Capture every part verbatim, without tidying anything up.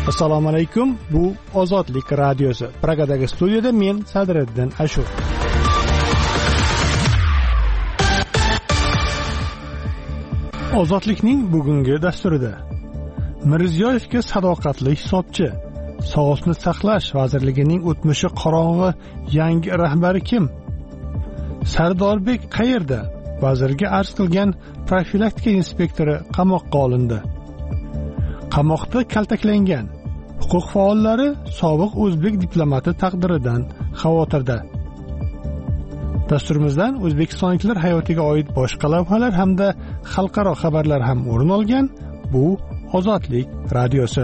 Assalomu alaykum. Bu Ozodlik radiosi. Pragadagi studiyada men Sadriddin Ashur. Ozodlikning bugungi dasturida Mirziyoyevga sadoqatli hisobchi, Sog'liqni saqlash vazirligining o'tmishi qorong'i yangi rahbari kim? Sardorbek qayerda? Vazirga arz qilgan profilaktika inspektori qamoqqa olindi. Qamoqda kaltaklangan huquq faollari sobiq o'zbek diplomati taqdiridan xavotirda. Dasturimizdan o'zbekistonliklar hayotiga oid boshqa lavhalar hamda xalqaro xabarlar ham o'rin olgan. Bu Ozodlik radiosi.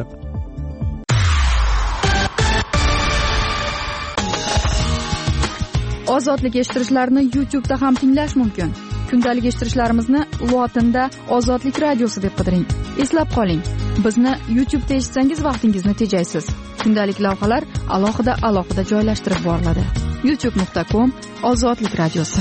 Ozodlik eshittirishlarni YouTube'da ham tinglash mumkin. Kundalik eshittirishlarimizni lotinda Ozodlik radiosi deb qidiring. Eslab qoling, bizni YouTube'da eshitsangiz vaqtingizni tejaysiz. Kundalik lavhalar alohida-alohida joylashtirib boriladi. youtube nuqta com Ozodlik radiosi.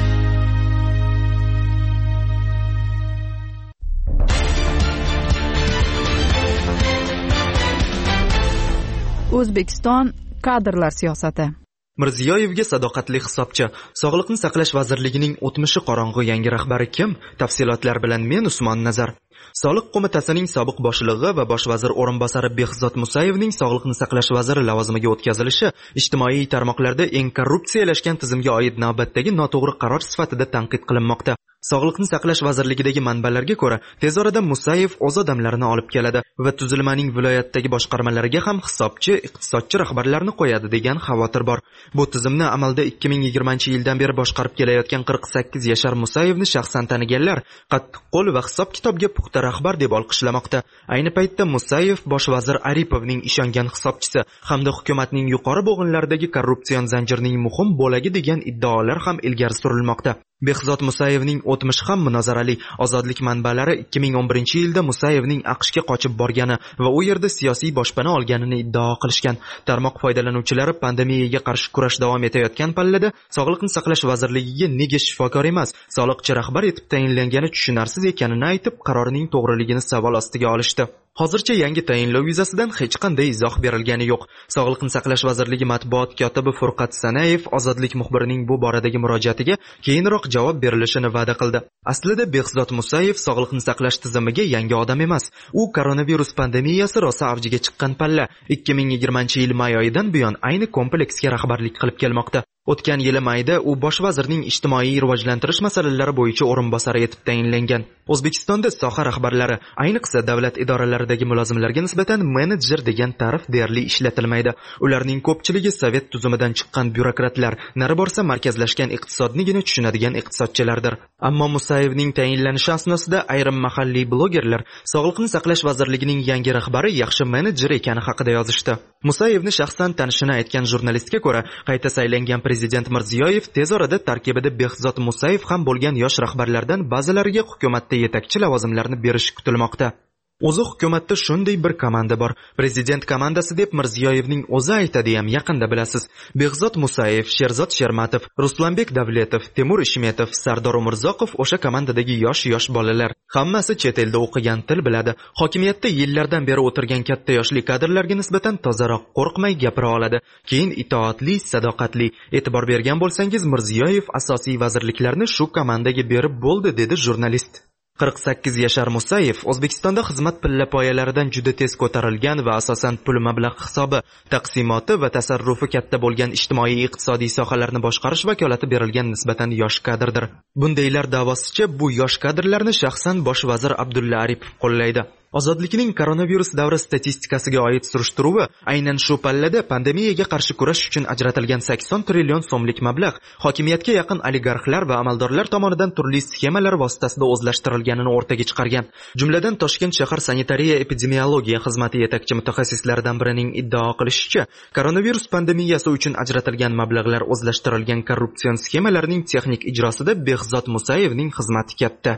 O'zbekiston kadrlar siyosati. Mirziyoyevga sadoqatli hisobchi, Sog'liqni saqlash vazirligining o'tmishi qorong'u yangi rahbari kim? Tafsilotlar bilan men Usmon Nazar. Soliq qo'mitasining sobiq boshlig'i va bosh vazir o'rinbosari Behzod Musayevning Sog'liqni saqlash vaziri lavozimiga o'tkazilishi ijtimoiy tarmoqlarda eng korrupsiyalashgan tizimga oid navbatdagi noto'g'ri qaror sifatida tanqid qilinmoqda. Sog'liqni saqlash vazirligidagi manbalarga ko'ra, tez orada Musayev o'z odamlarini olib keladi va tuzilmaning viloyatdagi boshqarmalariga ham hisobchi, iqtisodchi rahbarlarni qo'yadi degan xavotir bor. Bu tizimni amalda ikki ming yigirmanchi yildan beri boshqarib kelayotgan qirq sakkiz yashar Musayevni shaxsan taniganlar qattiq qo'l va hisob-kitobga puxta rahbar deb olqishlamoqda. Ayni paytda Musayev bosh vazir Aripovning ishongan hisobchisi hamda hukumatning yuqori bo'g'inlaridagi korrupsion zanjirning muhim bo'lagi degan iddaolar ham ilgari surilmoqda. Behzod Musayevning o'tmishi ham munozarali. Ozodlik manbalari ikki ming o'n birinchi yilda Musayevning AQShga qochib borgani va u yerda siyosiy boshpana olganini iddao qilishgan. Tarmoq foydalanuvchilari pandemiyaga qarshi kurash davom etayotgan pallada Sog'liqni saqlash vazirligiga nega shifokor emas, soliqchi rahbar etib tayinlangani tushunarsiz ekanini aytib, qarorining to'g'riligini savol ostiga olishdi. Hozircha yangi tayinlov yuzasidan hech qanday izoh berilgani yo'q. Sog'liqni saqlash vazirligi matbuot kotibi Furqat Sanayev Ozodlik muxbirining bu boradagi murojaatiga keyinroq javob berilishini va'da qildi. Aslida Behzod Musayev sog'liqni saqlash tizimiga yangi odam emas. U koronavirus pandemiyasi rosa avjiga chiqqan palla ikki ming yigirmanchi yil may oyidan buyon ayni kompleksga rahbarlik qilib kelmoqda. O'tgan yili mayda u bosh vazirning ijtimoiy rivojlantirish masalalari bo'yicha o'rinbosari etib tayinlangan. O'zbekistonda soha rahbarlari, ayniqsa davlat idoralaridagi mulozimlarga nisbatan menejer degan ta'rif deyarli ishlatilmaydi. Ularning ko'pchiligi sovet tuzumidan chiqqan byurokratlar, nari borsa markazlashgan iqtisodnigina tushunadigan iqtisodchilardir. Ammo Musayevning tayinlanishi asnosida ayrim mahalliy blogerlar Sog'liqni saqlash vazirligining yangi rahbari yaxshi menejer ekani haqida yozishdi. Musayevni shaxsan tanishini aytgan jurnalistga ko'ra, qayta saylangan Prezident Mirziyoyev tez orada tarkibida Behzod Musayev ham bo'lgan yosh rahbarlardan ba'zilariga hukumatda yetakchi lavozimlarni berishi kutilmoqda. O'zi hukumatda shunday bir komanda bor. Prezident komandasi deb Mirziyoyevning o'zi aytadi ham yaqinda bilasiz. Behzod Musayev, Sherzod Shermatov, Ruslanbek Davletov, Temur Ishmetov, Sardor Umurzoqov o'sha komandadagi yosh-yosh bolalar. Hammasi chet elda o'qigan, til biladi. Hokimiyatda yillardan beri o'tirgan katta yoshli kadrlarga nisbatan tozaroq qo'rqmay gapira oladi. Keyin itoatli, sadoqatli. E'tibor bergan bo'lsangiz, Mirziyoyev asosiy vazirliklarni shu komandaga berib bo'ldi, dedi jurnalist. qirq sakkiz yashar Musayev O'zbekistonda xizmat pillapoyalaridan juda tez ko'tarilgan va asosan pul mablag' hisobi, taqsimoti va tasarrufi katta bo'lgan ijtimoiy iqtisodiy sohalarni boshqarish vakolati berilgan nisbatan yosh kadrdir. Bundaylar davosicha bu yosh kadrlarni shaxsan bosh vazir Abdulla Aripov qo'llaydi. Ozodlikning koronavirus davri statistikasiga oid surishtiruvi aynan shu pallada pandemiyaga qarshi kurash uchun ajratilgan sakson trillion so'mlik mablag' hokimiyatga yaqin oligarxlar va amaldorlar tomonidan turli sxemalar vositasida o'zlashtirilganini o'rtaga chiqargan. Jumladan Toshkent shahar sanitariya epidemiologiya xizmati yetakchi mutaxassislaridan birining iddao qilishicha, koronavirus pandemiyasi uchun ajratilgan mablag'lar o'zlashtirilgan korrupsion sxemalarning texnik ijrosida Behzod Musayevning xizmati katta.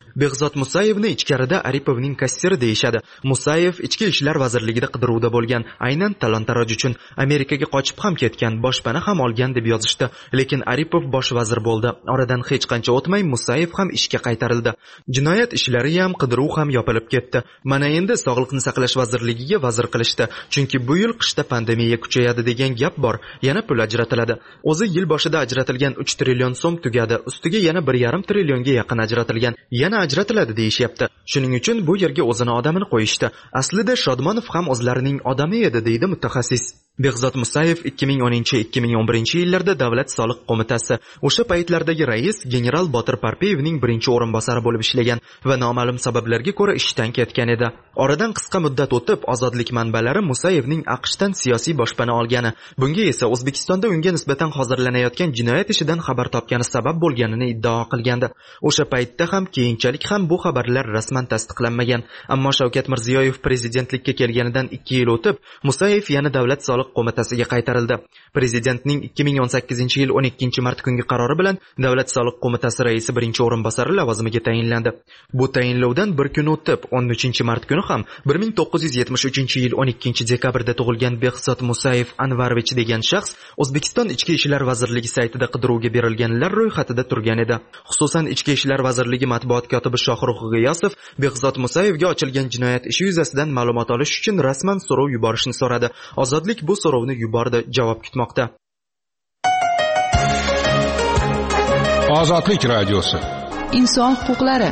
Behzod Musayevni ichkarida Aripovning kassiri deyishadi. Musayev Ichki ishlar vazirligida qidiruvda bo'lgan, aynan talon-taroj uchun Amerikaga qochib ham ketgan, boshpana ham olgan deb yozishdi. Lekin Aripov bosh vazir bo'ldi. Oradan hech qancha o'tmay Musayev ham ishga qaytarildi. Jinoyat ishlari ham, qidiruv ham yopilib ketdi. Mana endi Sog'liqni saqlash vazirligiga vazir qilishdi. Chunki bu yil qishda pandemiya kuchayadi degan gap bor. Yana pul ajratiladi. O'zi yil boshida ajratilgan uch trillion so'm tugadi. Ustiga yana bir yarim trillionga yaqin ajratilgan. Yana ajratiladi deyishyapti. Shuning uchun bu yerga o'zini odamini qo'yishdi. Aslida Shodmonov ham o'zlarining odami edi, deydi mutaxassis. Behzod Musayev ikki ming o'ninchi ikki ming o'n birinchi yillarda Davlat soliq qo'mitasi, o'sha paytlardagi rais general Botir Parpiyevning birinchi o'rinbosari bo'lib ishlagan va noma'lum sabablarga ko'ra ishdan ketgan edi. Oradan qisqa muddat o'tib, Ozodlik manbalari Musayevning AQShdan siyosiy boshpana olgani, bunga esa O'zbekistonda unga nisbatan hozirlanayotgan jinoyat ishidan xabar topgani sabab bo'lganini iddao qilgandi. O'sha paytda ham, keyinchalik ham bu xabarlar rasman tasdiqlanmagan. Ammo Shavkat Mirziyoyev prezidentlikka kelganidan ikki yil o'tib, Musayev yana Davlat soliq qo'mitasiga qaytarildi. Prezidentning ikki ming o'n sakkizinchi yil o'n ikkinchi mart kungi qarori bilan Davlat soliq qo'mitasi raisi birinchi o'rinbosari lavozimiga tayinlandi. Bu tayinlovdan bir kun o'tib, o'n uchinchi mart kuni ham bir ming to'qqiz yuz yetmish uchinchi yil o'n ikkinchi dekabrda tug'ilgan Behzod Musayev Anvarovich degan shaxs O'zbekiston Ichki ishlar vazirligi saytida qidiruvga berilganlar ro'yxatida turgan edi. Xususan, Ichki ishlar vazirligi matbuot kotibi Shohrux G'iyosov Behzod Musayevga ochilgan jinoyat ishi yuzasidan ma'lumot olish uchun rasman so'rov yuborishni so'radi. Ozodlik bu so'rovni yubordi, javob kutmoqda. Ozodlik radiosi. Inson huquqlari.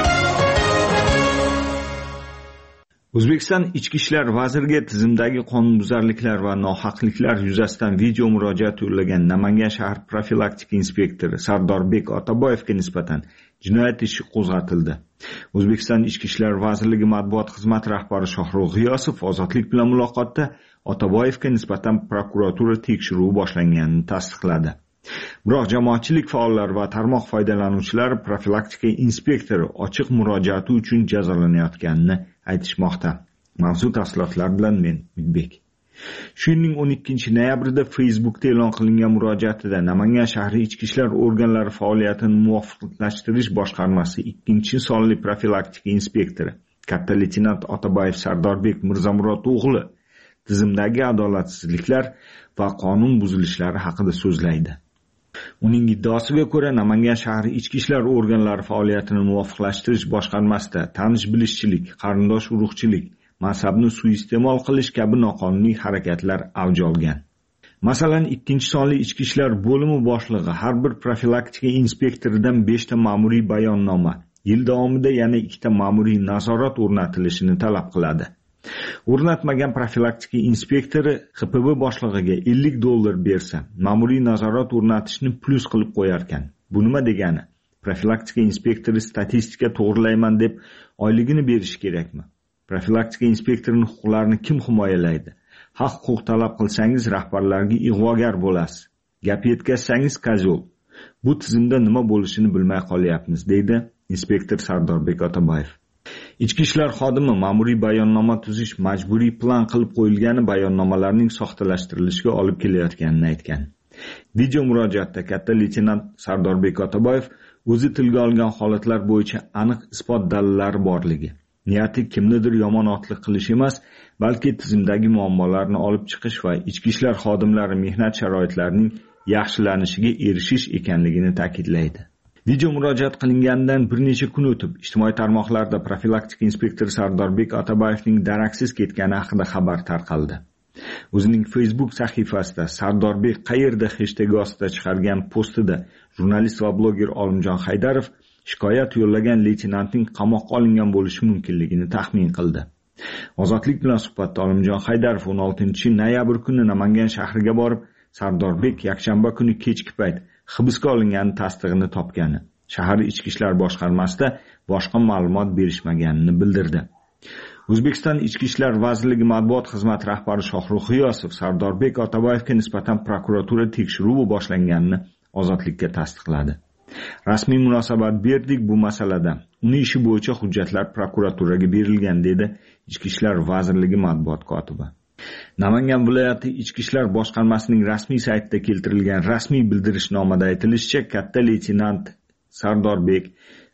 O'zbekiston Ichki ishlar vaziriga tizimdagi qonunbuzarliklar va nohaqliklar yuzasidan video murojaat yo'llagan Namangan shahar profilaktika inspektori Sardorbek Otaboyevga nisbatan jinoyat ishi qo'zg'atildi. O'zbekiston Ichki ishlar vazirligi matbuot xizmati rahbari Shohrux G'iyosov Ozodlik bilan muloqotda Otaboyevga nisbatan prokuratura tekshiruvi boshlanganini tasdiqladi. Biroq jamoatchilik faollari va tarmoq foydalanuvchilari profilaktika inspektori ochiq murojaati uchun jazolanayotganini aytishmoqda. Mavzu tafsilotlari bilan men Midbek. Shu yilning o'n ikkinchi noyabrida Facebookda e'lon qilingan murojaatida Namangan shahri ichki ishlar organlari faoliyatini muvofiqlashtirish boshqarmasi ikkinchi sonli profilaktika inspektori katta leytenant Otaboyev Sardorbek Mirzamurod o'g'li tizimdagi adolatsizliklar va qonun buzilishlari haqida so'zlaydi. Uning iddaosiga ko'ra, Namangan shahri ichki ishlar organlari faoliyatini muvofiqlashtirish boshqarmasida tanish-bilishchilik, qarindosh-urug'chilik, mansabni suiiste'mol qilish kabi noqonuniy harakatlar avj olgan. Masalan, ikkinchi sonli ichki ishlar bo'limi boshlig'i har bir profilaktika inspektoridan besh ta ma'muriy bayonnoma, yil davomida yana ikkita ma'muriy nazorat o'rnatilishini talab qiladi. O'rnatmagan profilaktika inspektori X P B boshlig'iga ellik dollar bersa, ma'muriy nazorat o'rnatishni plus qilib qo'yar ekan. Bu nima degani? Profilaktika inspektori statistika to'g'rilayman deb oyligini berish kerakmi? Profilaktika inspektorining huquqlarini kim himoyalaydi? Haq huquq talab qilsangiz rahbarlarga ig'vogar bo'lasiz. Gap yetkazsangiz kazol. Bu tizimda nima bo'lishini bilmay qolyapmiz, deydi inspektor Sardorbek Otaboyev. Ichki ishlar xodimi ma'muriy bayonnoma tuzish majburiy plan qilib qo'yilgani bayonnomalarning soxtalashtirilishiga olib kelayotganini aytgan. Video murojaatda katta leytenant Sardorbek Otaboyev o'zi tilga olgan holatlar bo'yicha aniq isbot dalillari borligi, niyati kimnidir yomon otliq qilish emas, balki tizimdagi muammolarni olib chiqish va ichki ishlar xodimlari mehnat sharoitlarining yaxshilanishiga erishish ekanligini ta'kidlaydi. Video murojaat qilinganidan bir necha kun o'tib, ijtimoiy tarmoqlarda profilaktika inspektori Sardorbek Otaboyevning daraksiz ketgani haqida xabar tarqaldi. O'zining Facebook sahifasida Sardorbek qayerda hashtag ostida chiqargan postida jurnalist va bloger Olimjon Haydarov shikoyat yo'llagan leytenantning qamoqqa olingan bo'lishi mumkinligini taxmin qildi. Ozodlik bilan suhbatda Olimjon Haydarov o'n oltinchi noyabr kuni Namangan shahriga borib, Sardorbek yakshanba kuni kechki payt hibsga olingani tasdig'ini topgani, shahar ichki ishlar boshqarmasida boshqa ma'lumot berishmaganini bildirdi. O'zbekiston Ichki ishlar vazirligi matbuot xizmati rahbari Shohrux G'iyosov Sardorbek Otaboyevga nisbatan prokuratura tekshiruvi boshlanganini Ozodlikka tasdiqladi. Rasmiy munosabat berdik bu masalada. Uning ishi bo'yicha hujjatlar prokuraturaga berilgan, dedi Ichki ishlar vazirligi matbuot kotibi. Namangan viloyati ichki ishlar boshqarmasining rasmiy saytida keltirilgan rasmiy bildirishnomada aytilishicha, katta leytenant Sardorbek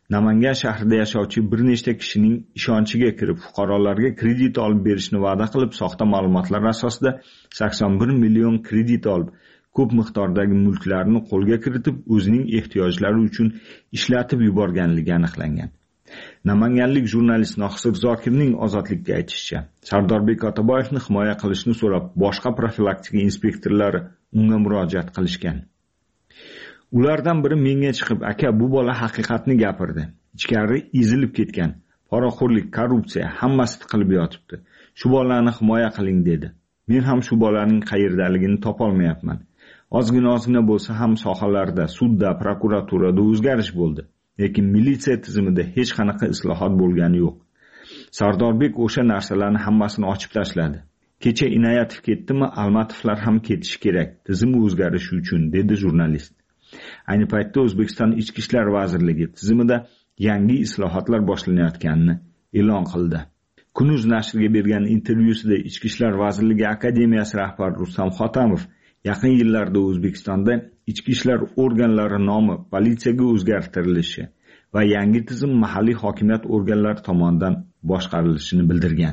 Namangan shahrida yashovchi bir nechta kishining ishonchiga kirib, fuqarolarga kredit olib berishni va'da qilib, soxta ma'lumotlar asosida sakson bir million kredit olib, ko'p miqdordagi mulklarni qo'lga kiritib, o'zining ehtiyojlari uchun ishlatib yuborganligi aniqlangan. Namanganlik jurnalist Noxsir Zokirning ozodlikka aytishicha, Sardorbek Otaboyevni himoya qilishni so'rab, boshqa profilaktika inspektorlari unga murojaat qilishgan. Ulardan biri menga chiqib, aka, bu bola haqiqatni gapirdi. Ichkari ezilib ketgan. Poraxo'rlik, korrupsiya hammasi tiqilib yotibdi. Shu bolani himoya qiling dedi. Men ham shu bolaning qayerdaligini topolmayapman. Ozgina-ozgina bo'lsa ham sohalarda, sudda, prokuraturada o'zgarish bo'ldi. Lekin militsiya tizimida hech qanaqa islohot bo'lgani yo'q. Sardorbek o'sha narsalarni hammasini ochib tashladi. Kecha Inoyatov ketdimi, Almatovlar ham ketishi kerak. Tizim o'zgarishi uchun, dedi jurnalist. Ayni paytda O'zbekiston Ichki ishlar vazirligi tizimida yangi islohotlar boshlanayotganini e'lon qildi. Kunuz nashriga bergan intervyusida Ichki ishlar vazirligi akademiyasi rahbari Rustam Xotamov yaqin yillarda O'zbekistonda ichki ishlar organlari nomi politsiyaga o'zgartirilishi va yangi tizim mahalliy hokimiyat organlari tomonidan boshqarilishini bildirgan.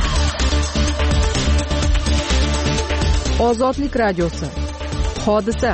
Ozodlik radiosi. Hodisa.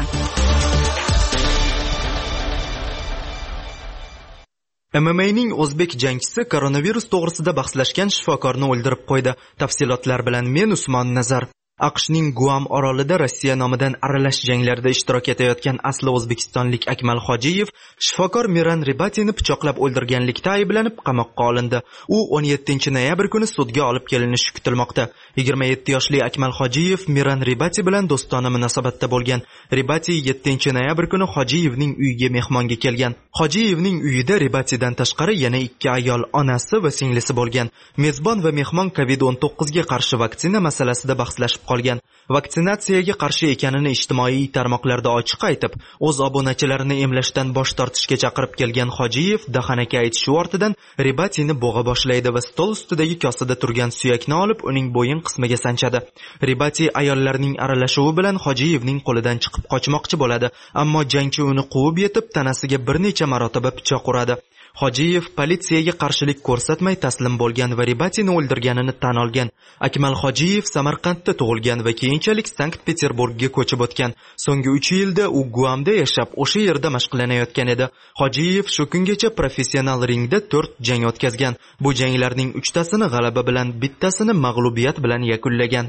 M M A'ning o'zbek jangchisi koronavirus to'g'risida bahslashgan shifokorni o'ldirib qo'ydi. Tafsilotlar bilan men Usmon Nazar. AQShning Guam orolida Rossiya nomidan aralash janglarda ishtirok etayotgan asli o'zbekistonlik Akmal Hojiyev shifokor Miran Ribatini pichoqlab o'ldirganlikda ayblanib qamoqqa olindi. U o'n yettinchi noyabr kuni sudga olib kelinishi kutilmoqda. yigirma yetti yoshli Akmal Hojiyev Miran Ribati bilan do'stona munosabatda bo'lgan. Ribati yettinchi noyabr kuni Hojiyevning uyiga mehmonga kelgan. Hojiyevning uyida Ribatidan tashqari yana ikki ayol, onasi va singlisi bo'lgan. Mezbon va mehmon kovid o'n to'qqiz ga qarshi vaksina masalasida bahslashib qolgan. Vaksinatsiyaga qarshi ekanini ijtimoiy tarmoqlarda ochiq aytib, o'z obunachilarini emlashdan bosh tortishga chaqirib kelgan Hojiyev dahanaka aytishi ortidan Ribatini bo'g'a boshlaydi va stol ustidagi kosada turgan suyakni olib uning bo'yin qismiga sanchadi. Ribati ayollarning aralashuvi bilan Hojiyevning qo'lidan chiqib qochmoqchi bo'ladi, ammo jangchi uni quvib yetib tanasiga bir necha marotaba pichoq uradi. Hojiyev politsiyaga qarshilik ko'rsatmay taslim bo'lgan va Ribatini o'ldirganini tan olgan. Akmal Hojiyev Samarqandda tug'ilgan va keyinchalik Sankt-Peterburgga ko'chib o'tgan. So'nggi uch yilda u Guamda yashab, o'sha yerda mashqlanayotgan edi. Hojiyev shu kungacha professional ringda to'rt jang o'tkazgan. Bu janglarning uchtasini g'alaba bilan, bittasini mag'lubiyat bilan yakunlagan.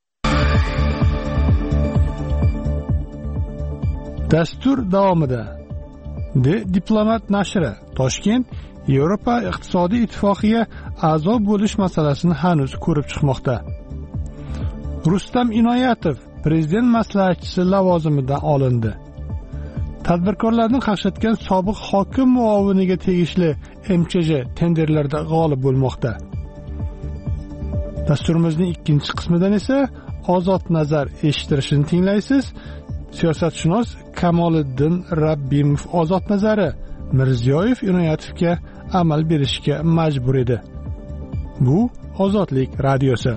Dastur davomida The Diplomat nashri Toshkent Yevropa iqtisodiy ittifoqiga a'zo bo'lish masalasini hanuz ko'rib chiqmoqda. Rustam Inoyatov prezident maslahatchisi lavozimidan olindi. Tadbirkorlarni qaqshatgan sobiq hokim muoviniga tegishli M Ch J tenderlarda g'olib bo'lmoqda. Dasturimizning ikkinchi qismidan esa Ozod nazar eshittirishini tinglaysiz. Siyosatshunos Kamoliddin Rabbimov ozod nazari Mirziyoyev Inoyatovga amal berishga majbur edi. Bu Ozodlik radiosi.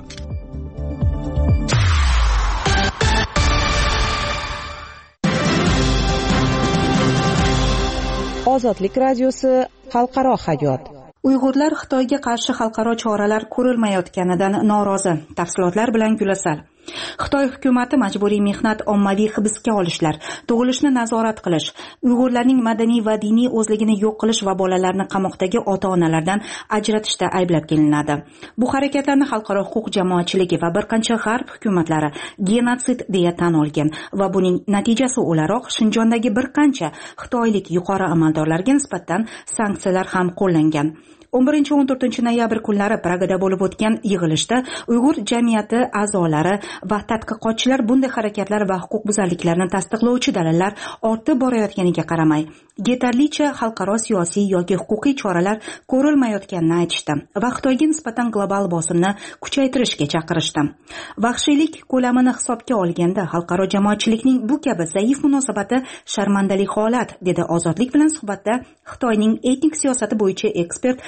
Ozodlik radiosi xalqaro hayot. Uyg'urlar Xitoyga qarshi xalqaro choralar ko'rilmayotganidan norozi. Tafsilotlar bilan Gulasal. Xitoy hukumati majburiy mehnat, ommaviy hibsga olishlar, tug'ilishni nazorat qilish, Uyg'urlarning madaniy va diniy o'zligini yo'q qilish va bolalarni qamoqdagi ota-onalardan ajratishda ayblab kelinadi. Bu harakatlarni xalqaro huquq jamoatchiligi va bir qancha g'arb hukumatlari genotsid deya tan olgan va buning natijasi o'laroq Shinjondagi bir qancha xitoylik yuqori amaldorlarga nisbatan sanksiyalar ham qo'llangan. o'n birinchi o'n to'rtinchi noyabr kunlari Pragada bo'lib o'tgan yig'ilishda Uyg'ur jamiyati a'zolari va tadqiqotchilar bunday harakatlar va huquqbuzarliklarni tasdiqlovchi dalillar ortib borayotganiga qaramay, yetarlicha xalqaro siyosiy yoki huquqiy choralar ko'rilmayotganini aytishdi va Xitoyga nisbatan global bosimni kuchaytirishga chaqirishdi. Vahshiylik ko'lamini hisobga olganda xalqaro jamoatchilikning bu kabi zaif munosabati sharmandali holat, dedi Ozodlik bilan suhbatda Xitoyning etnik siyosati bo'yicha ekspert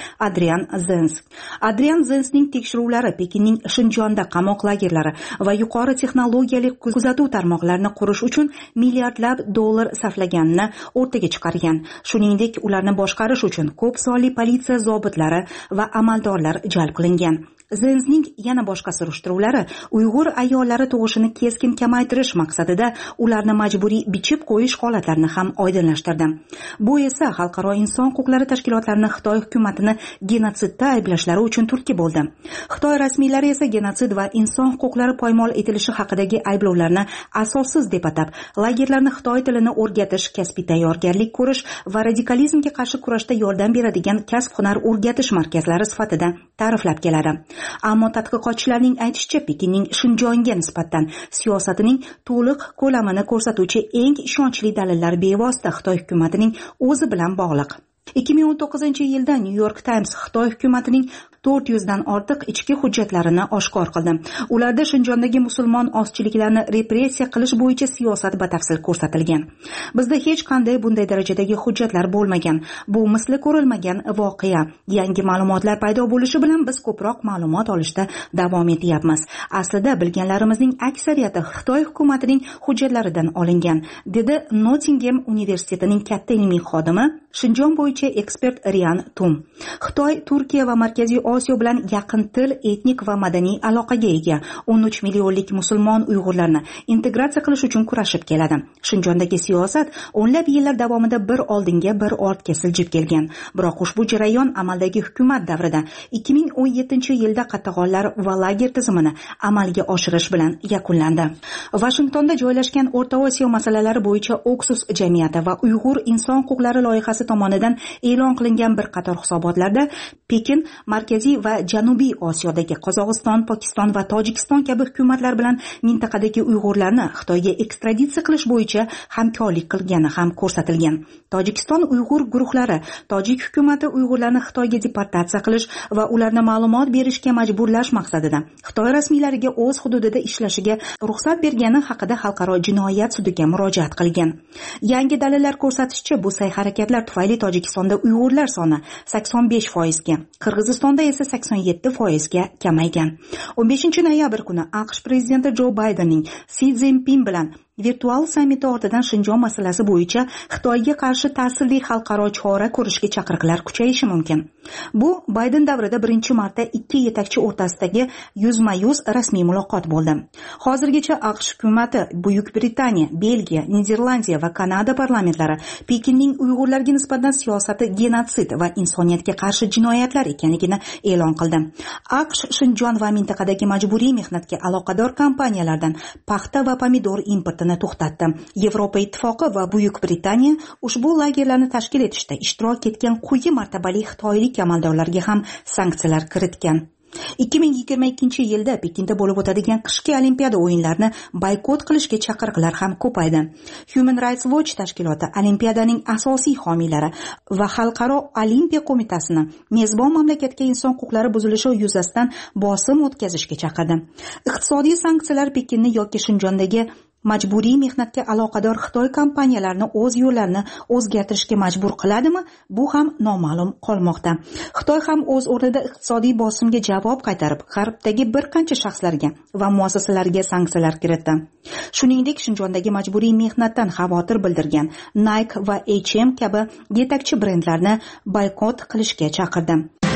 Adrian Zenz. Adrian Zenzning tekshiruvlari Pekinning Shinjonda qamoq lagerlari va yuqori texnologiyali kuzatuv tarmoqlarini qurish uchun milliardlab dollar sarflaganini o'rtaga chiqargan. Shuningdek, ularni boshqarish uchun ko'p sonli politsiya zobitlari va amaldorlar jalb qilingan. Zenzning yana boshqa surishtiruvlari Uyg'ur ayollari tug'ishini keskin kamaytirish maqsadida ularni majburiy bichib qo'yish holatlarini ham oydinlashtirdi. Bu esa xalqaro inson huquqlari tashkilotlarini Xitoy hukumatini genotsidda ayblashlari uchun turtki bo'ldi. Xitoy rasmiylari esa genotsid va inson huquqlari poymol etilishi haqidagi ayblovlarni asossiz deb atab, lagerlarni Xitoy tilini o'rgatish, kasbiy tayyorgarlik ko'rish va radikalizmga qarshi kurashda yordam beradigan kasb-hunar o'rgatish markazlari sifatida ta'riflab keladi. Ammo tadqiqotchilarning aytishicha, Pekinning Shinjonga nisbatan siyosatining to'liq ko'lamini ko'rsatuvchi eng ishonchli dalillar bevosita Xitoy hukumatining o'zi bilan bog'liq. ikki ming o'n to'qqizinchi yilda New York Times Xitoy hukumatining to'rt yuz dan ortiq ichki hujjatlarini oshkor qildi. Ularda Shinjondagi musulmon ozchiliklarni repressiya qilish bo'yicha siyosat batafsil ko'rsatilgan. Bizda hech qanday bunday darajadagi hujjatlar bo'lmagan. Bu misli ko'rilmagan voqea. Yangi ma'lumotlar paydo bo'lishi bilan biz ko'proq ma'lumot olishda davom etyapmiz. Aslida bilganlarimizning aksariyati Xitoy hukumatining hujjatlaridan olingan, dedi Nottingham universitetining katta ilmiy xodimi, Shinjon bo'yicha ekspert Rian Tum. Xitoy, Turkiya va Markaziy Osiyo bilan yaqin til, etnik va madaniy aloqaga ega. o'n uch millionlik musulmon Uyg'urlarni integratsiya qilish uchun kurashib keladi. Shinjondagi siyosat o'nlab yillar davomida bir oldinga, bir ortga siljib kelgan. Biroq ushbu jarayon amaldagi hukumat davrida ikki ming o'n yettinchi yilda qatag'onlar va lager tizimini amalga oshirish bilan yakunlandi. Vashingtonda joylashgan O'rta Osiyo masalalari bo'yicha Oxus jamiyati va Uyg'ur inson huquqlari loyihasi tomonidan e'lon qilingan bir qator hisobotlarda Pekin Markaziy va Janubiy Osiyodagi Qozog'iston, Pokiston va Tojikiston kabi hukumatlar bilan mintaqadagi Uyg'urlarni Xitoyga ekstraditsiya qilish bo'yicha hamkorlik qilgani ham ko'rsatilgan. Tojikiston Uyg'ur guruhlari Tojik hukumati Uyg'urlarni Xitoyga deportatsiya qilish va ularni ma'lumot berishga majburlash maqsadida Xitoy rasmiylariga o'z hududida ishlashiga ruxsat bergani haqida xalqaro jinoyat sudiga murojaat qilgan. Yangi dalillar ko'rsatishicha, bu sa'y-harakatlar tufayli Tojikistonda Uyg'urlar soni sakson besh foizga, Qirg'izistonda esa sakson yetti foizga kamaygan. o'n beshinchi noyabr kuni AQSh prezidenti Jo Baydenning Si Zinpin bilan virtual sammiti ortidan Shinjon masalasi bo'yicha Xitoyga qarshi ta'sirli xalqaro chora ko'rishga chaqiriqlar kuchayishi mumkin. Bu Bayden davrida birinchi marta ikki yetakchi o'rtasidagi yuzma-yuz rasmiy muloqot bo'ldi. Hozirgacha AQSh hukumati, Buyuk Britaniya, Belgiya, Niderlandiya va Kanada parlamentlari Pekinning Uyg'urlarga nisbatan siyosati genotsid va insoniyatga qarshi jinoyatlar ekanligini e'lon qildi. AQSh Shinjon va mintaqadagi majburiy mehnatga aloqador kompaniyalardan paxta va pomidor importini to'xtatdi. Yevropa Ittifoqi va Buyuk Britaniya ushbu lagerlarni tashkil etishda ishtirok etgan quyi martabali xitoylik amaldorlarga ham sanksiyalar kiritgan. ikki ming yigirma ikkinchi yilda Pekinda bo'lib o'tadigan qishki Olimpiada o'yinlarini boykot qilishga chaqiriqlar ham ko'paydi. Human Rights Watch tashkiloti Olimpiadaning asosiy homiylari va Xalqaro Olimpiya qo'mitasini mezbon mamlakatga inson huquqlari buzilishi yuzasidan bosim o'tkazishga chaqirdi. Iqtisodiy sanksiyalar Pekinni yoki Shinjondagi majburiy mehnatga aloqador Xitoy kompaniyalarini o'z yo'llarini o'zgartirishga majbur qiladimi? Bu ham noma'lum qolmoqda. Xitoy ham o'z o'rnida iqtisodiy bosimga javob qaytarib, G'arbdagi bir qancha shaxslarga va muassasalarga sanksiyalar kiritdi. Shuningdek, Shinjondagi majburiy mehnatdan xavotir bildirgan Nike va H and M kabi yetakchi brendlarni boykot qilishga chaqirdi.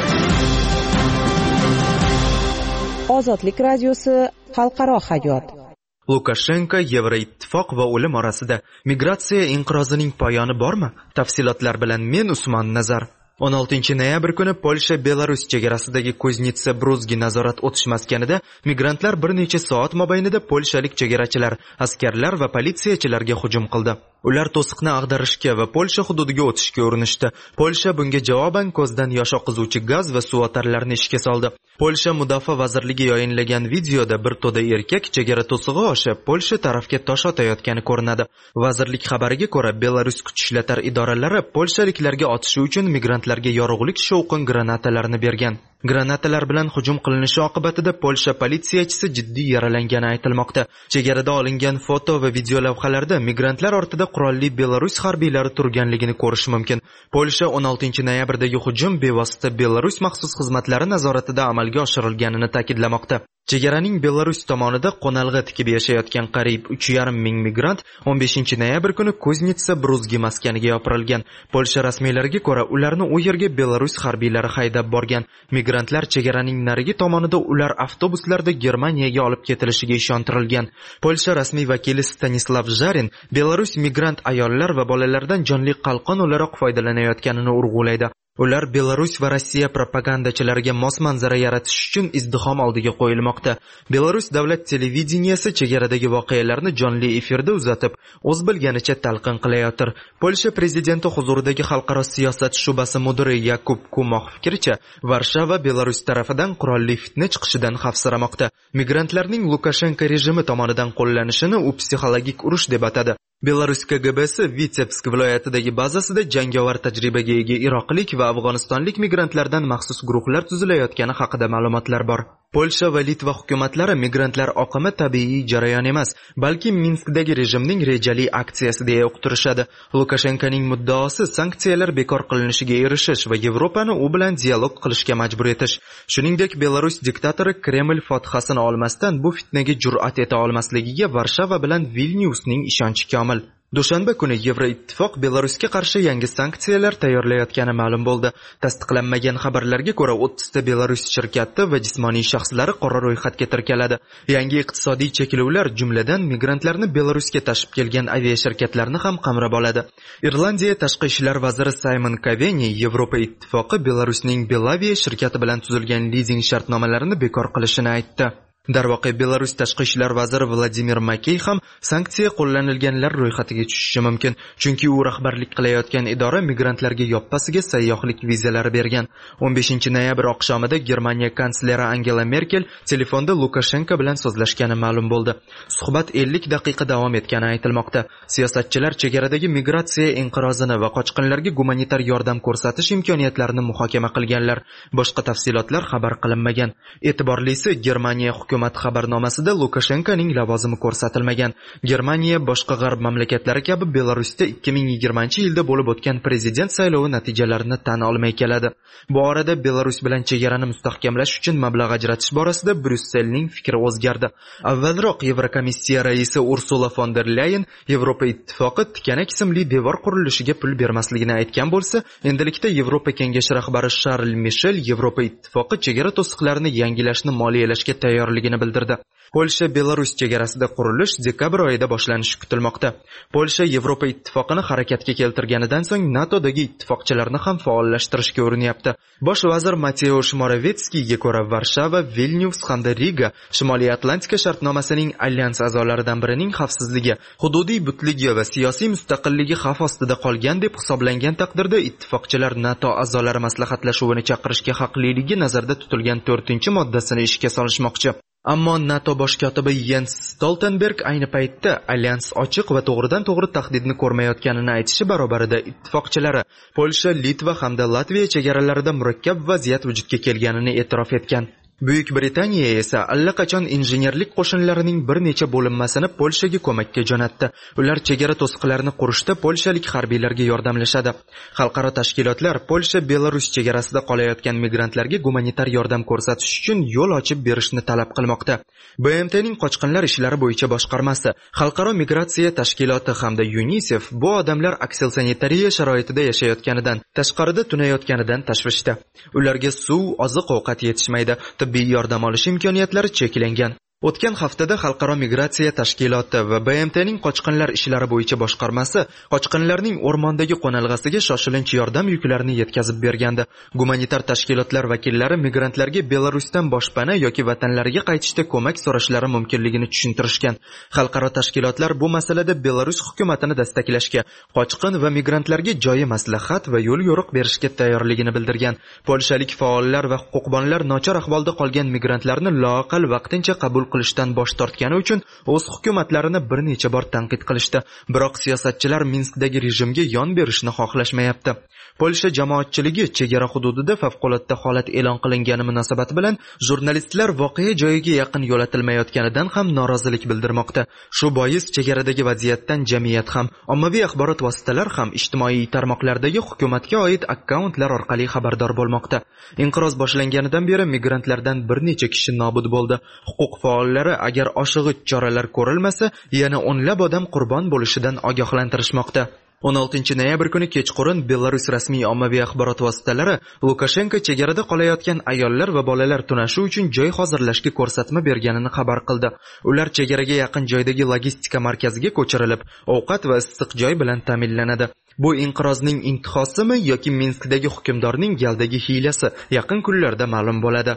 Ozodlik radiosi Xalqaro hayot. Lukashenko, Yevroittifoq va o'lim orasida migratsiya inqirozining poyoni bormi? Tafsilotlar bilan men Usmon Nazar. o'n oltinchi noyabr kuni Polsha Belarus chegarasidagi Kuznetsa-Bruzgi nazorat o'tish maskanida migrantlar bir necha soat mobaynida polshalik chegarachilar, askarlar va politsiyachilarga hujum qildi. Ular to'siqni ag'darishga va Polsha hududiga o'tishga urinishdi. Polsha bunga javoban ko'zdan yosh oqizuvchi gaz va suv o'tarlarini ishga soldi. Polsha mudofaa vazirligi yayinlagan videoda bir to'da erkak chegara to'sig'i oshib Polsha tarafga tosh otayotgani ko'rinadi. Vazirlik xabariga ko'ra, Belarus kuch ishlatar idoralari polshaliklarga otishi uchun migrantlarga yorug'lik shovqin granatalarini bergan. Granatalar bilan hujum qilinishi oqibatida Polsha politsiyachisi jiddiy yaralangani aytilmoqda. Chegarada olingan foto va video lavhalarda migrantlar ortida qurolli Belarus harbiylari turganligini ko'rish mumkin. Polsha o'n oltinchi noyabrdagi hujum bevosita Belarus maxsus xizmatlari nazoratida amalga oshirilganini ta'kidlamoqda. Chegaraning Belarus tomonida qo'nalg'i tikib yashayotgan qariyb uch yarim ming migrant o'n beshinchi noyabr kuni Kuznetsa Bruzgi maskaniga yopirilgan. Polsha rasmiylariga ko'ra, ularni u yerga Belarus harbiylari haydab borgan. Migrantlar chegaraning narigi tomonida ular avtobuslarda Germaniyaga olib ketilishiga ishontirilgan. Polsha rasmiy vakili Stanislav Zharin Belarus migrant ayollar va bolalardan jonli qalqon o'laroq foydalanayotganini urg'ulaydi. Ular Belarus va Rossiya propagandachilariga mos manzara yaratish uchun izdihom oldiga qo'yilmoqda. Belarus davlat televideniyasi chegaradagi voqealarni jonli efirda uzatib, o'z bilganicha talqin qilayotir. Polsha prezidenti huzuridagi xalqaro siyosat shubasi mudiri Yakub Kumox fikricha, Varshava Belarus tarafidan qurolli fitna chiqishidan xavfsiramoqda. Migrantlarning Lukashenko rejimi tomonidan qo'llanishini u psixologik urush deb atadi. Belarus K G B si Vitebsk viloyatidagi bazasida jangovar tajribaga ega iroqlik va afg'onistonlik migrantlardan maxsus guruhlar tuzilayotgani haqida ma'lumotlar bor. Polsha va Litva hukumatlari migrantlar oqimi tabiiy jarayon emas, balki Minskdagi rejimning rejali aksiyasi deya uqtirishadi. Lukashenkoning muddaosi sanksiyalar bekor qilinishiga erishish va Yevropani u bilan dialog qilishga majbur etish. Shuningdek, Belarus diktatori Kreml fotihasini olmasdan bu fitnaga jur'at eta olmasligiga Varshava bilan Vilniusning ishonchi komil. Dushanba kuni Yevroittifoq Belarusga qarshi yangi sanksiyalar tayyorlayotgani ma'lum bo'ldi. Tasdiqlanmagan xabarlarga ko'ra, o'ttizta Belarus shirkati va jismoniy shaxslari qora ro'yxatga kiritiladi. Yangi iqtisodiy cheklovlar, jumladan migrantlarni Belarusga tashib kelgan aviashirkatlarni ham qamrab oladi. Irlandiya tashqi ishlar vaziri Simon Coveney Yevropa ittifoqi Belarusning Belavia shirkati bilan tuzilgan lizing shartnomalarini bekor qilishini aytdi. Darvoqe, Belarus tashqi ishlar vaziri Vladimir Makey ham sanksiya qo'llanilganlar ro'yxatiga tushishi mumkin, chunki u rahbarlik qilayotgan idora migrantlarga yoppasiga sayyohlik vizalari bergan. o'n beshinchi noyabr oqshomida Germaniya kansleri Angela Merkel telefonda Lukashenko bilan so'zlashgani ma'lum bo'ldi. Suhbat ellik daqiqa davom etgani aytilmoqda. Siyosatchilar chegaradagi migratsiya inqirozini va qochqinlarga gumanitar yordam ko'rsatish imkoniyatlarini muhokama qilganlar. Boshqa tafsilotlar xabar qilinmagan. E'tiborlisi, Germaniya hukumat xabarnomasida Lukashenkoning lavozimi ko'rsatilmagan. Germaniya boshqa g'arb mamlakatlari kabi Belarusda ikki ming yigirmanchi yilda bo'lib o'tgan prezident saylovi natijalarini tan olmay keladi. Bu orada Belarus bilan chegarani mustahkamlash uchun mablag' ajratish borasida Bryusselning fikri o'zgardi. Avvalroq Yevrokomissiya raisi Ursula von der Leyen Yevropa ittifoqi tikanak simli devor qurilishiga pul bermasligini aytgan bo'lsa, endilikda Yevropa kengashi rahbari Charl Michel Yevropa ittifoqi chegara to'siqlarini yangilashni moliyalashga tayyor ligini bildirdi. Polsha Belarus chegarasida qurilish dekabr oyida boshlanishi kutilmoqda. Polsha Yevropa ittifoqini harakatga keltirganidan so'ng NATOdagi ittifoqchilarni ham faollashtirishga urinyapti. Bosh vazir Mateusz Moravetskiyga ko'ra, Varshava, Vilnius hamda Riga Shimoliy Atlantika shartnomasining alyans a'zolaridan birining xavfsizligi, hududiy butligi va siyosiy mustaqilligi xavf ostida qolgan deb hisoblangan taqdirda ittifoqchilar NATO a'zolari maslahatlashuvini chaqirishga haqliligi nazarda tutilgan to'rtinchi moddasini ishga solishmoqchi. Ammo NATO bosh kotibi Jens Stoltenberg ayni paytda alyans ochiq va to'g'ridan-to'g'ri tahdidni ko'rmayotganini aytishi barobarida ittifoqchilari Polsha, Litva hamda Latviya chegaralarida murakkab vaziyat vujudga kelganini e'tirof etgan. Buyuk Britaniya esa allaqachon injenerlik qo'shinlarining bir necha bo'linmasini Polshaga ko'makka jo'natdi. Ular chegara to'siqlarini qurishda polshalik harbiylarga yordamlashadi. Xalqaro tashkilotlar Polsha Belarus chegarasida qolayotgan migrantlarga gumanitar yordam ko'rsatish uchun yo'l ochib berishni talab qilmoqda. B M T'ning qochqinlar ishlari bo'yicha boshqarmasi, Xalqaro migratsiya tashkiloti hamda UNICEF bu odamlar aksilsanitariya sharoitida yashayotganidan, tashqarida tunayotganidan tashvishda. Ularga suv, oziq-ovqat yetishmaydi. Tibbiy yordam olish imkoniyatlari cheklangan. O'tgan haftada Xalqaro migratsiya tashkiloti va B M T'ning qochqinlar ishlari bo'yicha boshqarmasi qochqinlarning o'rmondagi qo'nalg'asiga shoshilinch yordam yuklarini yetkazib bergandi. Gumanitar tashkilotlar vakillari migrantlarga Belarusdan boshpana yoki vatanlariga qaytishda ko'mak so'rashlari mumkinligini tushuntirishgan. Xalqaro tashkilotlar bu masalada Belarus hukumatini destaklashga, qochqin va migrantlarga joyi maslahat va yo'l yo'riq berishga tayyorligini bildirgan. Polshalik faollar va huquqbonlar nochor ahvolda qolgan migrantlarni loaqal vaqtincha qabul qilishdan bosh tortgani uchun o'z hukumatlarini bir necha bor tanqid qilishdi. Biroq siyosatchilar Minskdagi rejimga yon berishni xohlashmayapti. Polsha jamoatchiligi chegara hududida favqulodda holat e'lon qilingani munosabati bilan jurnalistlar voqea joyiga yaqin yo'latilmayotganidan ham norozilik bildirmoqda. Shu bois chegaradagi vaziyatdan jamiyat ham, ommaviy axborot vositalar ham ijtimoiy tarmoqlardagi hukumatga oid akkauntlar orqali xabardor bo'lmoqda. Inqiroz boshlanganidan beri migrantlardan bir necha kishi nobud bo'ldi. Huquq faollari agar oshig'ich choralar ko'rilmasa, yana o'nlab odam qurbon bo'lishidan ogohlantirishmoqda. o'n oltinchi noyabr kuni kechqurun Belarus rasmiy ommaviy axborot vositalari Lukashenko chegarada qolayotgan ayollar va bolalar tunashi uchun joy hozirlashga ko'rsatma berganini xabar qildi. Ular chegaraga yaqin joydagi logistika markaziga ko'chirilib, ovqat va issiq joy bilan ta'minlanadi. Bu inqirozning intihosimi yoki Minskdagi hukmdorning galdagi hiylasi yaqin kunlarda ma'lum bo'ladi.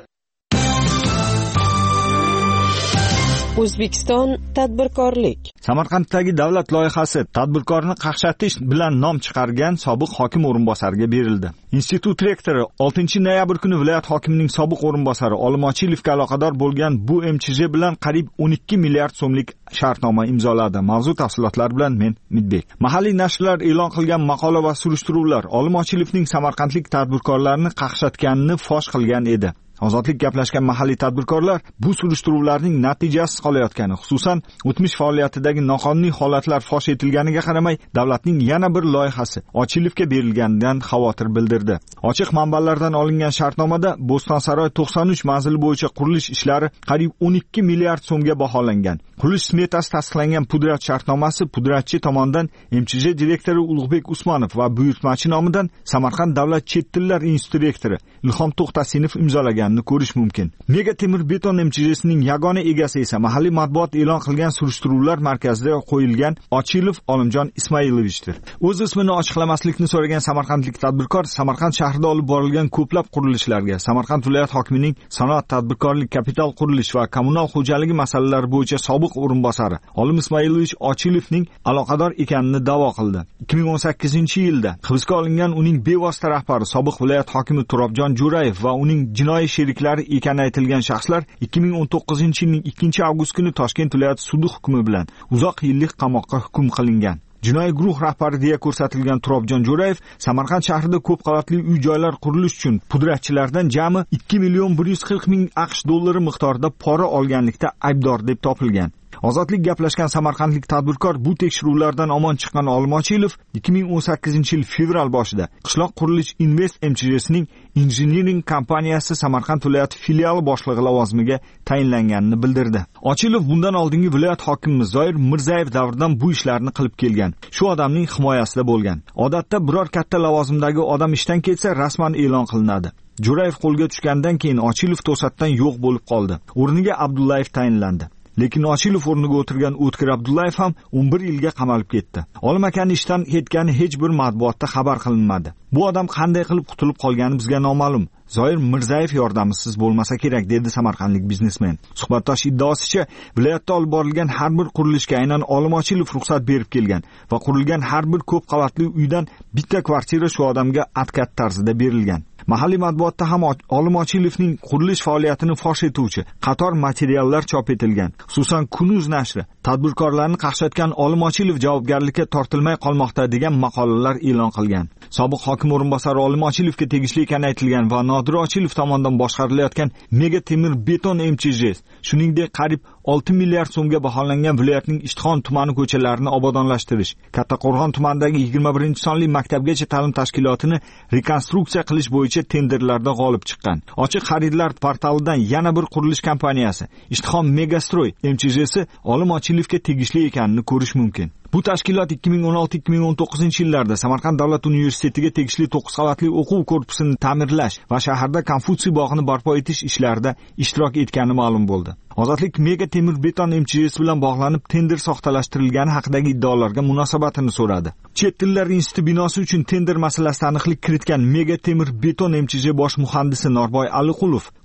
O'zbekiston tadbirkorlik. Samarqanddagi davlat loyihasi tadbirkorni qaqshatish bilan nom chiqargan sobiq hokim o'rinbosariga berildi. Institut rektori oltinchi noyabr kuni viloyat hokimining sobiq o'rinbosari Olimochilovga aloqador bo'lgan bu M Ch J bilan qariyb o'n ikki milliard so'mlik shartnoma imzoladi. Mavzu tafsilotlar bilan men Midbek. Mahalliy nashrlar e'lon qilgan maqola va surishtiruvlar Olimochilovning samarqandlik tadbirkorlarni qaqshatganini fosh qilgan edi. Ozodlik gaplashgan mahalliy tadbirkorlar bu surishtiruvlarning natijasiz qolayotgani, xususan o'tmish faoliyatidagi noqonuniy holatlar fosh etilganiga qaramay, davlatning yana bir loyihasi Ochilovga berilganidan xavotir bildirdi. Ochiq manbalardan olingan shartnomada Bo'stonsaroy to'qson uch manzili bo'yicha qurilish ishlari qariyb o'n ikki milliard so'mga baholangan. Qurilish smetasi tasdiqlangan pudrat shartnomasi pudratchi tomonidan M Ch J direktori Ulug'bek Usmonov va buyurtmachi nomidan Samarqand davlat chet tillar instituti rektori Ilhom To'xtasinov imzolagan ko'rish mumkin. Mega temir beton M Ch J'sining yagona egasi esa mahalliy matbuot e'lon qilgan surishtiruvlar markazida qo'yilgan Ochilov Olimjon Ismoilovichdir. O'z ismini ochiqlamaslikni so'ragan samarqandlik tadbirkor Samarqand shahrida olib borilgan ko'plab qurilishlarga Samarqand viloyat hokimining sanoat, tadbirkorlik, kapital qurilish va kommunal xo'jaligi masalalari bo'yicha sobiq o'rinbosari Olim Ismoilovich Ochilovning aloqador ekanini da'vo qildi. ikki ming o'n sakkizinchi yilda hibsga olingan uning bevosita rahbari sobiq viloyat hokimi Turobjon Jo'rayev va uning jinoiy sheriklari ekani aytilgan shaxslar ikki ming o'n to'qqizinchi yilning ikkinchi avgust kuni Toshkent viloyati sudi hukmi bilan uzoq yillik qamoqqa hukm qilingan. Jinoiy guruh rahbari deya ko'rsatilgan Turobjon Jo'rayev Samarqand shahrida ko'p qavatli uy-joylar qurilish uchun pudratchilardan jami ikki million bir yuz qirq ming AQSh dollari miqdorida pora olganlikda aybdor deb topilgan. Ozodlik gaplashgan samarqandlik tadbirkor bu tekshiruvlardan omon chiqqan Olimochilov ikki ming o'n sakkizinchi yil fevral boshida Qishloq qurilish Invest M Ch J'sining injiniring kompaniyasi Samarqand viloyati filiali boshlig'i lavozimiga tayinlanganini bildirdi. Ochilov bundan oldingi viloyat hokimi Zoir Mirzayev davridan bu ishlarni qilib kelgan. Shu odamning himoyasida bo'lgan. Odatda biror katta lavozimdagi odam ishdan ketsa rasman e'lon qilinadi. Jo'rayev qo'lga tushgandan keyin Ochilov to'satdan yo'q bo'lib qoldi. O'rniga Abdullayev tayinlandi. Lekin Ochilov o'rniga o'tirgan O'tkir Abdullayev ham o'n bir yilga qamalib ketdi. Olim akani ishdan ketgani hech bir matbuotda xabar qilinmadi. Bu odam qanday qilib qutulib qolgani bizga noma'lum. Zoir Mirzayev yordamisiz bo'lmasa kerak, dedi samarqandlik biznesmen. Suhbatdosh iddaosicha, viloyatda olib borilgan har bir qurilishga aynan Olimochilov ruxsat berib kelgan va qurilgan har bir ko'p qavatli uydan bitta kvartira shu odamga atkat tarzida berilgan. Mahalliy matbuotda ham Olimochilovning qurilish faoliyatini fosh etuvchi qator materiallar chop etilgan. Xususan Kunuz nashri tadbirkorlarni qaqshatgan Olimochilov javobgarlikka tortilmay qolmoqda degan maqolalar e'lon qilgan. Sobiq hokim o'rinbosari Olimochilovga tegishli ekani aytilgan va Nodir Ochilov tomonidan boshqarilayotgan Mega temir beton M Ch J, shuningdek qariyb olti milliard so'mga baholangan viloyatning Ishtixon tumani ko'chalarini obodonlashtirish, Kattaqo'rg'on tumanidagi yigirma birinchi sonli maktabgacha ta'lim tashkilotini rekonstruksiya qilish bo'yicha tenderlarda g'olib chiqqan. Ochiq xaridlar portalidan yana bir qurilish kompaniyasi Ishtixon Megastroy M Ch J'si Olimochilovga tegishli ekanini ko'rish mumkin. Bu tashkilot ikki ming o'n olti ikki ming o'n to'qqizinchi yillarda Samarqand davlat universitetiga tegishli to'qqiz qavatli o'quv korpusini ta'mirlash va shaharda Konfutsiy bog'ini barpo etish ishlarida ishtirok etgani ma'lum bo'ldi. Ozodlik Mega temir beton M Ch J'si bilan bog'lanib tender soxtalashtirilgani haqidagi iddaolarga munosabatini so'radi. Chet tillar instituti binosi uchun tender masalasida aniqlik kiritgan Mega temir beton M Ch J bosh muhandisi Norboy Aliqulov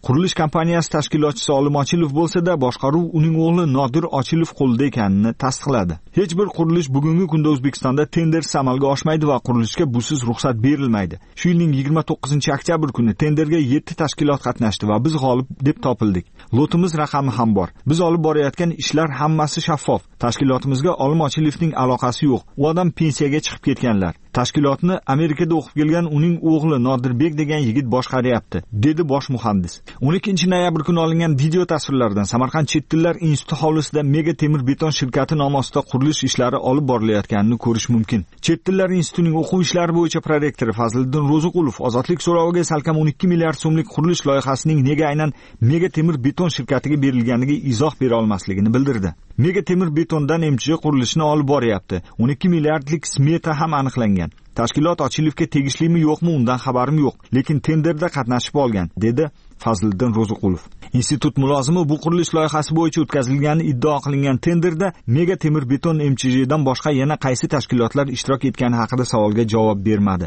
Qurilish kompaniyasi tashkilotchisi Olim Ochilov bo'lsa-da, boshqaruv uning o'g'li Nodir Ochilov qo'lida ekanini tasdiqladi. Hech bir qurilish bugungi kunda O'zbekistonda tendersiz amalga oshmaydi va qurilishga busiz ruxsat berilmaydi. Shu yilning yigirma to'qqizinchi oktyabr kuni tenderga yetti tashkilot qatnashdi va biz g'olib deb topildik. Lotimiz raqami ham bor. Biz olib borayotgan ishlar hammasi shaffof. Tashkilotimizga Olim Ochilovning aloqasi yo'q. U odam pensiyaga chiqib ketganlar. Tashkilotni Amerikada o'qib kelgan uning o'g'li Nodirbek degan yigit boshqaryapti, dedi bosh muhandis. o'n ikkinchi noyabr kuni olingan video tasvirlardan Samarqand chet tillar instituti hovlisida Mega temir beton shirkati nomi ostida qurilish ishlari olib borilayotganini ko'rish mumkin. Chet tillar institutining o'quv ishlari bo'yicha prorektori Fazliddin Ro'ziqulov Ozodlik so'roviga salkam o'n ikki milliard so'mlik qurilish loyihasining nega aynan Mega temir beton shirkatiga berilganiga izoh bera olmasligini bildirdi. Mega temir betondan M Ch qurilishni olib boryapti. o'n ikki milliardlik smeta ham aniqlangan. Tashkilot Ochilovga tegishlimi yo'qmi undan xabarim yo'q, lekin tenderda qatnashib olgan, dedi Fazliddin Ro'ziqulov. Institut mulozimi bu qurilish loyihasi bo'yicha o'tkazilganini iddao qilingan tenderda Mega temir beton M Ch dan boshqa yana qaysi tashkilotlar ishtirok etgani haqida savolga javob bermadi.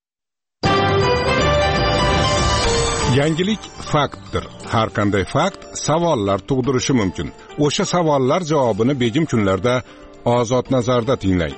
Yangilik faktdir. Har qanday fakt savollar tug'dirishi mumkin. O'sha savollar javobini begim kunlarda Ozod nazarda tinglang.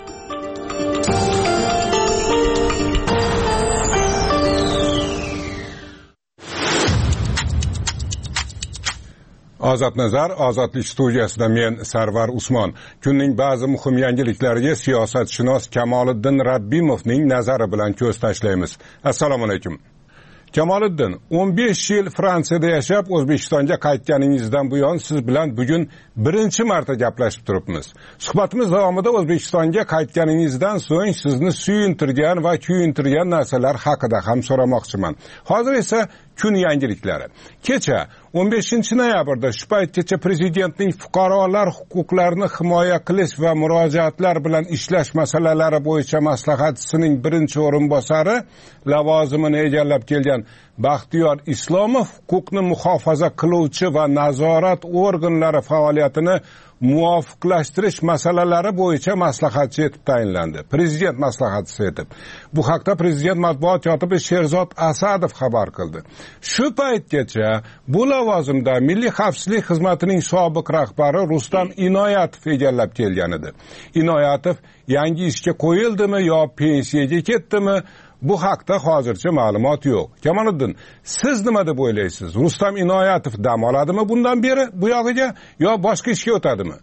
Ozod nazar, Ozodlik studiyasida men Sarvar Usmon. Kunning ba'zi muhim yangiliklariga siyosatshunos Kamoliddin Rabbimovning nazari bilan ko'z tashlaymiz. Assalomu alaykum. Kamoliddin, o'n besh yil Fransiyada yashab, O'zbekistonga qaytganingizdan buyon siz bilan bugun birinchi marta gaplashib turibmiz. Suhbatimiz davomida O'zbekistonga qaytganingizdan so'ng sizni suyuntirgan va kuyuntirgan narsalar haqida ham so'ramoqchiman. Hozir esa kun yangiliklari. Kecha o'n beshinchi noyabrda shu paytgacha prezidentning fuqarolar huquqlarini himoya qilish va murojaatlar bilan ishlash masalalari bo'yicha maslahatchisining birinchi o'rinbosari lavozimini egallab kelgan Baxtiyor Islomov huquqni muhofaza qiluvchi va nazorat organlari faoliyatini muvofiqlashtirish masalalari bo'yicha maslahatchi etib tayinlandi. Prezident maslahatchisi etib. Bu haqda prezident matbuot kotibi Sherzod Asadov xabar qildi. Shu paytgacha bu lavozimda Milliy xavfsizlik xizmatining sobiq rahbari Rustam Inoyatov egallab kelgan edi. Inoyatov yangi ishga qo'yildimi yo pensiyaga ketdimi? Bu haqda hozircha ma'lumot yo'q. Kamoliddin, siz nima deb o'ylaysiz? Rustam Inoyatov dam oladimi bundan beri bu yog'iga yo boshqa ishga o'tadimi?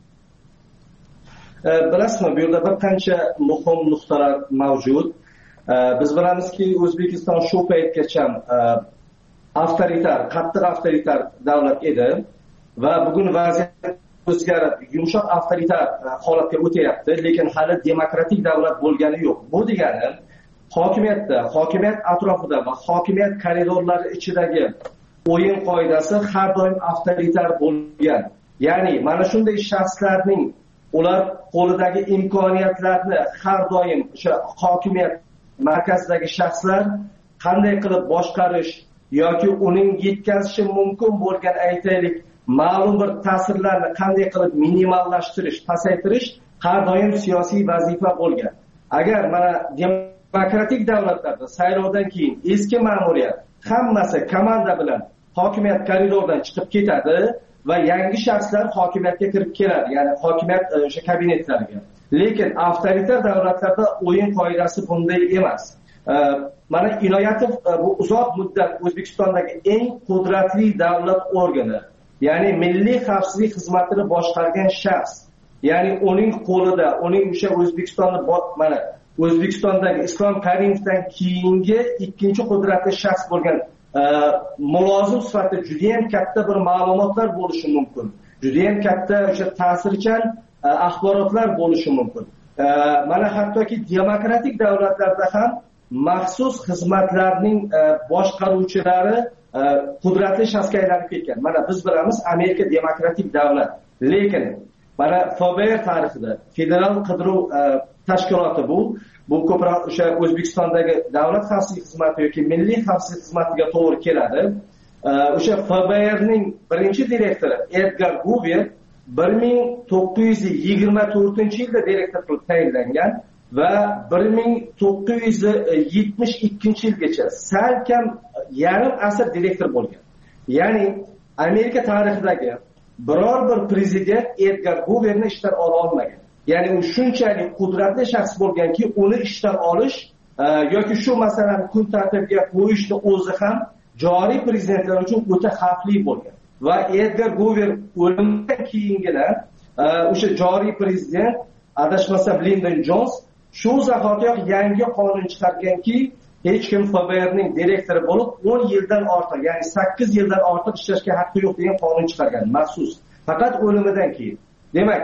E, bilasizmi, bu yerda bir qancha muhim nuqtalar mavjud. E, biz bilamizki, O'zbekiston shu paytgacha e, avtoritar, qattiq avtoritar davlat edi va bugun vaziyat o'zgarib, yumshoq avtoritar holatga o'tyapti, lekin hali demokratik davlat bo'lgani yo'q. Bu degani hokimiyatda, hokimiyat atrofida va hokimiyat koridorlari ichidagi o'yin qoidasi har doim avtoritar bo'lgan. Ya'ni mana shunday shaxslarning ular qo'lidagi imkoniyatlarni har doim o'sha hokimiyat markazidagi shaxslar qanday qilib boshqarish yoki uning yetkazishi mumkin bo'lgan, aytaylik, ma'lum bir ta'sirlarni qanday qilib minimallashtirish, pasaytirish har doim siyosiy vazifa bo'lgan. Agar mana demokratik davlatlarda saylovdan keyin eski ma'muriyat hammasi komanda bilan hokimiyat koridoridan chiqib ketadi va yangi shaxslar hokimiyatga kirib keladi, ya'ni hokimiyat o'sha kabinetlariga. Lekin avtoritar davlatlarda o'yin qoidasi bunday emas. Mana Inoyatov bu uzoq muddat O'zbekistondagi eng qudratli davlat organi, ya'ni Milliy xavfsizlik xizmatini boshqargan shaxs. Ya'ni uning qo'lida, uning o'sha O'zbekistonni mana O'zbekistondagi Islom Karimovdan keyingi ikkinchi qudratli shaxs bo'lgan e, mulozim sifatida juda ham katta bir ma'lumotlar bo'lishi mumkin. Juda ham katta o'sha ta'sirchan e, axborotlar bo'lishi mumkin. E, mana hattoki demokratik davlatlarda ham maxsus xizmatlarning e, boshqaruvchilari e, qudratli shaxsga aylanib ketgan. Mana biz bilamiz, Amerika demokratik davlat. Lekin mana F B R tarixida federal qidiruv e, tashkiloti bu bu ko'proq o'sha O'zbekistondagi davlat xavfsizlik xizmati yoki milliy xavfsizlik xizmatiga to'g'ri keladi. O'sha F B R'ning birinchi direktori Edgar Hoover bir ming to'qqiz yuz yigirma to'rtinchi yilda direktor qilib tayinlangan va bir ming to'qqiz yuz yetmish ikkinchi yilgacha salkam yarim asr direktor bo'lgan. ya'ni Amerika tarixidagi biror bir prezident Edgar Hooverni ishdan ola olmagan. Ya'ni u shunchalik qudratli shaxs bo'lganki, uni ishdan olish yoki shu masalani kun tartibiga qo'yishni o'zi ham joriy prezidentlar uchun o'ta xavfli bo'lgan. Va Edgar Hoover o'limidan keyingina o'sha joriy prezident, adashmasam Lyndon Johnson, shu zahotiyoq yangi qonun chiqarganki, hech kim F B R'ning direktori bo'lib o'n yildan ortiq, ya'ni sakkiz yildan ortiq ishlashga haqqi yo'q degan qonun chiqargan, maxsus. Faqat o'limidan keyin. Demak,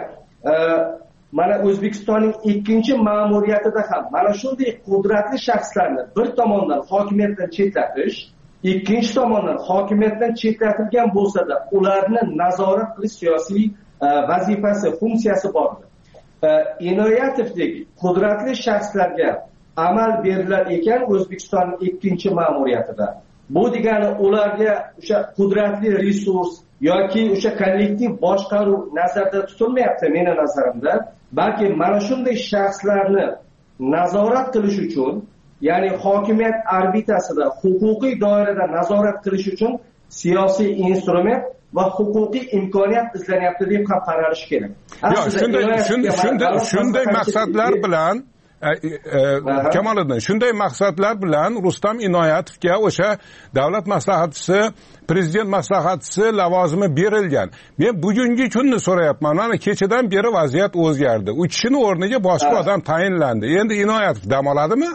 mana O'zbekistonning ikkinchi ma'muriyatida ham mana shunday qudratli shaxslarni bir tomondan hokimiyatdan chetlatish, ikkinchi tomondan hokimiyatdan chetlatilgan bo'lsa-da, ularni nazorat qilish siyosiy vazifasi, funksiyasi bor. Inoyatovdek qudratli shaxslarga amal berilar ekan O'zbekistonning ikkinchi ma'muriyatida. Bu degani ularga o'sha qudratli resurs yoki o'sha kollektiv boshqaruv nazarda tutilmayapti meni nazarimda, balki mana shunday shaxslarni nazorat qilish uchun, ya'ni hokimiyat orbitasida, huquqiy doirada nazorat qilish uchun siyosiy instrument va huquqiy imkoniyat izlanyapti deb ham qaralish kerak. Yo'q, shunday shunday shunday maqsadlar bilan Kamoliddin, shunday maqsadlar bilan Rustam Inoyatovga o'sha davlat maslahatchisi, prezident maslahatchisi lavozimi berilgan. Men bugungi kunni so'rayapman. Mana kechadan beri vaziyat o'zgardi. U kishining o'rniga boshqa odam tayinlandi. Endi Inoyatov dam oladimi?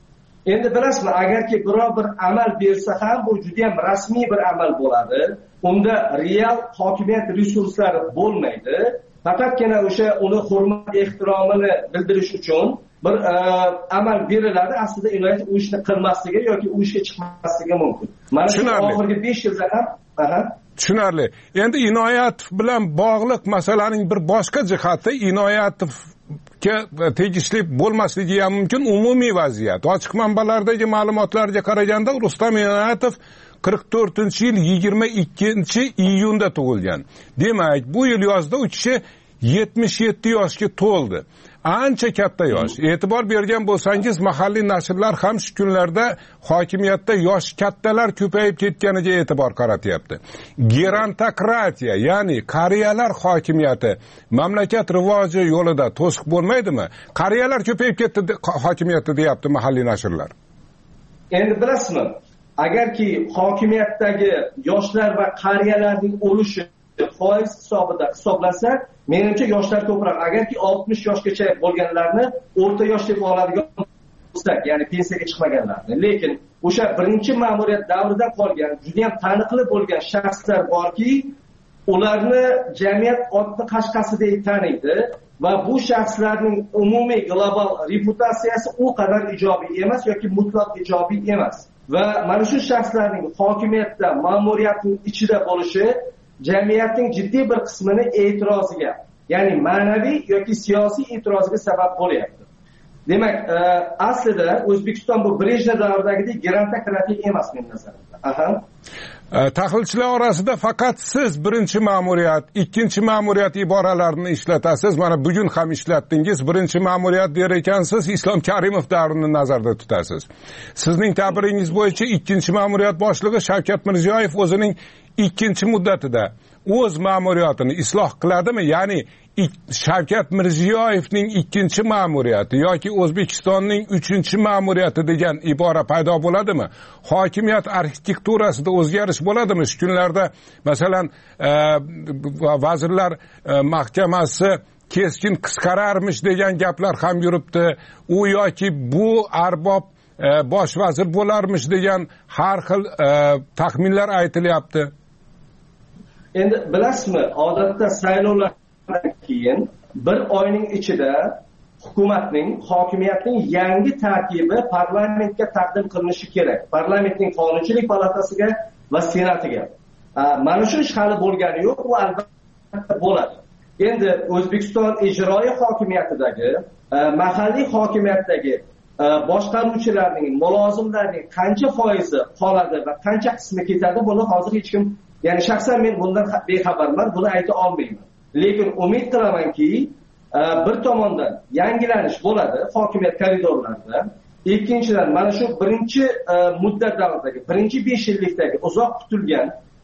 Endi bilasizmi, agarki biror bir amal bersa ham bu juda ham rasmiy bir amal bo'ladi. Unda real hokimiyat resurslari bo'lmaydi. Faqatgina o'sha uni hurmat ehtiromini bildirish uchun bir amal beriladi. Aslida Inoyatov u ishni qilmasligi yoki u ishga chiqmasligi mumkin. Mana shu oxirgi besh yilda ham aha tushunarli. Endi Inoyatov bilan bog'liq masalaning bir boshqa jihati Inoyatovga tegishli bo'lmasligi ham mumkin umumiy vaziyat. Ochiq manbalardagi ma'lumotlarga qaraganda Rustam Inoyatov qirq to'rtinchi yil yigirma ikkinchi iyunda tug'ilgan. Demak, bu yil yozda u kishi yetmish yetti yoshga to'ldi. Ancha katta yosh. E'tibor bergan bo'lsangiz, mahalliy nashrlar ham shu kunlarda hokimiyatda yosh kattalar ko'payib ketganiga e'tibor qaratyapti. Gerontokratiya, ya'ni qariyalar hokimiyati mamlakat rivoji yo'lida to'siq bo'lmaydimi? Qariyalar ko'payib ketdi hokimiyatda deyapti mahalliy nashrlar. Endi bilasizmi, agarki hokimiyatdagi yoshlar va qariyalarning o'lishi foiz hisobida hisoblansa, menimcha yoshlar ko'proq. Agarki oltmish yoshgacha bo'lganlarni o'rta yosh deb oladigan bo'lsak, ya'ni pensiyaga chiqmaganlarni. Lekin o'sha birinchi ma'muriyat davrida qolgan, juda ham taniqli bo'lgan shaxslar borki, ularni jamiyat otni qashqasidek taniydi va bu shaxslarning umumiy global reputatsiyasi u qadar ijobiy emas yoki mutlaq ijobiy emas. Va mana shu shaxslarning hokimiyatda, ma'muriyatning ichida bo'lishi jamiyatning jiddiy bir qismini e'tiroziga, ya'ni ma'naviy yoki siyosiy e'tiroziga sabab bo'lyapti. Demak, aslida O'zbekiston bu Brejnev davridagidek gerontokratik emas men nazarimda. Aha. Tahlilchilar orasida faqat siz birinchi ma'muriyat, ikkinchi ma'muriyat iboralarini ishlatasiz. Mana bugun ham ishlatdingiz. Birinchi ma'muriyat der ekansiz, Islom Karimov davrini nazarda tutasiz. Sizning ta'biringiz bo'yicha ikkinchi ma'muriyat boshlig'i Shavkat Mirziyoyev o'zining ikkinchi muddatida o'z ma'muriyatini isloh qiladimi? Ya'ni Shavkat Mirziyoyevning ikkinchi ma'muriyati yoki O'zbekistonning uchinchi ma'muriyati degan ibora paydo bo'ladimi? Hokimiyat arxitekturasida o'zgarish bo'ladimi? Shu kunlarda masalan vazirlar mahkamasi keskin qisqararmish degan gaplar ham yuribdi. U yoki bu arbob bosh vazir bo'larmish degan har xil taxminlar aytilyapti. Endi bilasizmi, odatda saylovlardan keyin bir oyning ichida hukumatning, hokimiyatning yangi tarkibi parlamentga taqdim qilinishi kerak. Parlamentning qonunchilik palatasiga va senatiga. Mana shu ish hali bo'lgani yo'q, u albatta bo'ladi. Endi O'zbekiston ijroiy hokimiyatidagi, mahalliy hokimiyatdagi boshqaruvchilarning, mulozimlarning qancha foizi qoladi va qancha qismi ketadi, buni hozir hech kim, ya'ni shaxsan men bundan bexabarman, buni ayta olmayman. Lekin umid qilamanki, bir tomondan yangilanish bo'ladi hokimiyat koridorlarida. Ikkinchidan, mana shu birinchi muddat davridagi, birinchi besh yillikdagi uzoq kutilgan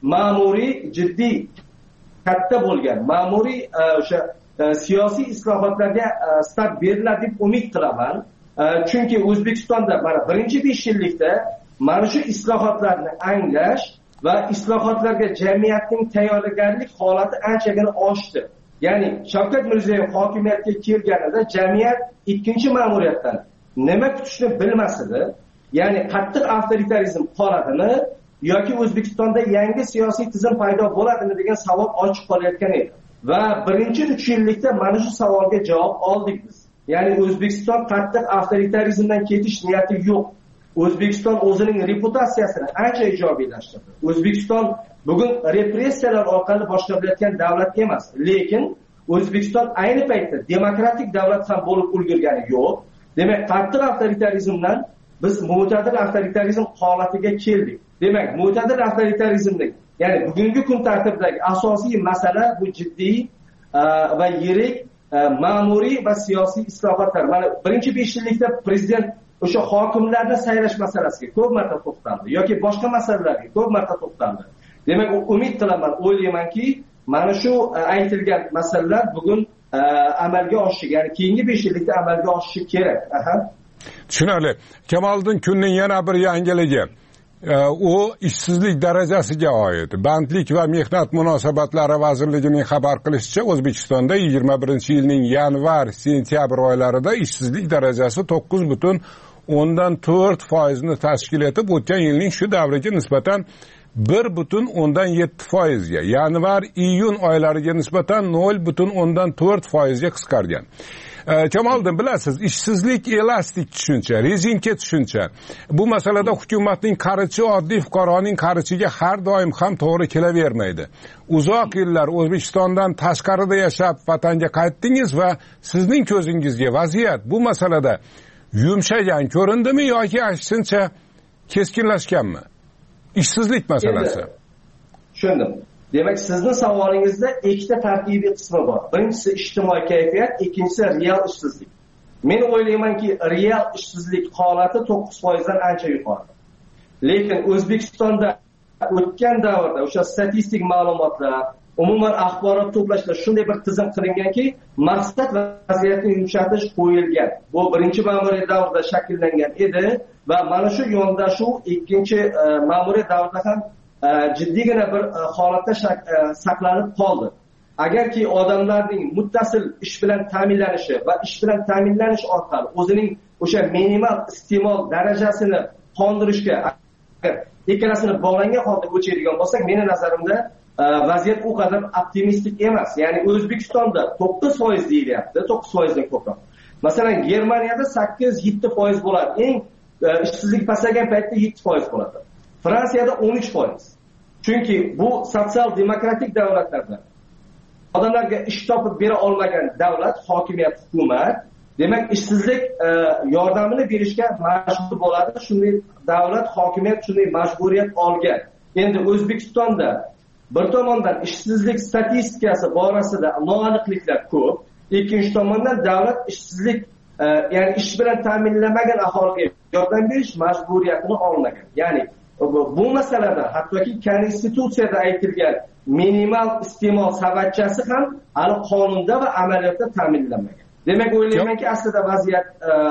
ma'muriy jiddiy katta bo'lgan ma'muriy o'sha siyosiy islohotlarga start beriladi deb umid qilaman. Chunki O'zbekistonda mana birinchi besh yillikda mana shu islohotlarni anglash va islohotlarga jamiyatning tayyorgarlik holati anchagina oshdi. Ya'ni Shavkat Mirziyoyev hokimiyatga kelganida jamiyat ikkinchi ma'muriyatdan nima kutishni bilmas edi. Ya'ni qattiq avtoritarizm qoladimi yoki O'zbekistonda yangi siyosiy tizim paydo bo'ladimi degan savol ochiq qolayotgan edi. Va birinchi uch yillikda mana shu savolga javob oldik biz. Ya'ni O'zbekiston qattiq avtoritarizmdan ketish niyati yo'q. O'zbekiston o'zining reputatsiyasini ancha ijobiylashtirdi. O'zbekiston bugun repressiyalar orqali boshqarilayotgan davlat emas, lekin O'zbekiston ayni paytda demokratik davlat ham bo'lib ulgurgani yo'q. Demak, qattiq avtoritarizmdan biz mo'tadil avtoritarizm holatiga keldik. Demak, mo'tadil avtoritarizmning, ya'ni bugungi kun tartibidagi asosiy masala bu jiddiy va yirik ma'muriy va siyosiy islohotlar. Mana birinchi besh yillikda prezident o'sha hokimlarni saylash masalasiga ko'p marta to'xtaldi yoki boshqa masalalarga ko'p marta to'xtaldi. Demak, umid qilaman, o'ylaymanki, mana shu aytilgan masalalar bugun amalga oshishi, ya'ni keyingi besh yillikda amalga oshishi kerak. Aha. Tushunarli. Kamoliddin, kunning yana bir yangiligi u ishsizlik darajasiga oid. Bandlik va mehnat munosabatlari vazirligining xabar qilishicha, O'zbekistonda yigirma birinchi yilning yanvar sentyabr oylarida ishsizlik darajasi to'qqiz butun o'ndan to'rt foizni tashkil etib, o'tgan yilning shu davriga nisbatan bir butun o'ndan yetti foizga, yanvar iyun oylariga nisbatan nol butun o'ndan to'rt foizga qisqargan. Kamoliddin, bilasiz, ishsizlik elastik tushuncha, rezinka tushuncha. Bu masalada hukumatning qarichi oddiy fuqaroning qarichiga har doim ham to'g'ri kelavermaydi. Uzoq yillar O'zbekistondan tashqarida yashab, vatanga qaytdingiz va sizning ko'zingizga vaziyat bu masalada yumshagan ko'rindimi yoki aksincha keskinlashganmi? Ishsizlik masalasi. Tushundim. Demak, sizning savolingizda ikkita tarkibiy qismi bor. Birinchisi ijtimoiy kayfiyat, ikkinchisi real ishsizlik. Men o'ylaymanki, real ishsizlik holati to'qqiz foizdan ancha yuqori. Lekin O'zbekistonda o'tgan davrda o'sha statistik ma'lumotlar, umuman axborot to'plashda shunday bir tizim qilinganki, maqsad vaziyatni yumshatish qo'yilgan. Bu birinchi ma'muriyat davrida shakllangan edi va mana shu yondashuv ikkinchi ma'muriyat davrida ham jiddiygina bir holatda saqlanib qoldi. Agarki odamlarning muttasil ish bilan ta'minlanishi va ish bilan ta'minlanish orqali o'zining o'sha minimal iste'mol darajasini qondirishga agar ikkalasini bog'langan holda o'chiradigan bo'lsak, meni nazarimda vaziyat u qadar optimistik emas. Ya'ni O'zbekistonda to'qqiz foiz deyilyapti, to'qqiz foizdan ko'proq. Masalan, Germaniyada sakkiz yetti foiz bo'ladi. Eng ishsizlik pasaygan paytda yetti foiz bo'ladi. Fransiyada o'n uch foiz. Chunki bu sotsial demokratik davlatlarda odamlarga ish topib bera olmagan davlat, hokimiyat, hukumat, demak, ishsizlik yordamini berishga majbur bo'ladi. Shunday davlat, hokimiyat shunday majburiyat olgan. Endi O'zbekistonda bir tomondan ishsizlik statistikasi borasida noaniqliklar ko'p, ikkinchi tomondan davlat ishsizlik, ya'ni ish bilan ta'minlanmagan aholiga yordam berish majburiyatini olmagan. Ya'ni bu masalada hattoki konstitutsiyada aytilgan minimal iste'mol savatchasi ham hali qonunda va amaliyotda ta'minlanmagan. Demak, o'ylaymanki, aslida vaziyat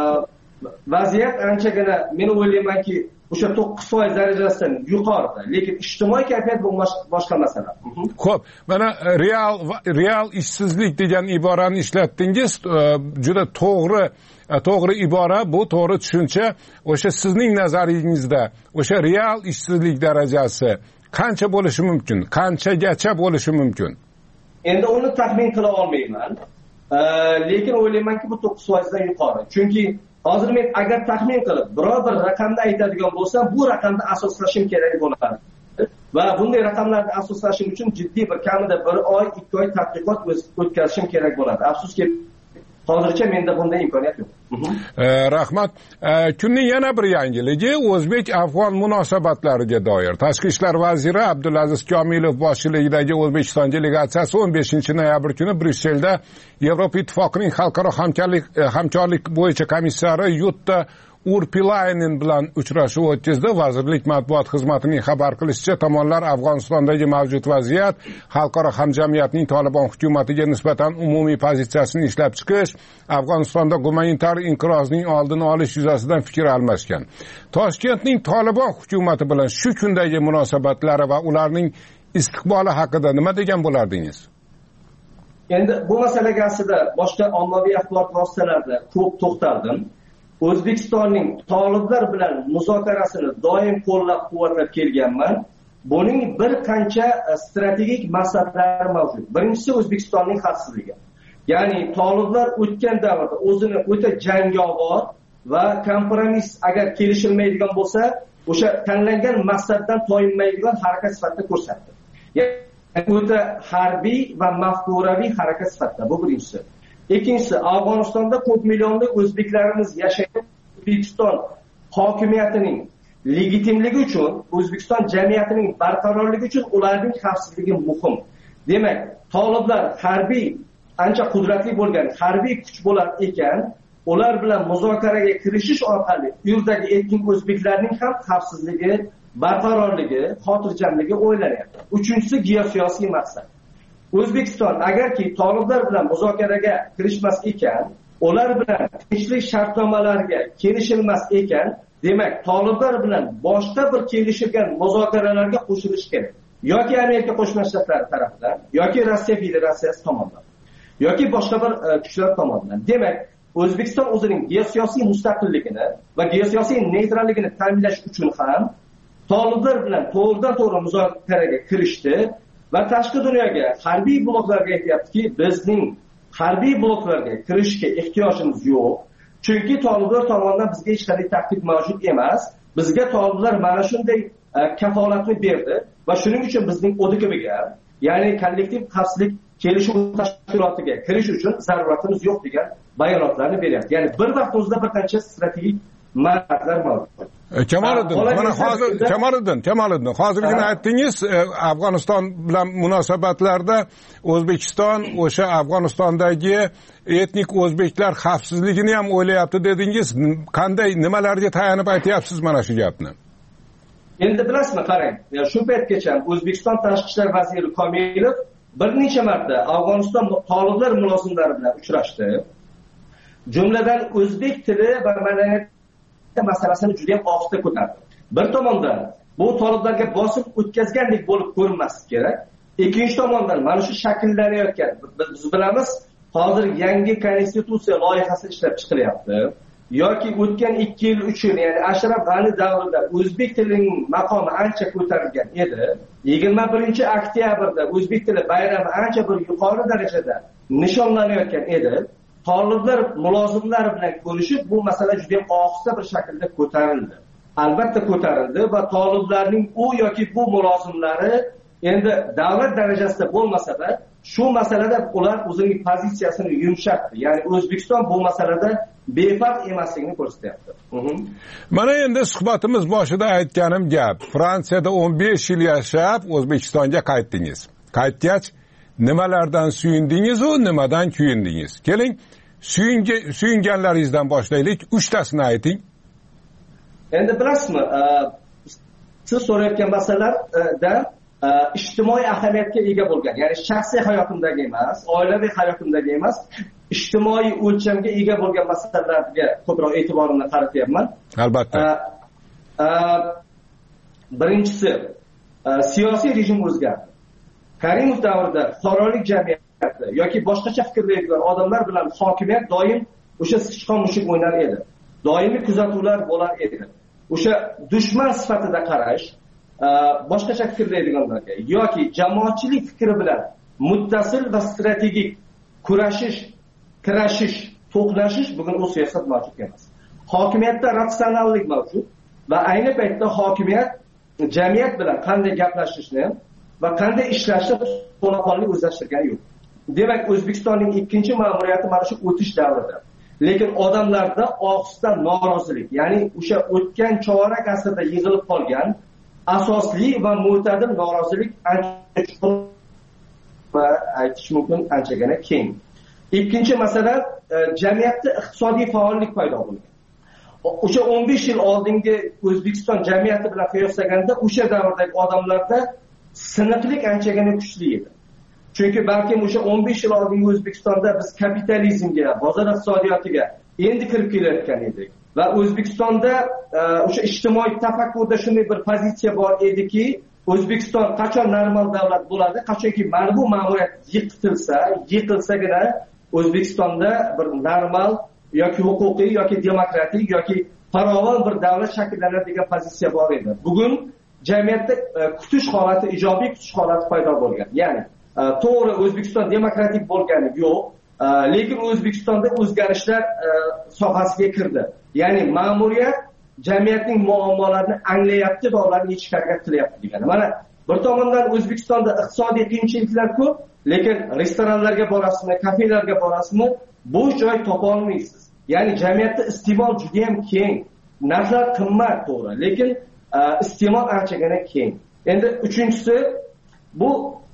vaziyat anchagina, men o'ylaymanki, o'sha to'qqiz foiz darajasidan yuqorida, lekin ijtimoiy kayfiyat bu boshqa masala. Xo'p, mana real real ishsizlik degan iborani ishlatdingiz, juda to'g'ri to'g'ri ibora, bu to'g'ri tushuncha. O'sha sizning nazaringizda o'sha real ishsizlik darajasi qancha bo'lishi mumkin? Qanchagacha bo'lishi mumkin? Endi uni taxmin qila olmayman. Lekin o'ylaymanki, bu to'qqiz foizdan yuqori. Chunki hozir men agar taxmin qilib biror bir raqamni aytadigan bo'lsam, bu raqamda asoslashim kerak bo'ladi. Va bunday raqamlarni asoslashim uchun jiddiy bir kamida bir oy, ikki oy tadqiqot o'tkazishim kerak bo'ladi. Afsuski, hozircha menda bunday imkoniyat yo'q. Rahmat. Kunning yana bir yangiligi o'zbek-afg'on munosabatlariga doir. Tashqi ishlar vaziri Abdulaziz Komilov boshchiligidagi O'zbekiston delegatsiyasi o'n beshinchi noyabr kuni Bryusselda Yevropa Ittifoqining xalqaro hamkorlik hamkorlik bo'yicha komissari Yutta Urpilainen bilan uchrashuv o'tkazdi. Vazirlik matbuot xizmatining xabar qilishicha, tomonlar Afg'onistondagi mavjud vaziyat, xalqaro hamjamiyatning Tolibon hukumatiga nisbatan umumiy pozitsiyasini ishlab chiqish, Afg'onistonda gumanitar inqirozning oldini olish yuzasidan fikr almashgan. Toshkentning Tolibon hukumati bilan shu kundagi munosabatlari va ularning istiqboli haqida nima degan bo'lardingiz? Endi bu masalaga aslida boshqa ommaviy axborot vositalarida ko'p to'xtaldim. O'zbekistonning toliblar bilan muzokarasini doim qo'llab-quvvatlab kelganman. Buning bir qancha strategik maqsadlari mavjud. Birinchisi O'zbekistonning xavfsizligi. Ya'ni toliblar o'tgan davrda o'zini o'ta jangovar va kompromiss agar kelishilmaydigan bo'lsa, o'sha tanlangan maqsaddan toyinmaydigan harakat sifatida ko'rsatdi. Ya'ni o'ta harbiy va mafkuraviy harakat sifatida. Bu birinchisi. Ikkinchisi, Afg'onistonda ko'p millionli o'zbeklarimiz yashaydi. O'zbekiston hokimiyatining legitimligi uchun, O'zbekiston jamiyatining barqarorligi uchun ularning xavfsizligi muhim. Demak, toliblar harbiy, ancha qudratli bo'lgan harbiy kuch bo'lar ekan, ular bilan muzokaraga kirishish orqali u yerdagi erkin o'zbeklarning ham xavfsizligi, barqarorligi, xotirjamligi o'ylanyapti. Uchinchisi geosiyosiy maqsad. O'zbekiston agarki toliblar bilan muzokaraga kirishmas ekan, ular bilan tinchlik shartnomalariga kelishilmas ekan, demak, toliblar bilan boshqa bir kelishilgan muzokaralarga qo'shilish kerak. Yoki Amerika Qo'shma Shtatlari tarafidan, yoki Rossiya Federatsiyasi tomonidan, yoki boshqa bir kuchlar tomonidan. Demak, O'zbekiston o'zining geosiyosiy mustaqilligini va geosiyosiy neytralligini ta'minlash uchun ham toliblar bilan to'g'ridan-to'g'ri muzokaraga kirishdi. Va tashqi dunyoga, harbiy bloklarga aytyaptiki, bizning harbiy bloklarga kirishga ehtiyojimiz yo'q. Chunki toliblar tomonidan bizga hech qanday tahdid mavjud emas. Bizga toliblar mana shunday kafolatni berdi va shuning uchun bizning O D K Bga, ya'ni kollektiv xavfsizlik kelishuv tashkilotiga kirish uchun zaruratimiz yo'q degan bayonotlarni beryapti. Ya'ni bir vaqt o'zida bir qancha strategik maqsadlar mavjud. Kamoliddin, mana hozir Kamoliddin, Kamoliddin, hozirgina aytdingiz, Afg'oniston bilan munosabatlarda O'zbekiston o'sha Afg'onistondagi etnik o'zbeklar xavfsizligini ham o'ylayapti dedingiz. Qanday, nimalarga tayanib aytyapsiz mana shu gapni? Endi bilasizmi, qarang, shu paytgacha O'zbekiston tashqi ishlar vaziri Komilov bir necha marta Afg'oniston toliblar mulozimlari bilan uchrashdi. Jumladan o'zbek tili va madaniyat masalasini juda ham og'zida ko'tardi. Bir tomondan bu toliblarga bosim o'tkazgandek bo'lib ko'rinmaslik kerak. Ikkinchi tomondan mana shu shakllanayotgan, biz bilamiz, hozir yangi konstitutsiya loyihasi ishlab chiqilyapti. Yoki o'tgan ikki yil uchun, ya'ni Ashraf G'ani davrida o'zbek tilining maqomi ancha ko'tarilgan edi. yigirma birinchi oktyabrda o'zbek tili bayrami ancha bir yuqori darajada nishonlanayotgan edi. Toliblar mulozimlar bilan ko'rishib, bu masala juda ham ohista bir shaklda ko'tarildi. Albatta ko'tarildi va toliblarning u yoki bu mulozimlari endi davlat darajasida bo'lmasa-da, shu masalada ular o'zining pozitsiyasini yumshatdi. Ya'ni O'zbekiston bu masalada befarq emasligini ko'rsatyapti. Mana endi suhbatimiz boshida aytganim gap. Fransiyada o'n besh yil yashab, O'zbekistonga qaytdingiz. Qaytgach, nimalardan suyundingiz u, nimadan kuyundingiz? Keling, suyunganlaringizdan boshlaylik. Uchtasini ayting. Endi bilasizmi, siz so'rayotgan masalalarda ijtimoiy ahamiyatga ega bo'lgan, ya'ni shaxsiy hayotimdagi emas, oilaviy hayotimdagi emas, ijtimoiy o'lchamga ega bo'lgan masalalarga ko'proq e'tiborimni qaratyapman. Albatta. Birinchisi, siyosiy rejim o'zgardi. Karimov davrida fuqarolik jamiyati yoki boshqacha fikrlaydigan odamlar bilan hokimiyat doim o'sha sichqon mushuk o'ynar edi. Doimiy kuzatuvlar bo'lar edi. O'sha dushman sifatida qarash boshqacha fikrlaydiganlarga yoki jamoatchilik fikri bilan muttasil va strategik kurashish, kirashish, to'qnashish bugun u siyosat mavjud emas. Hokimiyatda ratsionallik mavjud va ayni paytda hokimiyat jamiyat bilan qanday gaplashishni va qanday ishlashni to'laqonli o'zlashtirgani yo'q. Demak, O'zbekistonning ikkinchi ma'muriyati mana shu o'tish davrida. Lekin odamlarda ohista norozilik, ya'ni o'sha o'tgan chorak asrda yig'ilib qolgan asosli va mo'tadil norozilik ancha va aytish mumkin anchagina keng. Ikkinchi masala, jamiyatda iqtisodiy faollik paydo bo'lgan. o'sha o'n besh yil oldingi O'zbekiston jamiyati bilan qiyoslaganda o'sha davrdagi odamlarda siniqlik anchagina kuchli edi. Chunki balkim o'sha o'n besh yil oldingi O'zbekistonda biz kapitalizmga, bozor iqtisodiyotiga endi kirib kelayotgan edik. Va O'zbekistonda o'sha ijtimoiy tafakkurda shunday bir pozitsiya bor ediki, O'zbekiston qachon normal davlat bo'ladi, qachonki mana bu ma'muriyat yiqitilsa, yiqilsagina O'zbekistonda bir normal yoki huquqiy yoki demokratik yoki farovon bir davlat shakllanadi degan pozitsiya bor edi. Bugun jamiyatda kutish holati, ijobiy kutish holati paydo bo'lgan. Ya'ni to'g'ri O'zbekiston demokratik bo'lgani yo'q, lekin O'zbekistonda o'zgarishlar sohasiga kirdi. Ya'ni ma'muriyat jamiyatning muammolarini anglayapti va ularni yechishga harakat qilyapti degani. Mana bir tomondan O'zbekistonda iqtisodiy qiyinchiliklar ko'p, lekin restoranlarga borasizmi, kafelarga borasizmi, bo'sh joy topa olmaysiz. Ya'ni jamiyatda iste'mol juda ham keng. Narxlar qimmat to'g'ri, lekin iste'mol anchagina keng. Endi uchinchisi bu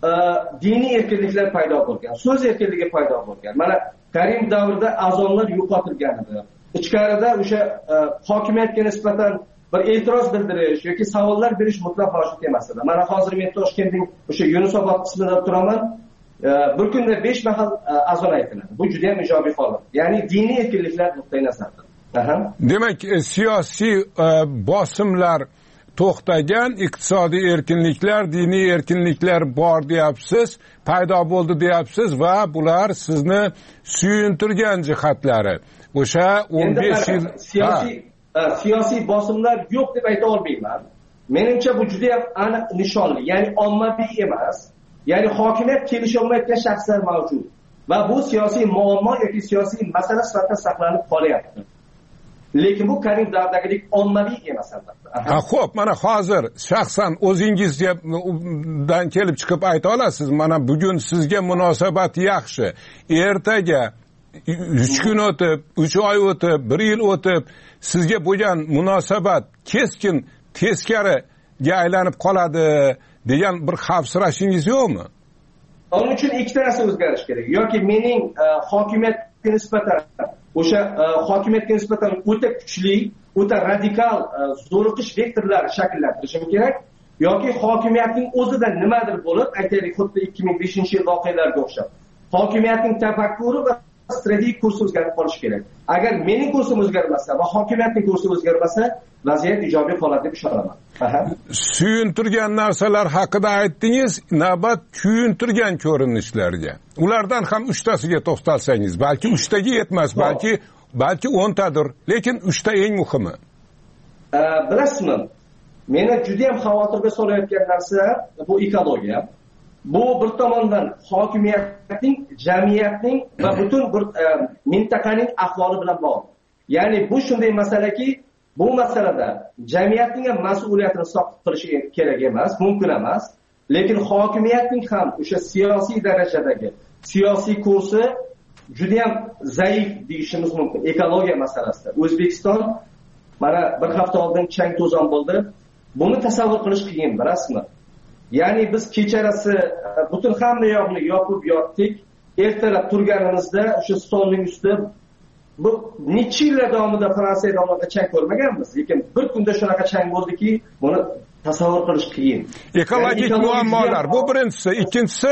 diniy erkinliklar paydo bo'lgan, so'z erkinligi paydo bo'lgan. Mana Karim davrida azonlar yo'qotilgan edi. Ichkarida o'sha hokimiyatga nisbatan bir e'tiroz bildirish yoki savollar berish mutlaq mavjud emas edi. Mana hozir men Toshkentning o'sha Yunusobod qismida turaman. Bir kunda besh mahal azon aytiladi. Bu juda ham ijobiy holat. Ya'ni diniy erkinliklar nuqtai nazaridan. Demak, siyosiy bosimlar to'xtagan, iqtisodiy erkinliklar, diniy erkinliklar bor deyapsiz, paydo bo'ldi deyapsiz va bular sizni suyuntirgan jihatlari. O'sha o'n besh yil siyosiy siyosiy bosimlar yo'q deb ayta olmayman. Menimcha bu juda ham aniq nishonli, ya'ni ommaviy emas. Ya'ni hokimiyat kelisha olmayotgan shaxslar mavjud va bu siyosiy muammo yoki siyosiy masala sifatida saqlanib qolyapti. Lekin bu Karim davridagidek ommaviy emas albatta. Ha, xo'p, mana hozir shaxsan o'zingizdan kelib chiqib ayta olasiz. Mana bugun sizga munosabat yaxshi. Ertaga uch kun o'tib, uch oy o'tib, bir yil o'tib, sizga bo'lgan munosabat keskin teskariga aylanib qoladi degan bir xavfsirashingiz yo'qmi? Onun uchun ikkita narsa o'zgarish kerak. Yoki mening hokimiyatga nisbatan o'sha hokimiyatga nisbatan o'ta kuchli, o'ta radikal zo'riqish vektorlari shakllantirishim kerak, yoki hokimiyatning o'zida nimadir bo'lib, aytaylik, xuddi ikki ming beshinchi yil voqealariga o'xshab, hokimiyatning tafakkuri va strategik kursi o'zgarib qolishi kerak. Agar mening kursim o'zgarmasa va hokimiyatning kursi o'zgarmasa, vaziyat ijobiy holat deb ishonaman. Suyuntirgan narsalar haqida aytdingiz, navbat kuyuntirgan ko'rinishlarga. Ulardan ham uchtasiga to'xtalsangiz, balki uchtaga yetmas, balki balki o'ntadir, lekin uchta eng muhimi. Bilasizmi, meni juda ham xavotirga solayotgan narsa bu ekologiya. Bu bir tomondan hokimiyatning, jamiyatning va butun bir mintaqaning ahvoli bilan bog'liq. Ya'ni bu shunday masalaki, bu masalada jamiyatning ham mas'uliyatini soqit qilishi kerak emas, mumkin emas. Lekin hokimiyatning ham o'sha siyosiy darajadagi siyosiy kursi juda ham zaif deyishimiz mumkin ekologiya masalasida. O'zbekiston mana bir hafta oldin chang to'zon bo'ldi. Buni tasavvur qilish qiyin, bilasizmi? Ya'ni biz kecharasi butun hamma yoqni yopib yotdik. Ertalab turganimizda o'sha stolning ustida bu necha yil davomida Fransiyada unaqa chang ko'rmaganmiz, lekin bir kunda shunaqa chang bo'ldiki, buni tasavvur qilish qiyin. Ekologik muammolar bu birinchisi, ikkinchisi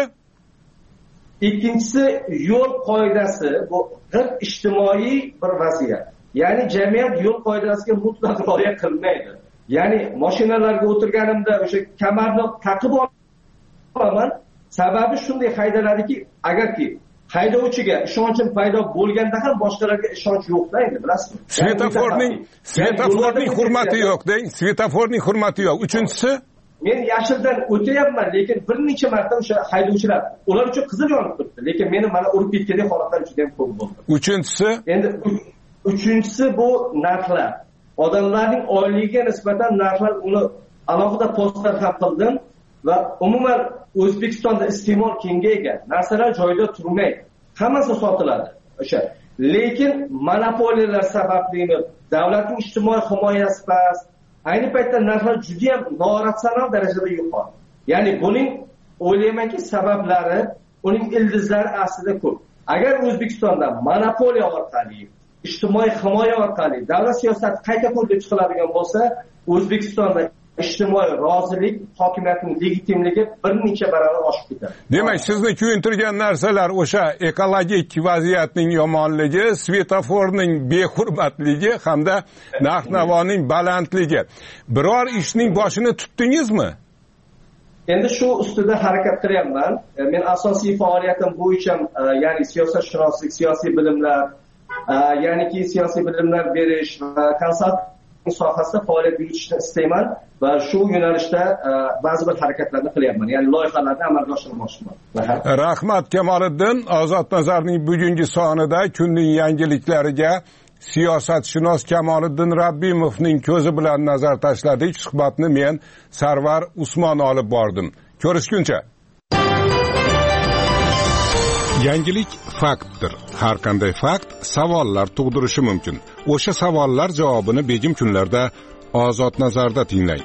ikkinchisi yo'l qoidasi, bu g'ir ijtimoiy bir vaziyat. Ya'ni jamiyat yo'l qoidasiga mutlaq rioya qilmaydi. Ya'ni mashinalarga o'tirganimda o'sha kamarni taqib olaman, sababi shunday haydaladiki, agarki haydovchiga ishonchim paydo bo'lganda ham boshqalarga ishonch yo'qda endi, bilasizmi? Svetoforning svetoforning hurmati yo'q, deng. Svetoforning hurmati yo'q. Uchinchisi, men yashildan o'tayapman, lekin bir necha marta o'sha haydovchilar, ular uchun qizil yonib turibdi, lekin meni mana urib ketgan holatlar juda ham ko'p bo'ldi. Uchinchisi, endi uchinchisi bu narxlar. Odamlarning oyligiga nisbatan narxlar, uni alohida postlar ham qildim va umuman O'zbekistonda iste'mol kengaygan, narsalar joyida turmaydi. Hammasi sotiladi. O'sha. Lekin monopoliyalar sabablimi, davlatning ijtimoiy himoyasi past. Ayni paytda narxlar juda ham noratsional darajada yuqori. Ya'ni buning o'ylaymanki sabablari, uning ildizlari aslida ko'p. Agar O'zbekistonda monopoliya orqali ijtimoiy himoya orqali davlat siyosati qayta ko'rib chiqiladigan bo'lsa, O'zbekistonda ijtimoiy rozilik, hokimiyatning legitimligi bir necha barobar oshib ketadi. Demak, sizni kuyintirgan narsalar o'sha ekologik vaziyatning yomonligi, svetoforning behurmatligi hamda narx-navoning balandligi. Biror ishning boshini tutdingizmi? Endi shu ustida harakat qilyapman. Men asosiy faoliyatim bo'yicha, ya'ni siyosatshunoslik, siyosiy bilimlar, ya'niki siyosiy bilimlar berish va konsalting sohasida faoliyat yuritishni istayman va shu yo'nalishda ba'zi bir harakatlarni qilyapman. Ya'ni loyihalarni amalga oshirmoqchiman. Rahmat Kamoliddin, Ozod Nazarning bugungi sonida kunning yangiliklariga siyosatshunos Kamoliddin Rabbimovning ko'zi bilan nazar tashladik. Suhbatni men Sarvar Usmon olib bordim. Ko'rishguncha. Yangilik faktdir. Har qanday fakt savollar tug'dirishi mumkin. O'sha savollar javobini begim kunlarda Ozod Nazarda tinglang.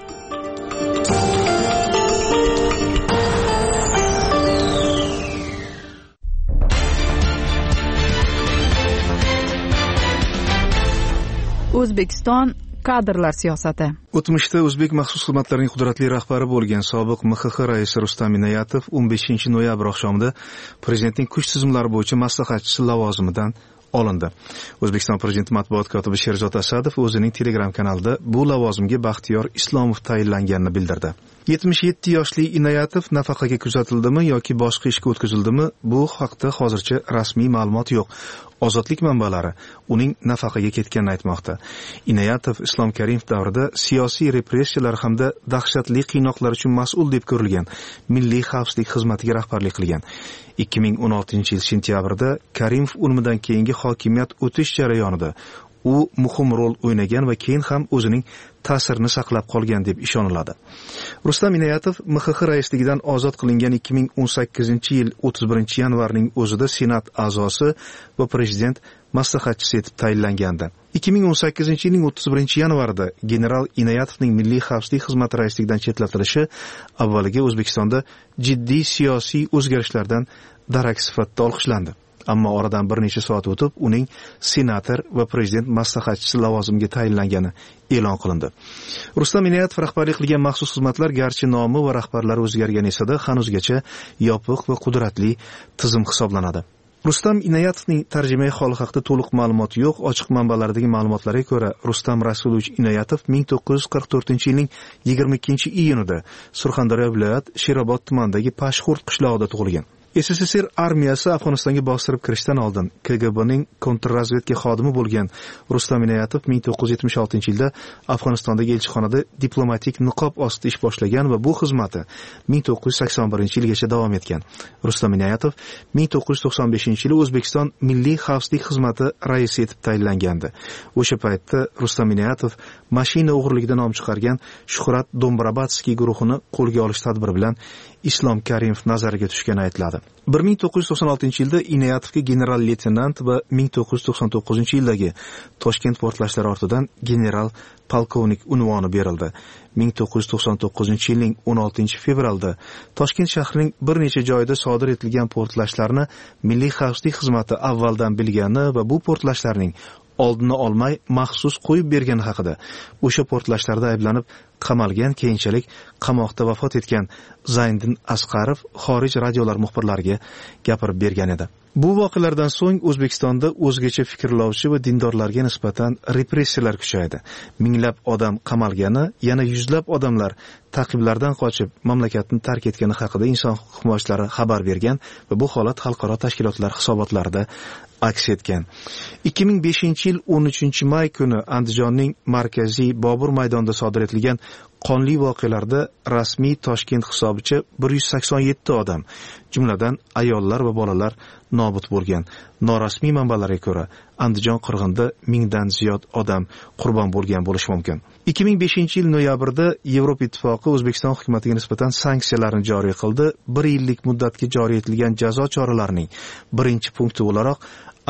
O'zbekiston kadrlar siyosati. O'tmishda o'zbek maxsus xizmatlarining qudratli rahbari bo'lgan sobiq M X X raisi Rustam Inoyatov o'n beshinchi noyabr oqshomida prezidentning kuch tizimlari bo'yicha maslahatchisi lavozimidan olindi. O'zbekiston Prezidenti matbuot kotibi Sherzod Asadov o'zining Telegram kanalida bu lavozimga Baxtiyor Islomov tayinlanganini bildirdi. yetmish yetti yoshli Inoyatov nafaqaga kuzatildimi yoki boshqa ishga o'tkazildimi, bu haqda hozircha rasmiy ma'lumot yo'q. Ozodlik manbalari uning nafaqaga ketganini aytmoqda. Inoyatov Islom Karimov davrida siyosiy repressiyalar hamda dahshatli qiynoqlar uchun mas'ul deb ko'rilgan Milliy xavfsizlik xizmatiga rahbarlik qilgan. ikki ming o'n oltinchi yil sentyabrda Karimov o'limidan keyingi hokimiyat o'tish jarayonida u muhim rol o'ynagan va keyin ham o'zining ta'sirini saqlab qolgan deb ishoniladi. Rustam Inoyatov M X X raisligidan ozod qilingan ikki ming o'n sakkizinchi yil o'ttiz birinchi yanvarning o'zida Senat a'zosi va prezident maslahatchisi etib tayinlangandi. ikki ming o'n sakkizinchi yilning o'ttiz birinchi yanvarida general Inoyatovning Milliy xavfsizlik xizmati raisligidan chetlatilishi avvaliga O'zbekistonda jiddiy siyosiy o'zgarishlardan darak sifatida olqishlandi. Ammo oradan bir necha soat o'tib uning senator va prezident maslahatchisi lavozimiga tayinlangani e'lon qilindi. Rustam Inoyatov rahbarlik qilgan maxsus xizmatlar garchi nomi va rahbarlari o'zgargan esa-da hanuzgacha yopiq va qudratli tizim hisoblanadi. Rustam Inoyatovning tarjimai holi haqida to'liq ma'lumot yo'q. Ochiq manbalardagi ma'lumotlarga ko'ra, Rustam Rasulovich Inoyatov ming to'qqiz yuz qirq to'rtinchi yilning yigirma ikkinchi iyunida Surxondaryo viloyat Sherobod tumanidagi Pashxurt qishlog'ida tug'ilgan. S S S R armiyasi Afg'onistonga bostirib kirishdan oldin K G B'ning kontrrazvedka xodimi bo'lgan Rustam Inoyatov ming to'qqiz yuz yetmish oltinchi yilda Afg'onistondagi elchixonada diplomatik niqob ostida ish boshlagan va bu xizmati ming to'qqiz yuz sakson birinchi yilgacha davom etgan. Rustam Inoyatov ming to'qqiz yuz to'qson beshinchi yili O'zbekiston Milliy xavfsizlik xizmati raisi etib tayinlangandi. O'sha paytda Rustam Inoyatov mashina o'g'irligidan nom chiqargan Shuhrat Dombrabatskiy guruhini qo'lga olish tadbiri bilan Islom Karimov nazariga tushgani aytiladi. bir ming to'qqiz yuz to'qson oltinchi yilda Inoyatovga general leytenant va ming to'qqiz yuz to'qson to'qqizinchi yildagi Toshkent portlashlari ortidan general polkovnik unvoni berildi. ming to'qqiz yuz to'qson to'qqizinchi yilning o'n oltinchi fevralda Toshkent shahrining bir necha joyida sodir etilgan portlashlarni Milliy xavfsizlik xizmati avvaldan bilgani va bu portlashlarning oldini olmay maxsus qo'yib bergani haqida o'sha portlashlarda ayblanib qamalgan, keyinchalik qamoqda vafot etgan Zayniddin Asqarov xorij radiolar muxbirlariga gapirib bergan edi. Bu voqealardan so'ng O'zbekistonda o'zgacha fikrlovchi va dindorlarga nisbatan repressiyalar kuchaydi. Minglab odam qamalgani, yana yuzlab odamlar ta'qiblardan qochib mamlakatni tark etgani haqida inson huquq himoyachilari xabar bergan va bu holat xalqaro tashkilotlar hisobotlarida aks etgan. ikki ming beshinchi yil o'n uchinchi may kuni Andijonning markaziy Bobur maydonida sodir etilgan qonli voqealarda rasmiy Toshkent hisobicha bir yuz sakson yetti odam, jumladan ayollar va bolalar nobud bo'lgan. Norasmiy manbalarga ko'ra, Andijon qirg'inida mingdan ziyod odam qurbon bo'lgan bo'lishi mumkin. ikki ming beshinchi yil noyabrda Yevropa Ittifoqi O'zbekiston hukumatiga nisbatan sanksiyalarni joriy qildi. Bir yillik muddatga joriy etilgan jazo choralarining birinchi punkti o'laroq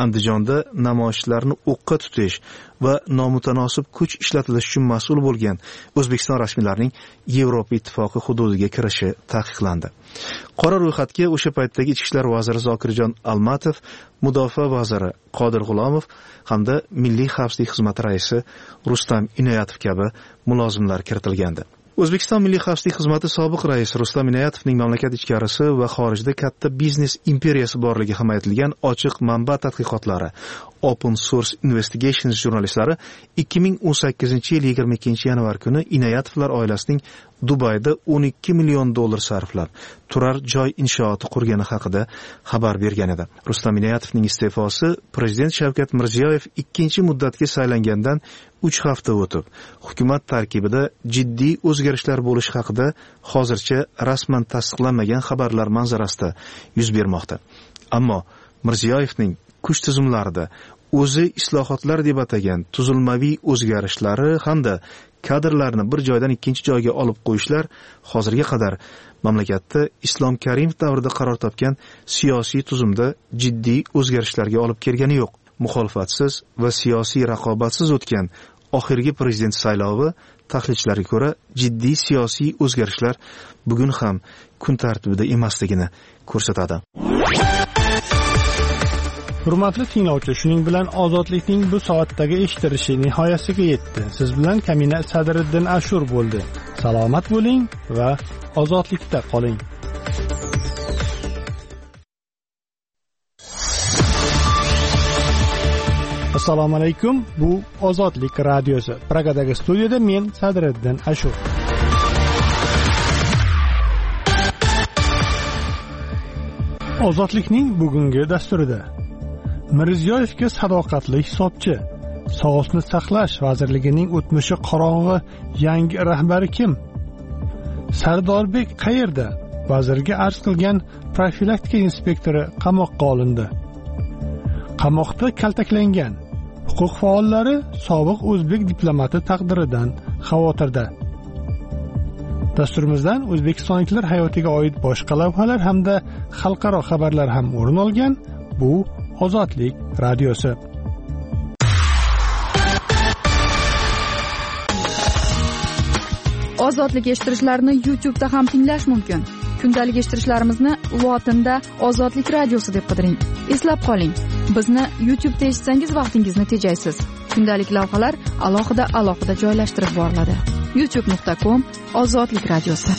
Andijonda namoyishlarni o'qqa tutish va nomutanosib kuch ishlatilishi uchun mas'ul bo'lgan O'zbekiston rasmiylarining Yevropa Ittifoqi hududiga kirishi taqiqlandi. Qora ro'yxatga o'sha paytdagi Ichki ishlar vaziri Zokirjon Almatov, Mudofaa vaziri Qodir G'ulomov hamda Milliy xavfsizlik xizmati raisi Rustam Inoyatov kabi mulozimlar kiritilgandi. O'zbekiston Milliy xavfsizlik xizmati sobiq raisi Rustam Inoyatovning mamlakat ichkarisi va xorijda katta biznes imperiyasi borligi ham aytilgan ochiq manba tadqiqotlari Open Source Investigations jurnalistlari ikki ming o'n sakkizinchi yil yigirma ikkinchi yanvar kuni Inoyatovlar oilasining Dubayda o'n ikki million dollar sarflab turar joy inshooti qurgani haqida xabar bergan edi. Rustam Inoyatovning iste'fosi Prezident Shavkat Mirziyoyev ikkinchi muddatga saylangandan uch hafta o'tib, hukumat tarkibida jiddiy o'zgarishlar bo'lishi haqida hozircha rasman tasdiqlanmagan xabarlar manzarasida yuz bermoqda. Ammo Mirziyoyevning kuch tizimlarida o'zi islohotlar deb atagan tuzilmaviy o'zgarishlari hamda kadrlarni bir joydan ikkinchi joyga olib qo'yishlar hozirga qadar mamlakatda Islom Karimov davrida qaror topgan siyosiy tuzumda jiddiy o'zgarishlarga olib kelgani yo'q. Muxolifatsiz va siyosiy raqobatsiz o'tgan oxirgi prezident saylovi tahlilchilarga ko'ra jiddiy siyosiy o'zgarishlar bugun ham kun tartibida emasligini ko'rsatadi. Hurmatli tinglovchi, shuning bilan ozodlikning bu soatdagi eshittirishi nihoyasiga yetdi. Siz bilan Kamina Sadriddin Ashur bo'ldi. Salomat bo'ling va ozodlikda qoling. Assalomu alaykum. Bu Ozodlik radiosi. Pragadagi studiyada men Sadriddin Ashur. Ozodlikning bugungi dasturida Mirziyoyevga sadoqatli hisobchi, Sog'liqni saqlash vazirligining o'tmishi qorong'i yangi rahbari kim? Sardorbek qayerda? Vazirga arz qilgan profilaktika inspektori qamoqqa olindi. Qamoqda kaltaklangan huquq faollari sobiq o'zbek diplomati taqdiridan xavotirda. Dasturimizdan o'zbekistonliklar hayotiga oid boshqa lavhalar hamda xalqaro xabarlar ham o'rin olgan. Bu Ozodlik radiosi. Ozodlik eshittirishlarni YouTube'da ham tinglash mumkin. Kundalik eshittirishlarimizni lotinda Ozodlik radiosi deb qidiring. Eslab qoling, bizni YouTube'da eshitsangiz vaqtingizni tejaysiz. Kundalik lavhalar alohida alohida joylashtirib boriladi. youtube nuqta com Ozodlik radiosi.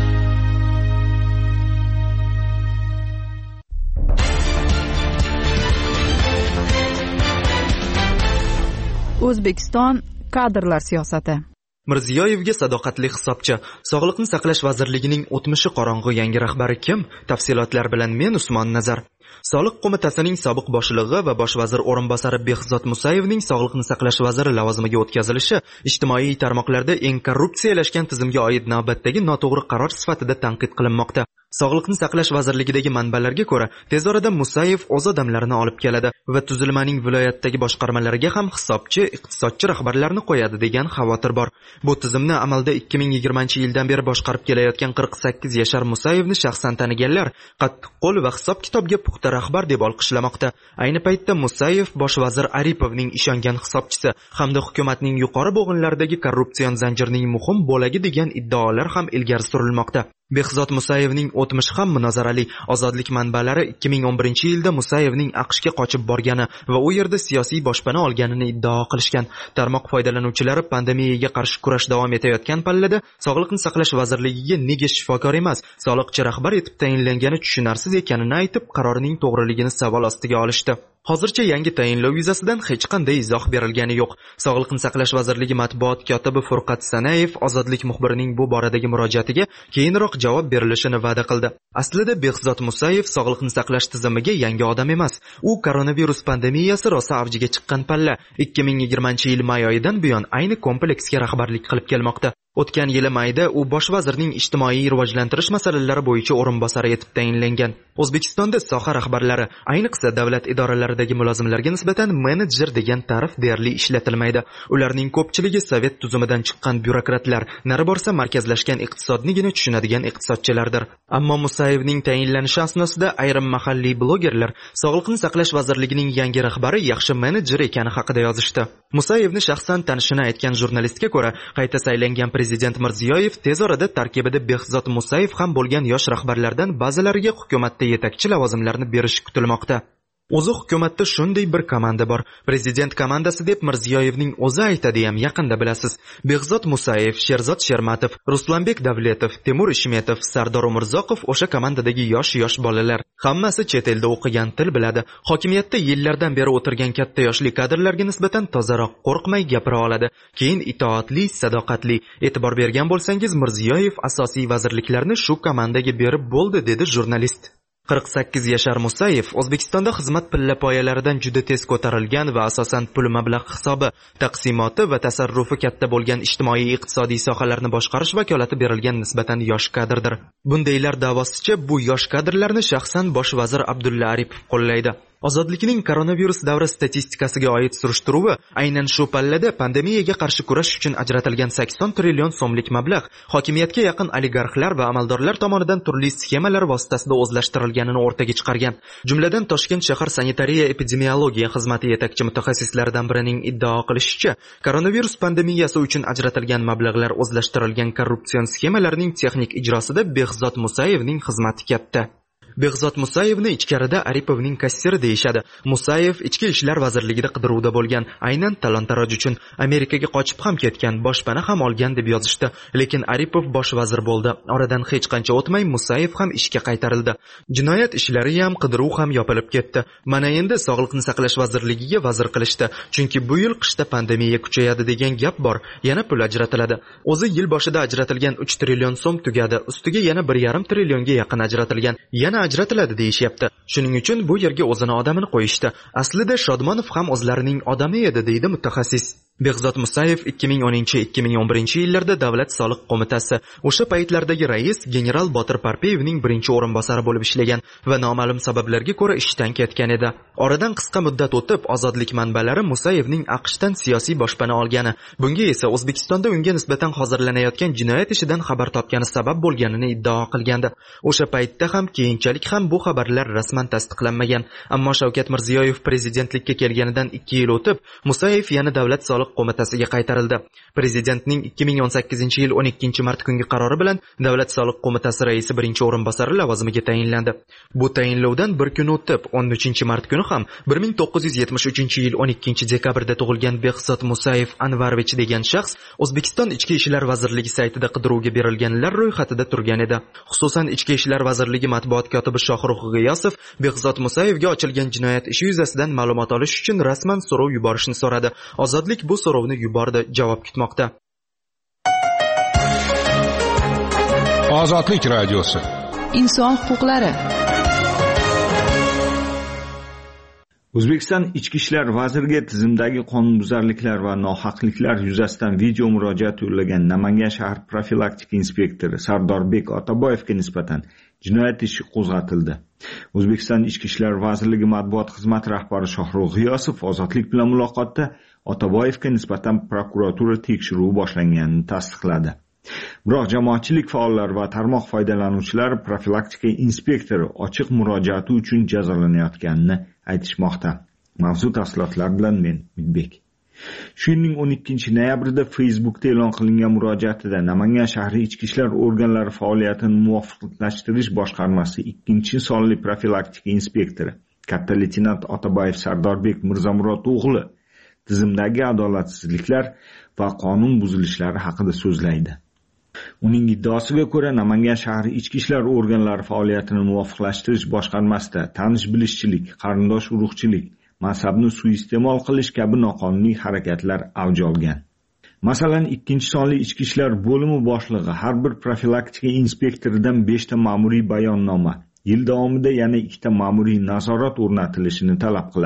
O'zbekiston kadrlar siyosati. Mirziyoyevga sadoqatli hisobchi, Sog'liqni saqlash vazirligining o'tmishi qorong'u yangi rahbari kim? Tafsilotlar bilan men Usmon Nazar. Soliq qo'mitasining sobiq boshlig'i va bosh vazir o'rinbosari Behzod Musayevning Sog'liqni saqlash vaziri lavozimiga o'tkazilishi ijtimoiy tarmoqlarda eng korrupsiyalashgan tizimga oid navbatdagi noto'g'ri qaror sifatida tanqid qilinmoqda. Sog'liqni saqlash vazirligidagi manbalarga ko'ra, tez orada Musayev o'z odamlarini olib keladi va tuzilmaning viloyatdagi boshqarmalariga ham hisobchi, iqtisodchi rahbarlarni qo'yadi degan xavotir bor. Bu tizimni amalda ikki ming yigirmanchi yildan beri boshqarib kelayotgan qirq sakkiz yashar Musayevni shaxsan taniganlar qattiq qo'l va hisob-kitobga puxta rahbar deb olqishlamoqda. Ayni paytda Musayev bosh vazir Aripovning ishongan hisobchisi hamda hukumatning yuqori bo'g'inlaridagi korrupsion zanjirning muhim bo'lagi degan iddaolar ham ilgari surilmoqda. Behzod Musayevning o'tmishi ham munozarali. Ozodlik manbalari ikki ming o'n birinchi yilda Musayevning AQShga qochib borgani va u yerda siyosiy boshpana olganini iddao qilishgan. Tarmoq foydalanuvchilari pandemiyaga qarshi kurash davom etayotgan pallada Sog'liqni saqlash vazirligiga nega shifokor emas, soliqchi rahbar etib tayinlangani tushunarsiz ekanini aytib, qarorining to'g'riligini savol ostiga olishdi. Hozircha yangi tayinlov yuzasidan hech qanday izoh berilgani yo'q. Sog'liqni saqlash vazirligi matbuot kotibi Furqat Sanayev Ozodlik muxbirining bu boradagi murojaatiga keyinroq javob berilishini va'da qildi. Aslida Behzod Musayev sog'liqni saqlash tizimiga yangi odam emas. U koronavirus pandemiyasi rosa avjiga chiqqan palla ikki ming yigirmanchi yil may oyidan buyon ayni kompleksga rahbarlik qilib kelmoqda. O'tgan yili mayda u bosh vazirning ijtimoiy rivojlantirish masalalari bo'yicha o'rinbosari etib tayinlangan. O'zbekistonda soha rahbarlari, ayniqsa davlat idoralaridagi mulozimlarga nisbatan menejer degan ta'rif deyarli ishlatilmaydi. Ularning ko'pchiligi sovet tuzumidan chiqqan byurokratlar, nari borsa markazlashgan iqtisodnigina tushunadigan iqtisodchilardir. Ammo Musayevning tayinlanishi asnosida ayrim mahalliy blogerlar Sog'liqni saqlash vazirligining yangi rahbari yaxshi menejer ekani haqida yozishdi. Musayevni shaxsan tanishini aytgan jurnalistga ko'ra, qayta saylangan prezident Mirziyoyev tez orada tarkibida Behzod Musayev ham bo'lgan yosh rahbarlardan ba'zilariga hukumatda yetakchi lavozimlarni berishi kutilmoqda. O'zi hukumatda shunday bir komanda bor. Prezident komandasi deb Mirziyoyevning o'zi aytadi ham yaqinda bilasiz. Behzod Musayev, Sherzod Shermatov, Ruslanbek Davletov, Temur Ishmetov, Sardor Umurzoqov o'sha komandadagi yosh-yosh bolalar. Hammasi chet elda o'qigan, til biladi. Hokimiyatda yillardan beri o'tirgan katta yoshli kadrlarga nisbatan tozaroq qo'rqmay gapira oladi. Keyin itoatli, sadoqatli. E'tibor bergan bo'lsangiz, Mirziyoyev asosiy vazirliklarni shu komandaga berib bo'ldi, dedi jurnalist. qirq sakkiz yashar Musayev O'zbekistonda xizmat pillapoyalaridan juda tez ko'tarilgan va asosan pul mablag' hisobi, taqsimoti va tasarrufi katta bo'lgan ijtimoiy iqtisodiy sohalarni boshqarish vakolati berilgan nisbatan yosh kadrdir. Bundaylar davosicha bu yosh kadrlarni shaxsan bosh vazir Abdulla Aripov qo'llaydi. Ozodlikning koronavirus davri statistikasiga oid surishtiruvi aynan shu pallada pandemiyaga qarshi kurash uchun ajratilgan sakson trillion so'mlik mablag' hokimiyatga yaqin oligarxlar va amaldorlar tomonidan turli sxemalar vositasida o'zlashtirilganini o'rtaga chiqargan. Jumladan Toshkent shahar sanitariya epidemiologiya xizmati yetakchi mutaxassislaridan birining iddao qilishicha, koronavirus pandemiyasi uchun ajratilgan mablag'lar o'zlashtirilgan korrupsion sxemalarning texnik ijrosida Behzod Musayevning xizmati katta. Behzod Musayevni ichkarida Aripovning kassiri deyishadi. Musayev Ichki ishlar vazirligida qidiruvda bo'lgan, aynan talon-taroj uchun Amerikaga qochib ham ketgan, boshpana ham olgan deb yozishdi. Lekin Aripov bosh vazir bo'ldi. Oradan hech qancha o'tmay Musayev ham ishga qaytarildi. Jinoyat ishlari ham, qidiruv ham yopilib ketdi. Mana endi Sog'liqni saqlash vazirligiga vazir qilishdi. Chunki bu yil qishda pandemiya kuchayadi degan gap bor. Yana pul ajratiladi. O'zi yil boshida ajratilgan uch trillion so'm tugadi. Ustiga yana bir yarim trillionga yaqin ajratilgan. Yana ajratiladi deyishyapti. Shuning uchun bu yerga o'zini odamini qo'yishdi. Aslida Shodmonov ham o'zlarining odami edi, deydi mutaxassis. Behzod Musayev ikki ming o'ninchi ikki ming o'n birinchi yillarda Davlat soliq qo'mitasi, o'sha paytlardagi rais general Botir Parpiyevning birinchi o'rinbosari bo'lib ishlagan va noma'lum sabablarga ko'ra ishdan ketgan edi. Oradan qisqa muddat o'tib, ozodlik manbalari Musayevning AQShdan siyosiy boshpana olgani, bunga esa O'zbekistonda unga nisbatan hozirlanayotgan jinoyat ishidan xabar topgani sabab bo'lganini iddao qilgandi. O'sha paytda ham keyinchalik ham bu xabarlar rasman tasdiqlanmagan. Ammo Shavkat Mirziyoyev prezidentlikka kelganidan ikki yil o'tib, Musayev yana Davlat soliq qo'mitasiga qaytarildi. Prezidentning ikki ming o'n sakkizinchi yil o'n ikkinchi mart kungi qarori bilan Davlat soliq qo'mitasi raisi birinchi o'rinbosari lavozimiga tayinlandi. Bu tayinlovdan bir kun o'tib, o'n uchinchi mart kuni ham bir ming to'qqiz yuz yetmish uchinchi yil o'n ikkinchi dekabrda tug'ilgan Behzod Musayev Anvarovich degan shaxs O'zbekiston Ichki ishlar vazirligi saytida qidiruvga berilganlar ro'yxatida turgan edi. Xususan Ichki ishlar vazirligi matbuot kotibi Shohrux G'iyosov Behzod Musayevga ochilgan jinoyat ishi yuzasidan ma'lumot olish uchun rasman so'rov yuborishni so'radi. Ozodlik bu so'rovni yubordi, javob kutmoqda. Ozodlik radiosi. Inson huquqlari. O'zbekiston Ichki ishlar vaziriga tizimdagi qonunbuzarliklar va nohaqliklar yuzasidan video murojaat yo'llagan Namangan shahar profilaktika inspektori Sardorbek Otaboyevga nisbatan jinoyat ishi qo'zg'atildi. O'zbekiston Ichki ishlar vazirligi matbuot xizmati rahbari Shohrux G'iyosov Ozodlik bilan muloqotda Otaboyevga nisbatan prokuratura tekshiruvi boshlanganini tasdiqladi. Biroq jamoatchilik faollari va tarmoq foydalanuvchilari profilaktika inspektori ochiq murojaati uchun jazolanayotganini aytishmoqda. Mavzu tafsilotlar bilan men Midbek. Shu yilning o'n ikkinchi noyabrida Facebookda e'lon qilingan murojaatida Namangan shahri ichki ishlar organlari faoliyatini muvofiqlashtirish boshqarmasi ikkinchi sonli profilaktika inspektori katta leytenant Otaboyev Sardorbek Mirzamurod o'g'li tizimdagi adolatsizliklar va qonun buzilishlari haqida so'zlaydi. Uning iddaosiga ko'ra, Namangan shahri ichki ishlar organlari faoliyatini muvofiqlashtirish boshqarmasida tanish-bilishchilik, qarindosh-urug'chilik, mansabni suiiste'mol qilish kabi noqonuniy harakatlar avj olgan. Masalan, ikkinchi sonli ichki ishlar bo'limi boshlig'i har bir profilaktika inspektoridan beshta ma'muriy bayonnoma, yil davomida yana ikkita ma'muriy nazorat o'rnatilishini talab qiladi.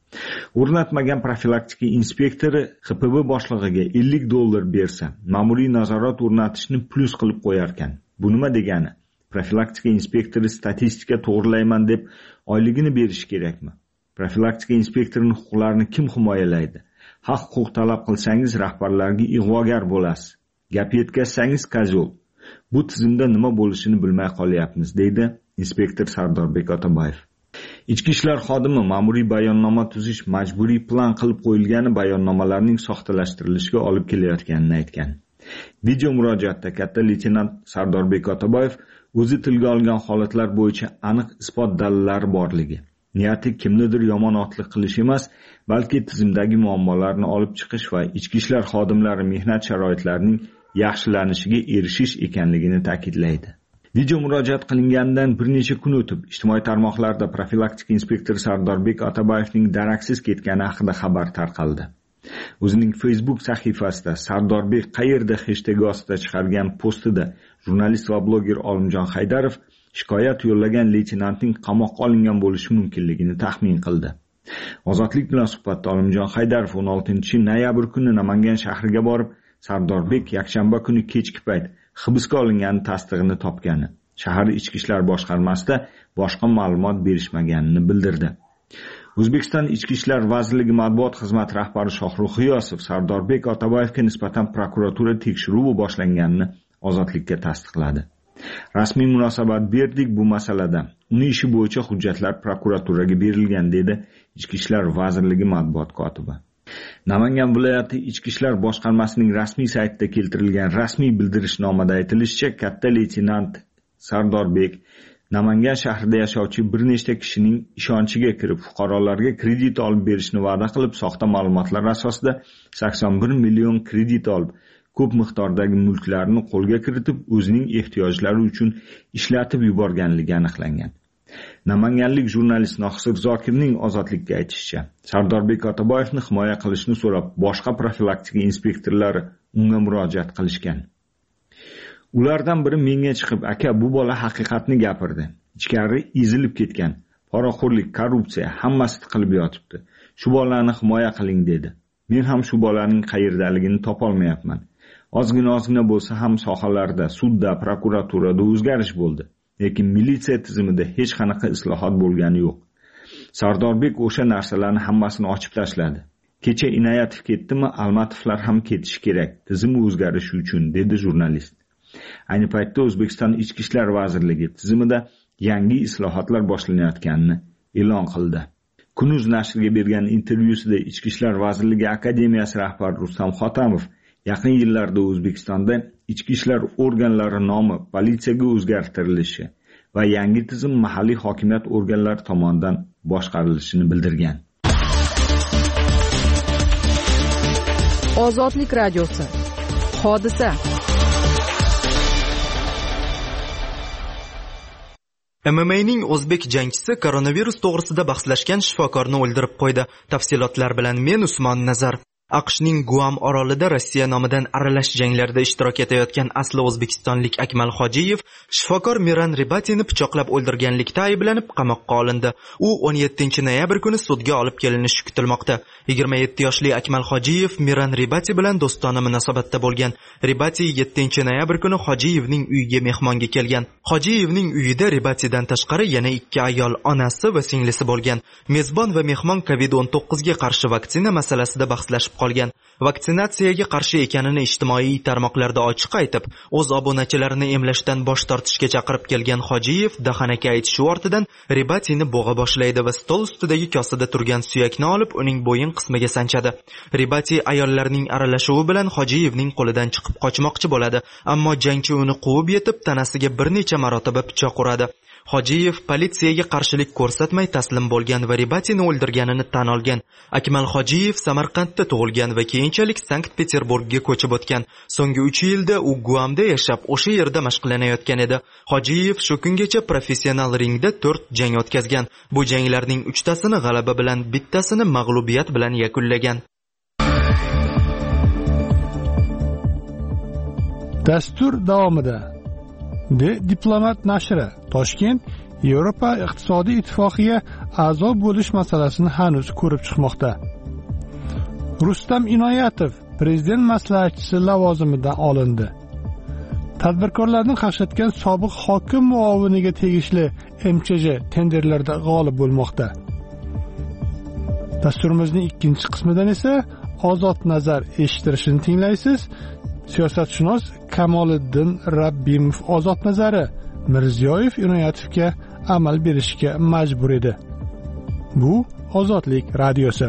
O'rnatmagan profilaktika inspektori X P B boshlig'iga ellik dollar bersa, ma'muriy nazorat o'rnatishni plus qilib qo'yar ekan. Bu nima degani? Profilaktika inspektori statistika to'g'rilayman deb oyligini berishi kerakmi? Profilaktika inspektorining huquqlarini kim himoyalaydi? Haq-huquq talab qilsangiz rahbarlarga ig'vogar bo'lasiz. Gap yetkazsangiz kozol. Bu tizimda nima bo'lishini bilmay qolyapmiz, deydi inspektor Sardorbek Otaboyev. Ichki ishlar xodimi ma'muriy bayonnoma tuzish majburiy plan qilib qo'yilgani bayonnomalarning soxtalashtirilishiga olib kelayotganini aytgan. Video murojaatda katta leytenant Sardorbek Otaboyev o'zi tilga olgan holatlar bo'yicha aniq isbot dalillari borligi, niyati kimnidir yomon otliq qilish emas, balki tizimdagi muammolarni olib chiqish va ichki ishlar xodimlari mehnat sharoitlarining yaxshilanishiga erishish ekanligini ta'kidlaydi. Video murojaat qilinganidan bir necha kun o'tib, ijtimoiy tarmoqlarda profilaktika inspektori Sardorbek Otaboyevning daraksiz ketgani haqida xabar tarqaldi. O'zining Facebook sahifasida Sardorbek qayerda hashtag ostida chiqargan postida jurnalist va bloger Olimjon Haydarov shikoyat yo'llagan leytenantning qamoqqa olingan bo'lishi mumkinligini taxmin qildi. Ozodlik bilan suhbatda Olimjon Haydarov o'n oltinchi noyabr kuni Namangan shahriga borib, Sardorbek yakshanba kuni kechki payt hibsga olingani tasdig'ini topgani, shahar ichki ishlar boshqarmasida boshqa ma'lumot berishmaganini bildirdi. O'zbekiston Ichki ishlar vazirligi matbuot xizmati rahbari Shohrux G'iyosov Sardorbek Otaboyevga nisbatan prokuratura tekshiruvi boshlanganini Ozodlikka tasdiqladi. Rasmiy munosabat berdik bu masalada. Uning ishi bo'yicha hujjatlar prokuraturaga berilgan, dedi Ichki ishlar vazirligi matbuot kotibi. Namangan viloyati Ichki ishlar boshqarmasining rasmiy saytida keltirilgan rasmiy bildirishnomada aytilishicha, katta leytenant Sardorbek Namangan shahrida yashovchi bir nechta kishining ishonchiga kirib, fuqarolarga kredit olib berishni va'da qilib, soxta ma'lumotlar asosida sakson bir million kredit olib, ko'p miqdordagi mulklarni qo'lga kiritib, o'zining ehtiyojlari uchun ishlatib yuborganligi aniqlangan. Namanganlik jurnalist Noxsir Zokirning Ozodlikka aytishicha, Sardorbek Otaboyevni himoya qilishni so'rab, boshqa profilaktika inspektorlari unga murojaat qilishgan. Ulardan biri menga chiqib, aka, bu bola haqiqatni gapirdi. Ichkari ezilib ketgan. Poraxo'rlik, korrupsiya hammasi tiqilib yotibdi. Shu bolani himoya qiling, dedi. Men ham shu bolaning qayerdaligini topolmayapman. Ozgina-ozgina bo'lsa ham sohalarda, sudda, prokuraturada o'zgarish bo'ldi. Lekin militsiya tizimida hech qanaqa islohot bo'lgani yo'q. Sardorbek o'sha narsalarni hammasini ochib tashladi. Kecha Inoyatov ketdimi, Almatovlar ham ketishi kerak. Tizim o'zgarishi uchun, dedi jurnalist. Ayni paytda O'zbekiston Ichki ishlar vazirligi tizimida yangi islohotlar boshlanayotganini e'lon qildi. Kunuz nashriga bergan intervyusida Ichki ishlar vazirligi akademiyasi rahbari Rustam Xotamov yaqin yillarda O'zbekistonda ichki ishlar organlari nomi politsiyaga o'zgartirilishi va yangi tizim mahalliy hokimiyat organlari tomonidan boshqarilishini bildirgan. Ozodlik radiosi. Hodisa. M M A'ning o'zbek jangchisi koronavirus to'g'risida bahslashgan shifokorni o'ldirib qo'ydi. Tafsilotlar bilan men Usmon Nazar. AQShning Guam orolida Rossiya nomidan aralash janglarda ishtirok etayotgan asli o'zbekistonlik Akmal Hojiyev shifokor Miran Ribatini pichoqlab o'ldirganlikda ayblanib qamoqqa olindi. U o'n yettinchi noyabr kuni sudga olib kelinishi kutilmoqda. yigirma yetti yoshli Akmal Hojiyev Miran Ribati bilan do'stona munosabatda bo'lgan. Ribati yettinchi noyabr kuni Hojiyevning uyiga mehmonga kelgan. Hojiyevning uyida Ribatidan tashqari yana ikki ayol, onasi va singlisi bo'lgan. Mezbon va mehmon kovid o'n to'qqiz ga qarshi vaksina masalasida bahslashib qolgan. Vaksinatsiyaga qarshi ekanini ijtimoiy tarmoqlarda ochiq aytib, o'z obunachilarini emlashdan bosh tortishga chaqirib kelgan Hojiyev dahanaka aytishi ortidan Ribatini bo'g'a boshlaydi va stol ustidagi kosada turgan suyakni olib uning bo'yin qismiga sanchadi. Ribati ayollarning aralashuvi bilan Hojiyevning qo'lidan chiqib qochmoqchi bo'ladi, ammo jangchi uni quvib yetib tanasiga bir necha marotaba pichoq uradi. Hojiyev politsiyaga qarshilik ko'rsatmay taslim bo'lgan va Ribatini o'ldirganini tan olgan. Akmal Hojiyev Samarqandda tug'ilgan va keyinchalik Sankt-Peterburgga ko'chib o'tgan. So'nggi uch yilda u Guamda yashab, o'sha yerda mashqlanayotgan edi. Hojiyev shu kungacha professional ringda to'rt jang o'tkazgan. Bu janglarning uchtasini g'alaba bilan, bittasini mag'lubiyat bilan yakunlagan. Dastur davomida The Diplomat nashri Toshkent Yevropa iqtisodiy ittifoqiga a'zo bo'lish masalasini hanuz ko'rib chiqmoqda. Rustam Inoyatov prezident maslahatchisi lavozimidan olindi. Tadbirkorlarning qaqshatgan sobiq hokim muoviniga tegishli M Ch J tenderlarda g'olib bo'lmoqda. Dasturimizning ikkinchi qismidan esa Ozod nazar eshittirishini tinglaysiz. Siyosatshunos Kamoliddin Rabbimov ozod nazari Mirziyoyev Inoyatovga amal berishga majbur edi. Bu Ozodlik radiosi.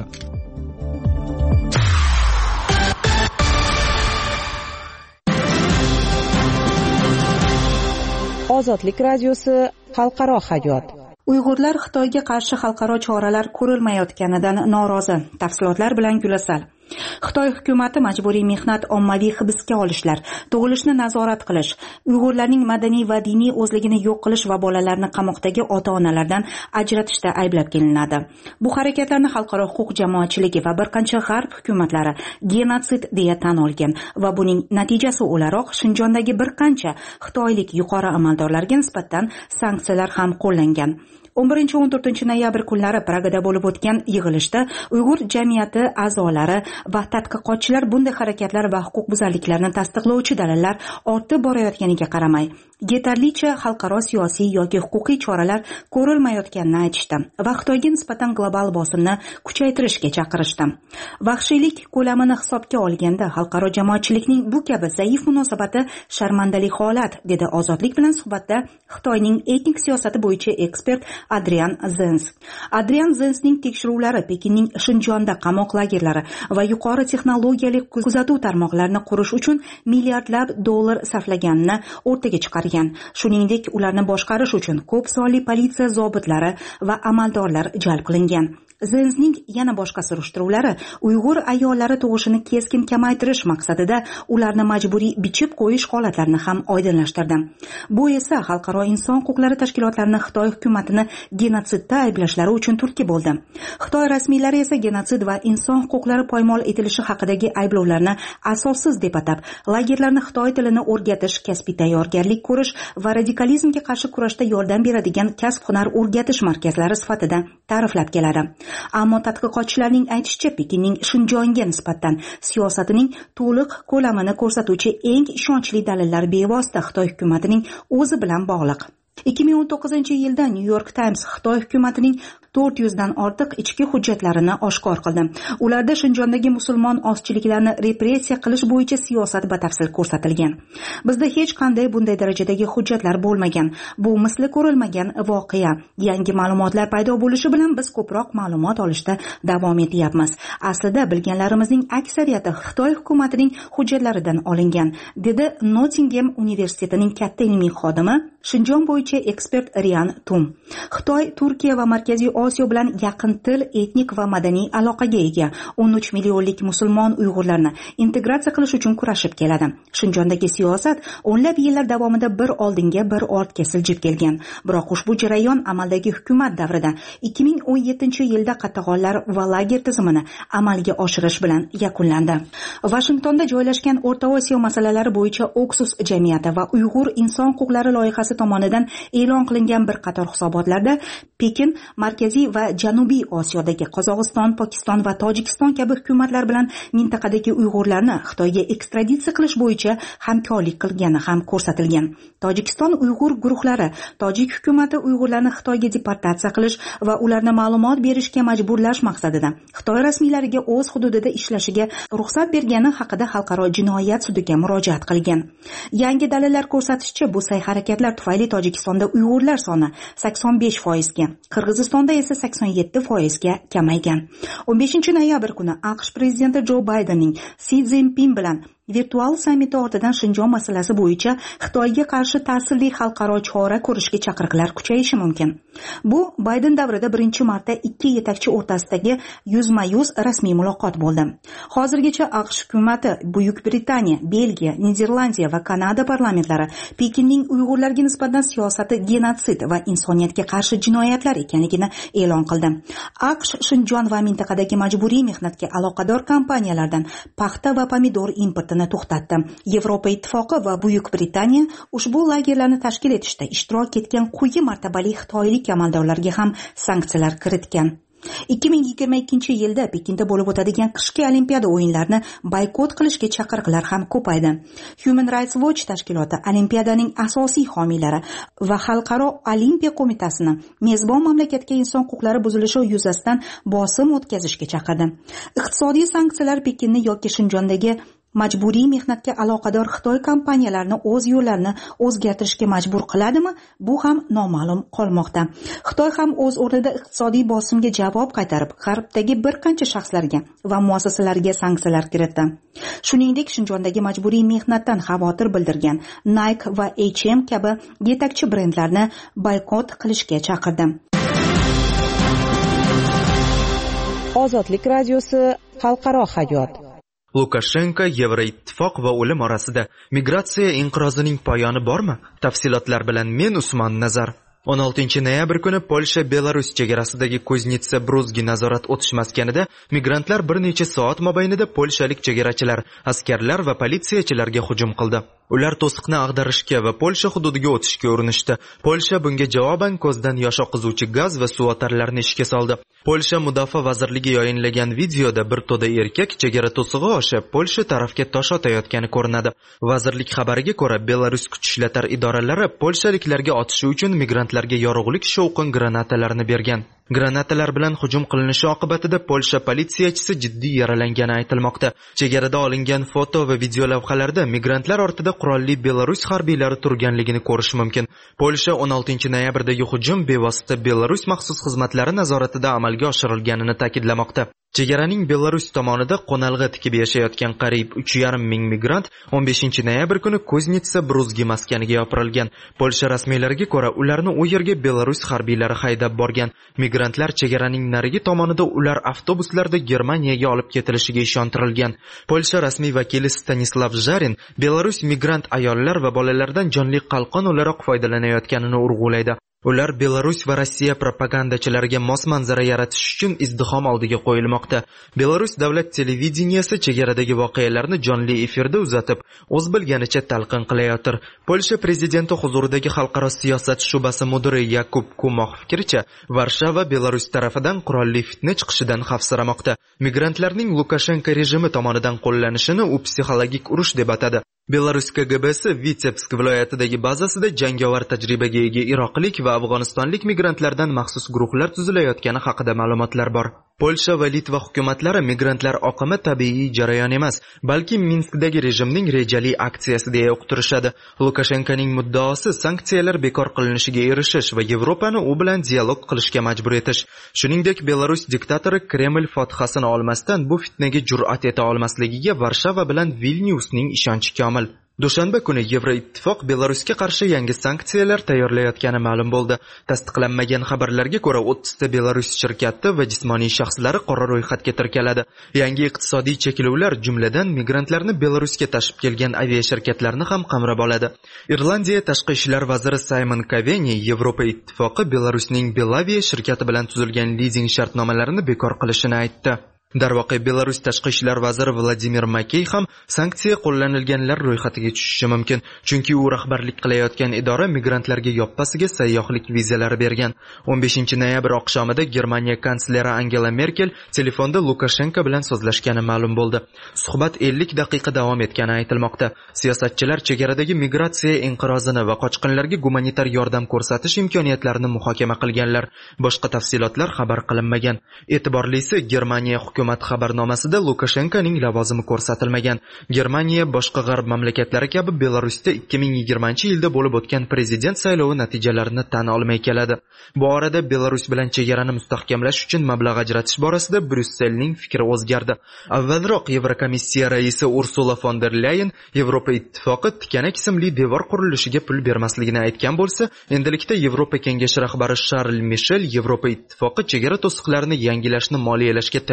Ozodlik radiosi xalqaro hayot. Uyg'urlar Xitoyga qarshi xalqaro choralar ko'rilmayotganidan norozi. Tafsilotlar bilan Gulasal. Xitoy hukumati majburiy mehnat, ommaviy hibsga olishlar, tug'ilishni nazorat qilish, Uyg'urlarning madaniy va diniy o'zligini yo'q qilish va bolalarni qamoqdagi ota-onalardan ajratishda ayblab kelinadi. Bu harakatlarni xalqaro huquq jamoatchiligi va bir qancha g'arb hukumatlari genotsid deya tan olgan va buning natijasi o'laroq Shinjondagi bir qancha xitoylik yuqori amaldorlarga nisbatan sanksiyalar ham qo'llangan. o'n birinchi o'n to'rtinchi noyabr kunlari Pragada bo'lib o'tgan yig'ilishda Uyg'ur jamiyati a'zolari va tadqiqotchilar bunday harakatlar va huquqbuzarliklarni tasdiqlovchi dalillar ortib borayotganiga qaramay, yetarlicha xalqaro siyosiy yoki huquqiy choralar ko'rilmayotganini aytishdi va Xitoyga nisbatan global bosimni kuchaytirishga chaqirishdi. Vahshiylik ko'lamini hisobga olganda xalqaro jamoatchilikning bu kabi zaif munosabati sharmandali holat, dedi Ozodlik bilan suhbatda Xitoyning etnik siyosati bo'yicha ekspert Adrian Zenz. Adrian Zenzning tekshiruvlari Pekinning Shinjonda qamoq lagerlari va yuqori texnologiyali kuzatuv tarmoqlarini qurish uchun milliardlab dollar sarflaganini o'rtaga chiqargan. Shuningdek, ularni boshqarish uchun ko'p sonli politsiya zobitlari va amaldorlar jalb qilingan. Zenzning yana boshqa surishtiruvlari Uyg'ur ayollari tug'ishini keskin kamaytirish maqsadida ularni majburiy bichib qo'yish holatlarini ham oydinlashtirdi. Bu esa xalqaro inson huquqlari tashkilotlarini Xitoy hukumatini genotsidda ayblashlari uchun turtki bo'ldi. Xitoy rasmiylari esa genotsid va inson huquqlari poymol etilishi haqidagi ayblovlarni asossiz deb atab, lagerlarni Xitoy tilini o'rgatish, kasbiy tayyorgarlik ko'rish va radikalizmga qarshi kurashda yordam beradigan kasb-hunar o'rgatish markazlari sifatida ta'riflab keladi. Ammo tadqiqotchilarning aytishicha, Pekinning Shinjonga nisbatan siyosatining to'liq ko'lamini ko'rsatuvchi eng ishonchli dalillar bevosita Xitoy hukumatining o'zi bilan bog'liq. ikki ming o'n to'qqizinchi yilda New York Times Xitoy hukumatining to'rt yuz dan ortiq ichki hujjatlarini oshkor qildi. Ularda Shinjondagi musulmon ozchiliklarni repressiya qilish bo'yicha siyosat batafsil ko'rsatilgan. Bizda hech qanday bunday darajadagi hujjatlar bo'lmagan. Bu misli ko'rilmagan voqea. Yangi ma'lumotlar paydo bo'lishi bilan biz ko'proq ma'lumot olishda davom etyapmiz. Aslida bilganlarimizning aksariyati Xitoy hukumatining hujjatlaridan olingan, dedi Nottingham universitetining katta ilmiy xodimi, Shinjon bo'yicha ekspert Rian Tum. Xitoy, Turkiya va Markaziy Osiyo bilan yaqin til, etnik va madaniy aloqaga ega. o'n uch millionlik musulmon Uyg'urlarni integratsiya qilish uchun kurashib keladi. Shinjondagi siyosat o'nlab yillar davomida bir oldinga, bir ortga siljib kelgan. Biroq ushbu jarayon amaldagi hukumat davrida ikki ming o'n yettinchi yilda qatag'onlar va lager tizimini amalga oshirish bilan yakunlandi. Vashingtonda joylashgan O'rta Osiyo masalalari bo'yicha Oksus jamiyati va Uyg'ur inson huquqlari loyihasi tomonidan e'lon qilingan bir qator hisobotlarda Pekin Markaziy va Janubiy Osiyodagi Qozog'iston, Pokiston va Tojikiston kabi hukumatlar bilan mintaqadagi Uyg'urlarni Xitoyga ekstraditsiya qilish bo'yicha hamkorlik qilgani ham ko'rsatilgan. Tojikiston Uyg'ur guruhlari Tojik hukumati Uyg'urlarni Xitoyga deportatsiya qilish va ularni ma'lumot berishga majburlash maqsadida Xitoy rasmiylariga o'z hududida ishlashiga ruxsat bergani haqida xalqaro jinoyat sudiga murojaat qilgan. Yangi dalillar ko'rsatishicha, bu sa'y-harakatlar tufayli Tojikistonda Uyg'urlar soni sakson besh foizga, Qirg'izistonda esa sakson yetti foizga kamaygan. o'n beshinchi noyabr kuni AQSh prezidenti Jo Baydenning Si Szinpin bilan virtual sammiti ortidan Shinjon masalasi bo'yicha Xitoyga qarshi ta'sirli xalqaro chora ko'rishga chaqiriqlar kuchayishi mumkin. Bu Bayden davrida birinchi marta ikki yetakchi o'rtasidagi yuzma-yuz rasmiy muloqot bo'ldi. Hozirgacha AQSh hukumati, Buyuk Britaniya, Belgiya, Niderlandiya va Kanada parlamentlari Pekinning Uyg'urlarga nisbatan siyosati genotsid va insoniyatga qarshi jinoyatlar ekanligini e'lon qildi. AQSh Shinjon va mintaqadagi majburiy mehnatga aloqador kompaniyalardan paxta va pomidor importini faoliyatini to'xtatdi. Yevropa Ittifoqi va Buyuk Britaniya ushbu lagerlarni tashkil etishda ishtirok etgan quyi martabali xitoylik amaldorlarga ham sanksiyalar kiritgan. ikki ming yigirma ikkinchi yilda Pekinda bo'lib o'tadigan qishki Olimpiada o'yinlarini boykot qilishga chaqiriqlar ham ko'paydi. Human Rights Watch tashkiloti Olimpiadaning asosiy homiylari va Xalqaro Olimpiya qo'mitasini mezbon mamlakatga inson huquqlari buzilishi yuzasidan bosim o'tkazishga chaqirdi. Iqtisodiy sanksiyalar Pekinni yoki Shinjondagi majburiy mehnatga aloqador Xitoy kompaniyalarini o'z yo'llarini o'zgartirishga majbur qiladimi? Bu ham noma'lum qolmoqda. Xitoy ham o'z o'rnida iqtisodiy bosimga javob qaytarib, G'arbdagi bir qancha shaxslarga va muassasalarga sanksiyalar kiritdi. Shuningdek, Shinjondagi majburiy mehnatdan xavotir bildirgan Nike va H and M kabi yetakchi brendlarni boykot qilishga chaqirdi. Ozodlik radiosi xalqaro hayot. Lukashenko, Yevroittifoq va o'lim orasida migratsiya inqirozining poyoni bormi? Tafsilotlar bilan men Usmon Nazar. o'n oltinchi noyabr kuni Polsha Belarus chegarasidagi Kuznetsa-Bruzgi nazorat o'tish maskanida migrantlar bir necha soat mobaynida polshalik chegarachilar, askarlar va politsiyachilarga hujum qildi. Ular to'siqni ag'darishga va Polsha hududiga o'tishga urinishdi. Polsha bunga javoban ko'zdan yosh oqizuvchi gaz va suv otarlarini ishga soldi. Polsha mudofaa vazirligi yayinlagan videoda bir to'da erkak chegara to'sig'i oshib Polsha tarafga tosh otayotgani ko'rinadi. Vazirlik xabariga ko'ra, Belarus kuch ishlatar idoralari polshaliklarga otishi uchun migrantlarga yorug'lik shovqin granatalarini bergan. Granatalar bilan hujum qilinishi oqibatida Polsha politsiyachisi jiddiy yaralangani aytilmoqda. Chegarada olingan foto va video lavhalarda migrantlar ortida qurolli Belarus harbiylari turganligini ko'rish mumkin. Polsha o'n oltinchi noyabrdagi hujum bevosita Belarus maxsus xizmatlari nazoratida amalga oshirilganini ta'kidlamoqda. Chegaraning Belarus tomonida qo'nalg'i tikib yashayotgan qariyb uch yarim ming migrant o'n beshinchi noyabr kuni Kuznetsa-Bruzgi maskaniga yopirilgan. Polsha rasmiylariga ko'ra, ularni u yerga Belarus harbiylari haydab borgan. Migrantlar chegaraning narigi tomonida ular avtobuslarda Germaniyaga olib ketilishiga ishontirilgan. Polsha rasmiy vakili Stanislav Zharin Belarus migrant ayollar va bolalardan jonli qalqon o'laroq foydalanayotganini urg'ulaydi. Ular Belarus va Rossiya propagandachilariga mos manzara yaratish uchun izdihom oldiga qo'yilmoqda. Belarus davlat televideniyasi chegaradagi voqealarni jonli efirda uzatib, o'z bilganicha talqin qilayotir. Polsha prezidenti huzuridagi xalqaro siyosat shubasi mudiri Yakub Kumox fikricha, Varshava Belarus tarafidan qurolli fitna chiqishidan xavfsiramoqda. Migrantlarning Lukashenko rejimi tomonidan qo'llanishini u psixologik urush deb atadi. Belarus K G B'si Vitebsk viloyatidagi bazasida jangovar tajribaga ega iroqlik va afg'onistonlik migrantlardan maxsus guruhlar tuzilayotgani haqida ma'lumotlar bor. Polsha va Litva hukumatlari migrantlar oqimi tabiiy jarayon emas, balki Minskdagi rejimning rejali aksiyasi deya uqtirishadi. Lukashenkoning muddaosi sanksiyalar bekor qilinishiga erishish va Yevropani u bilan dialog qilishga majbur etish. Shuningdek, Belarus diktatori Kreml fotihasini olmasdan bu fitnaga jur'at eta olmasligiga Varshava bilan Vilniusning ishonchi komil. Dushanba kuni Yevroittifoq Belarusga qarshi yangi sanksiyalar tayyorlayotgani ma'lum bo'ldi. Tasdiqlanmagan xabarlarga ko'ra, o'ttizta Belarus shirkati va jismoniy shaxslari qora ro'yxatga kiritiladi. Yangi iqtisodiy cheklovlar jumladan migrantlarni Belarusga tashib kelgan aviashirkatlarni ham qamrab oladi. Irlandiya tashqi ishlar vaziri Simon Coveney Yevropa Ittifoqi Belarusning Belavia shirkati bilan tuzilgan lizing shartnomalarini bekor qilishini aytdi. Darvoqe, Belarus tashqi ishlar vaziri Vladimir Makey ham sanksiya qo'llanilganlar ro'yxatiga tushishi mumkin, chunki u rahbarlik qilayotgan idora migrantlarga yoppasiga sayyohlik vizalari bergan. o'n beshinchi noyabr oqshomida Germaniya kansleri Angela Merkel telefonda Lukashenko bilan so'zlashgani ma'lum bo'ldi. Suhbat ellik daqiqa davom etgani aytilmoqda. Siyosatchilar chegaradagi migratsiya inqirozini va qochqinlarga gumanitar yordam ko'rsatish imkoniyatlarini muhokama qilganlar. Boshqa tafsilotlar xabar qilinmagan. E'tiborlisi, Germaniya hukumat xabarnomasida Lukashenkoning lavozimi ko'rsatilmagan. Germaniya boshqa g'arb mamlakatlari kabi Belarusda ikki ming yigirmanchi yilda bo'lib o'tgan prezident saylovi natijalarini tan olmay keladi. Bu orada Belarus bilan chegarani mustahkamlash uchun mablag' ajratish borasida Bryusselning fikri o'zgardi. Avvalroq Yevrokomissiya raisi Ursula von der Leyen Yevropa Ittifoqi tikanak ismli devor qurilishiga pul bermasligini aytgan bo'lsa, endilikda Yevropa Kengashi rahbari Charles Michel Yevropa Ittifoqi chegara to'siqlarini yangilashni moliyalashga tayyorligini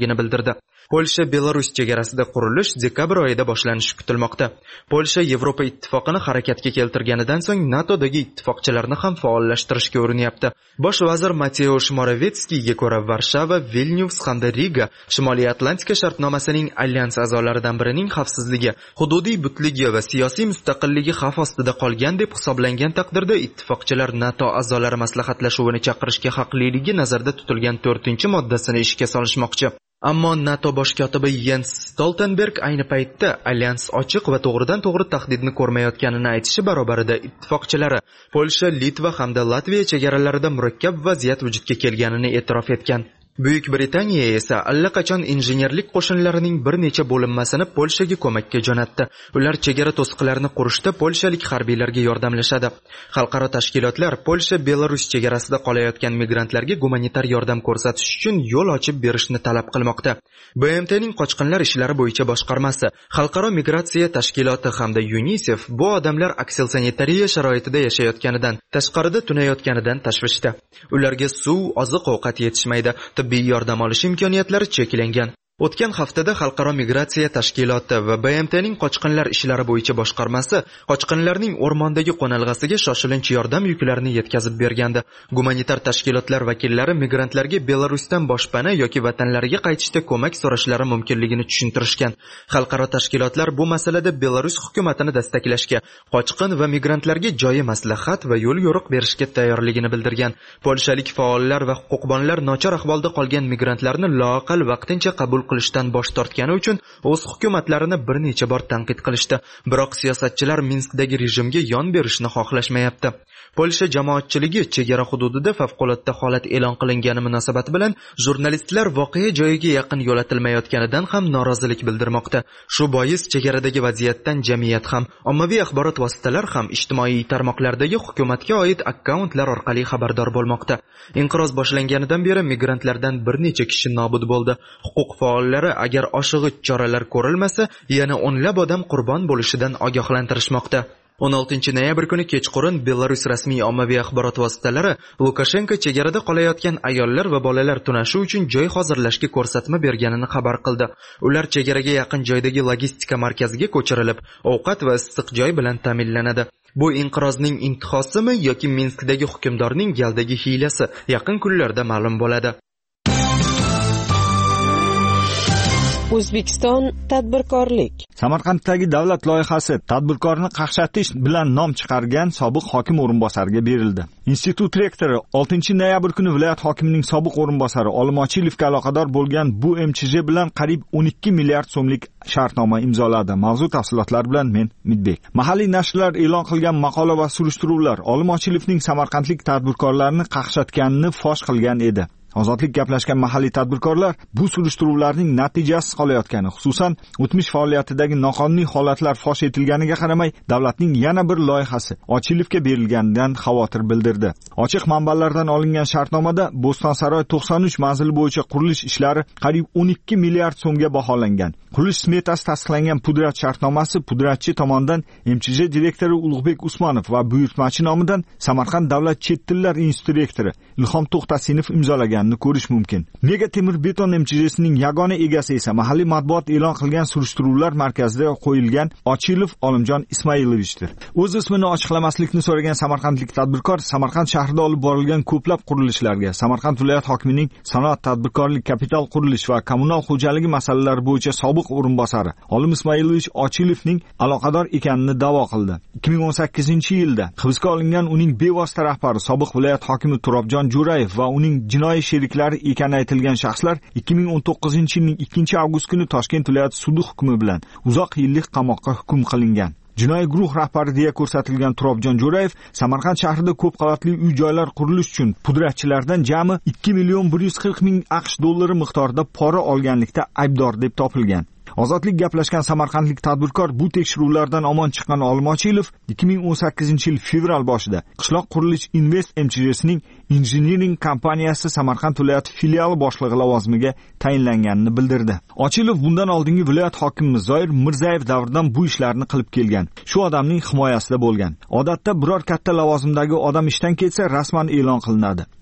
tayyorligini bildirdi. Polsha Belarus chegarasida qurilish dekabr oyida boshlanishi kutilmoqda. Polsha Yevropa ittifoqini harakatga keltirganidan so'ng NATOdagi ittifoqchilarni ham faollashtirishga urinyapti. Bosh vazir Mateusz Moravetskiyga ko'ra, Varshava, Vilnyus hamda Riga Shimoliy Atlantika shartnomasining alyans a'zolaridan birining xavfsizligi, hududiy butligi va siyosiy mustaqilligi xavf ostida qolgan deb hisoblangan taqdirda ittifoqchilar NATO a'zolari maslahatlashuvini chaqirishga haqliligi nazarda tutilgan to'rtinchi moddasini ishga solishmoqchi. Ammo NATO bosh kotibi Jens Stoltenberg ayni paytda alyans ochiq va to'g'ridan-to'g'ri tahdidni ko'rmayotganini aytishi barobarida ittifoqchilari Polsha, Litva hamda Latviya chegaralarida murakkab vaziyat vujudga kelganini e'tirof etgan. Buyuk Britaniya esa allaqachon injenerlik qo'shinlarining bir necha bo'linmasini Polshaga ko'makka jo'natdi. Ular chegara to'siqlarini qurishda polshalik harbiylarga yordamlashadi. Xalqaro tashkilotlar Polsha Belarus chegarasida qolayotgan migrantlarga gumanitar yordam ko'rsatish uchun yo'l ochib berishni talab qilmoqda. B M T'ning qochqinlar ishlari bo'yicha boshqarmasi, Xalqaro migratsiya tashkiloti hamda UNICEF bu odamlar aksilsanitariya sharoitida yashayotganidan, tashqarida tunayotganidan tashvishda. Ularga suv, oziq-ovqat yetishmaydi. Tibbiy yordam olish imkoniyatlari cheklangan. O'tgan haftada Xalqaro migratsiya tashkiloti va B M T'ning qochqinlar ishlari bo'yicha boshqarmasi qochqinlarning o'rmondagi qo'nalg'asiga shoshilinch yordam yuklarini yetkazib bergandi. Gumanitar tashkilotlar vakillari migrantlarga Belarusdan boshpana yoki vatanlariga qaytishda ko'mak so'rashlari mumkinligini tushuntirishgan. Xalqaro tashkilotlar bu masalada Belarus hukumatini destaklashga, qochqin va migrantlarga joyi maslahat va yo'l yo'riq berishga tayyorligini bildirgan. Polshalik faollar va huquqbonlar nochor ahvolda qolgan migrantlarni loaqal vaqtincha qabul qilishdan bosh tortgani uchun o'z hukumatlarini bir necha bor tanqid qilishdi. Biroq siyosatchilar Minskdagi rejimga yon berishni xohlashmayapti. Polsha jamoatchiligi chegara hududida favqulodda holat e'lon qilingani munosabati bilan jurnalistlar voqea joyiga yaqin yo'latilmayotganidan ham norozilik bildirmoqda. Shu bois chegaradagi vaziyatdan jamiyat ham, ommaviy axborot vositalar ham ijtimoiy tarmoqlardagi hukumatga oid akkauntlar orqali xabardor bo'lmoqda. Inqiroz boshlanganidan beri migrantlardan bir necha kishi nobud bo'ldi. Huquq faollari agar oshig'i choralar ko'rilmasa, yana o'nlab odam qurbon bo'lishidan ogohlantirishmoqda. o'n oltinchi noyabr kuni kechqurun Belarus rasmiy ommaviy axborot vositalari Lukashenko chegarada qolayotgan ayollar va bolalar tunashi uchun joy hozirlashga ko'rsatma berganini xabar qildi. Ular chegaraga yaqin joydagi logistika markaziga ko'chirilib, ovqat va issiq joy bilan ta'minlanadi. Bu inqirozning intihosimi yoki Minskdagi hukmdorning galdagi hiylasi yaqin kunlarda ma'lum bo'ladi. O'zbekiston tadbirkorlik. Samarqanddagi davlat loyihasi tadbirkorni qaqshatish bilan nom chiqargan sobiq hokim o'rinbosariga berildi. Institut rektori oltinchi noyabr kuni viloyat hokimining sobiq o'rinbosari Olim Ochilovga aloqador bo'lgan bu M Ch J bilan qariyb o'n ikki milliard so'mlik shartnoma imzoladi. Mavzu tafsilotlar bilan men Midbek. Mahalliy nashrlar e'lon qilgan maqola va surishtiruvlar Olim Ochilovning samarqandlik tadbirkorlarni qaqshatganini fosh qilgan edi. Ozodlik gaplashgan mahalliy tadbirkorlar bu surishtiruvlarning natijasiz qolayotgani, xususan o'tmish faoliyatidagi noqonuniy holatlar fosh etilganiga qaramay, davlatning yana bir loyihasi Ochilovga berilganidan xavotir bildirdi. Ochiq manbalardan olingan shartnomada Bo'stonsaroy to'qson uch manzili bo'yicha qurilish ishlari qariyb o'n ikki milliard so'mga baholangan. Qurilish smetasi tasdiqlangan pudrat shartnomasi pudratchi tomonidan M Ch J direktori Ulug'bek Usmonov va buyurtmachi nomidan Samarqand davlat chet tillar instituti rektori Ilhom To'xtasinov imzolagan ko'rish mumkin. Mega temir beton M Ch J'sining yagona egasi esa mahalliy matbuot e'lon qilgan surishtiruvlar markazida qo'yilgan Ochilov Olimjon Ismoilovichdir. O'z ismini ochiqlamaslikni so'ragan samarqandlik tadbirkor Samarqand shahrida olib borilgan ko'plab qurilishlarga Samarqand viloyat hokimining sanoat, tadbirkorlik, kapital qurilish va kommunal xo'jaligi masalalari bo'yicha sobiq o'rinbosari Olim Ismoilovich Ochilovning aloqador ekanini da'vo qildi. ikki ming o'n sakkizinchi yilda hibsga olingan uning bevosita rahbari sobiq viloyat hokimi Turobjon Jo'rayev va uning jinoiy sheriklari ekani aytilgan shaxslar ikki ming o'n to'qqizinchi yilning ikkinchi avgust kuni Toshkent viloyat sudi hukmi bilan uzoq yillik qamoqqa hukm qilingan. Jinoiy guruh rahbari deya ko'rsatilgan Turobjon Jo'rayev Samarqand shahrida ko'p qavatli uy-joylar qurilish uchun pudratchilardan jami ikki million bir yuz qirq ming AQSh dollari miqdorida pora olganlikda aybdor deb topilgan. Ozodlik gaplashgan samarqandlik tadbirkor bu tekshiruvlardan omon chiqqan Olim Ochilov ikki ming o'n sakkizinchi yil fevral boshida Qishloq qurilish Invest M Ch J'sining injiniring kompaniyasi Samarqand viloyati filiali boshlig'i lavozimiga tayinlanganini bildirdi. Ochilov bundan oldingi viloyat hokimi Zoir Mirzayev davridan bu ishlarni qilib kelgan. Shu odamning himoyasida bo'lgan. Odatda biror katta lavozimdagi odam ishdan ketsa rasman e'lon qilinadi.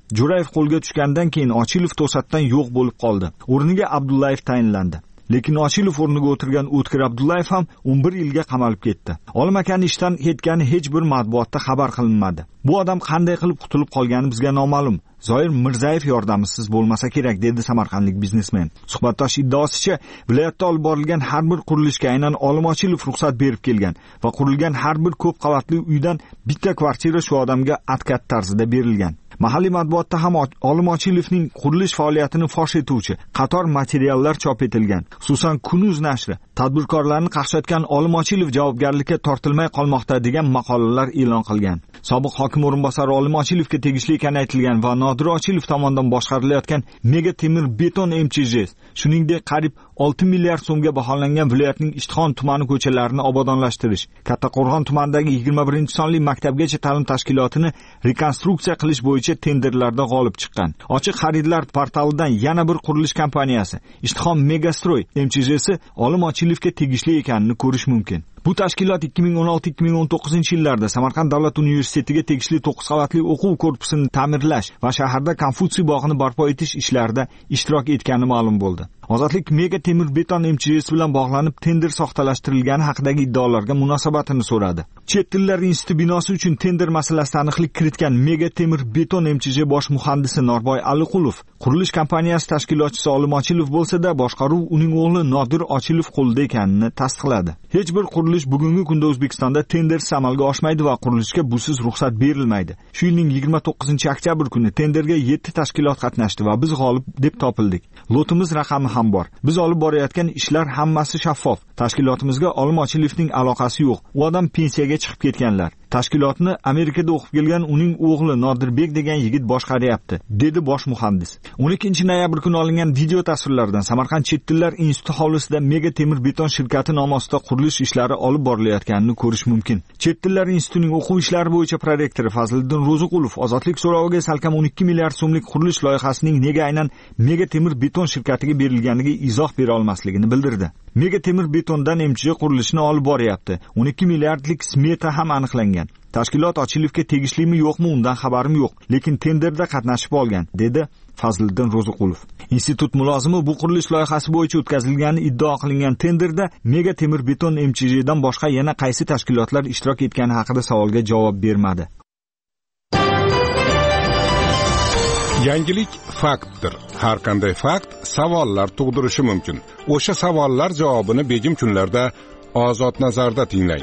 Jo'rayev qo'lga tushgandan keyin Ochilov to'satdan yo'q bo'lib qoldi. O'rniga Abdullayev tayinlandi. Lekin Ochilov o'rniga o'tirgan O'tkir Abdullayev ham o'n bir yilga qamalib ketdi. Olim akani ishdan ketgani hech bir matbuotda xabar qilinmadi. Bu odam qanday qilib qutulib qolgani bizga noma'lum. Zoir Mirzayev yordamisiz bo'lmasa kerak, dedi samarqandlik biznesmen. Suhbatdosh iddaosicha, viloyatda olib borilgan har bir qurilishga aynan Olim Ochilov ruxsat berib kelgan va qurilgan har bir ko'p qavatli uydan bitta kvartira shu odamga atkat tarzida berilgan. Mahalliy matbuotda ham Olim Ochilovning qurilish faoliyatini fosh etuvchi qator materiallar chop etilgan. Xususan Kunuz nashri tadbirkorlarni qaqshatgan Olim Ochilov javobgarlikka tortilmay qolmoqda degan maqolalar e'lon qilgan. Sobiq hokim o'rinbosari Olim Ochilovga tegishli ekani aytilgan va Nodir Ochilov tomonidan boshqarilayotgan Mega temir beton M Ch J, shuningdek qariyb olti milliard so'mga baholangan viloyatning Ishtixon tumani ko'chalarini obodonlashtirish, Kattaqo'rg'on tumanidagi yigirma birinchi sonli maktabgacha ta'lim tashkilotini rekonstruksiya qilish bo'yicha tenderlarda g'olib chiqqan. Ochiq xaridlar portalidan yana bir qurilish kompaniyasi Ishtixon Megastroy M Ch J'si Olim Ochilovga tegishli ekanini ko'rish mumkin. Bu tashkilot ikki ming o'n olti ikki ming o'n to'qqizinchi yillarda Samarqand davlat universitetiga tegishli to'qqiz qavatli o'quv korpusini ta'mirlash va shaharda Konfutsiy bog'ini barpo etish ishlarida ishtirok etgani ma'lum bo'ldi. Ozodlik Mega temir beton M Ch J'si bilan bog'lanib tender soxtalashtirilgani haqidagi iddaolarga munosabatini so'radi. Chet tillar instituti binosi uchun tender masalasida aniqlik kiritgan Mega temir beton M Ch J bosh muhandisi Norboy Aliqulov, qurilish kompaniyasi tashkilotchisi Olim Ochilov bo'lsa-da, boshqaruv uning o'g'li Nodir Ochilov qo'lida ekanini tasdiqladi. Hech bir qurilish bugungi kunda O'zbekistonda tendersiz amalga oshmaydi va qurilishga busiz ruxsat berilmaydi. Shu yilning yigirma to'qqizinchi oktyabr kuni tenderga yetti tashkilot qatnashdi va biz g'olib deb topildik. Lotimiz raqami ham bor. Biz olib borayotgan ishlar hammasi shaffof. Tashkilotimizga Olim Ochilovning aloqasi yo'q. U odam pensiyaga chiqib ketganlar. Tashkilotni Amerikada o'qib kelgan uning o'g'li Nodirbek degan yigit boshqaryapti, dedi bosh muhandis. o'n ikkinchi noyabr kuni olingan video tasvirlardan Samarqand chet tillar instituti hovlisida Mega temir beton shirkati nomi ostida qurilish ishlari olib borilayotganini ko'rish mumkin. Chet tillar institutining o'quv ishlari bo'yicha prorektori Fazliddin Ro'ziqulov ozodlik so'roviga salkam o'n ikki milliard so'mlik qurilish loyihasining nega aynan Mega temir beton shirkatiga berilganiga izoh bera olmasligini bildirdi. Mega temir betondan M Ch J qurilishini olib boryapti. o'n ikki milliardlik smeta ham aniqlangan. Tashkilot Ochilovga tegishlimi yo'qmi undan xabarim yo'q, lekin tenderda qatnashib olgan, dedi Fazliddin Ro'ziqulov. Institut mulozimi bu qurilish loyihasi bo'yicha o'tkazilgani iddao qilingan tenderda Mega temir beton M Ch J'dan boshqa yana qaysi tashkilotlar ishtirok etgani haqida savolga javob bermadi. Yangilik faktdir. Har qanday fakt savollar tug'dirishi mumkin. O'sha savollar javobini begim kunlarda Ozod nazarda tinglang.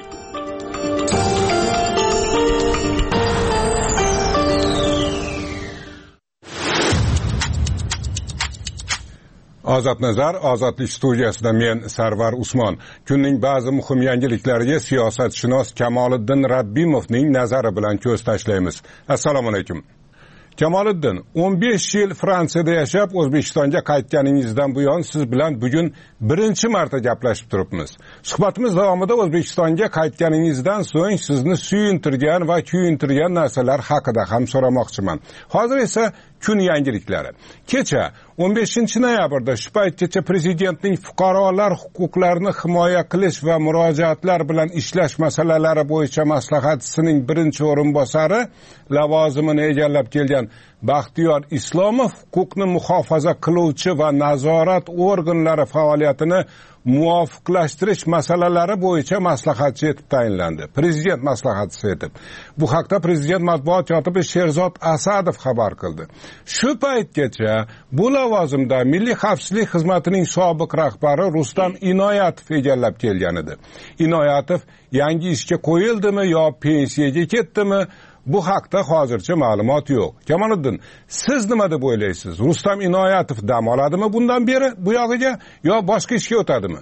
Ozod nazar, Ozodlik studiyasida men Sarvar Usmon. Kunning ba'zi muhim yangiliklariga siyosatshunos Kamoliddin Rabbimovning nazari bilan ko'z tashlaymiz. Assalomu alaykum. Kamoliddin, o'n besh yil Fransiyada yashab, O'zbekistonga qaytganingizdan buyon siz bilan bugun birinchi marta gaplashib turibmiz. Suhbatimiz davomida O'zbekistonga qaytganingizdan so'ng sizni suyuntirgan va kuyuntirgan narsalar haqida ham so'ramoqchiman. Hozir esa kun yangiliklari. Kecha o'n beshinchi noyabrda shu paytgacha prezidentning fuqarolar huquqlarini himoya qilish va murojaatlar bilan ishlash masalalari bo'yicha maslahatchisining birinchi o'rinbosari lavozimini egallab kelgan Baxtiyor Islomov huquqni muhofaza qiluvchi va nazorat organlari faoliyatini muvofiqlashtirish masalalari bo'yicha maslahatchi etib tayinlandi. Prezident maslahatchisi etib. Bu haqda prezident matbuot kotibi Sherzod Asadov xabar qildi. Shu paytgacha bu lavozimda Milliy xavfsizlik xizmatining sobiq rahbari Rustam Inoyatov egallab kelgan edi. Inoyatov yangi ishga qo'yildimi yo pensiyaga ketdimi? Bu haqda hozircha ma'lumot yo'q. Kamoliddin, siz nima deb o'ylaysiz? Rustam Inoyatov dam oladimi bundan beri bu yog'iga yo boshqa ishga o'tadimi?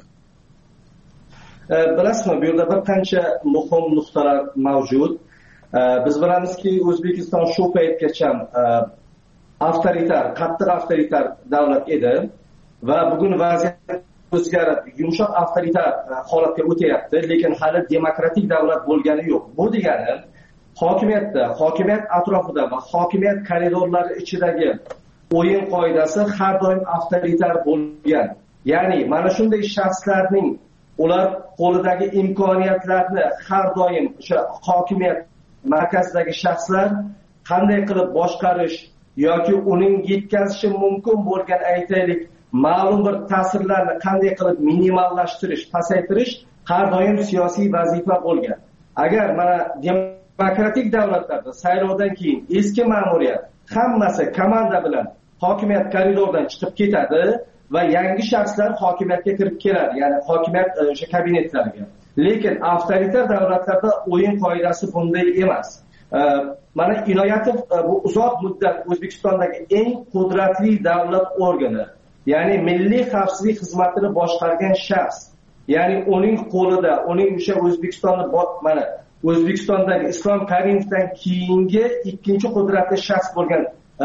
E, bilasizmi, bu yerda bir qancha muhim nuqtalar mavjud. E, biz bilamizki, O'zbekiston shu paytgacha e, avtoritar, qattiq avtoritar davlat edi va bugun vaziyat o'zgarib, yumshoq avtoritar holatga o'tyapti, lekin hali demokratik davlat bo'lgani yo'q. Bu degani hokimiyatda, hokimiyat atrofida va hokimiyat koridorlari ichidagi o'yin qoidasi har doim avtoritar bo'lgan. Ya'ni mana shunday shaxslarning ular qo'lidagi imkoniyatlarni har doim o'sha hokimiyat markazidagi shaxslar qanday qilib boshqarish, yoki uning yetkazishi mumkin bo'lgan aytaylik ma'lum bir ta'sirlarni qanday qilib minimallashtirish, pasaytirish har doim siyosiy vazifa bo'lgan. Agar mana demokratik davlatlarda saylovdan keyin eski ma'muriyat hammasi komanda bilan hokimiyat koridoridan chiqib ketadi va yangi shaxslar hokimiyatga kirib keladi, ya'ni hokimiyat o'sha kabinetlariga. Lekin avtoritar davlatlarda o'yin qoidasi bunday emas. Mana Inoyatov bu uzoq muddat O'zbekistondagi eng qudratli davlat organi, ya'ni Milliy xavfsizlik xizmatini boshqargan shaxs. Ya'ni uning qo'lida, uning o'sha O'zbekistonni mana O'zbekistondagi Islom Karimovdan keyingi ikkinchi qudratli shaxs bo'lgan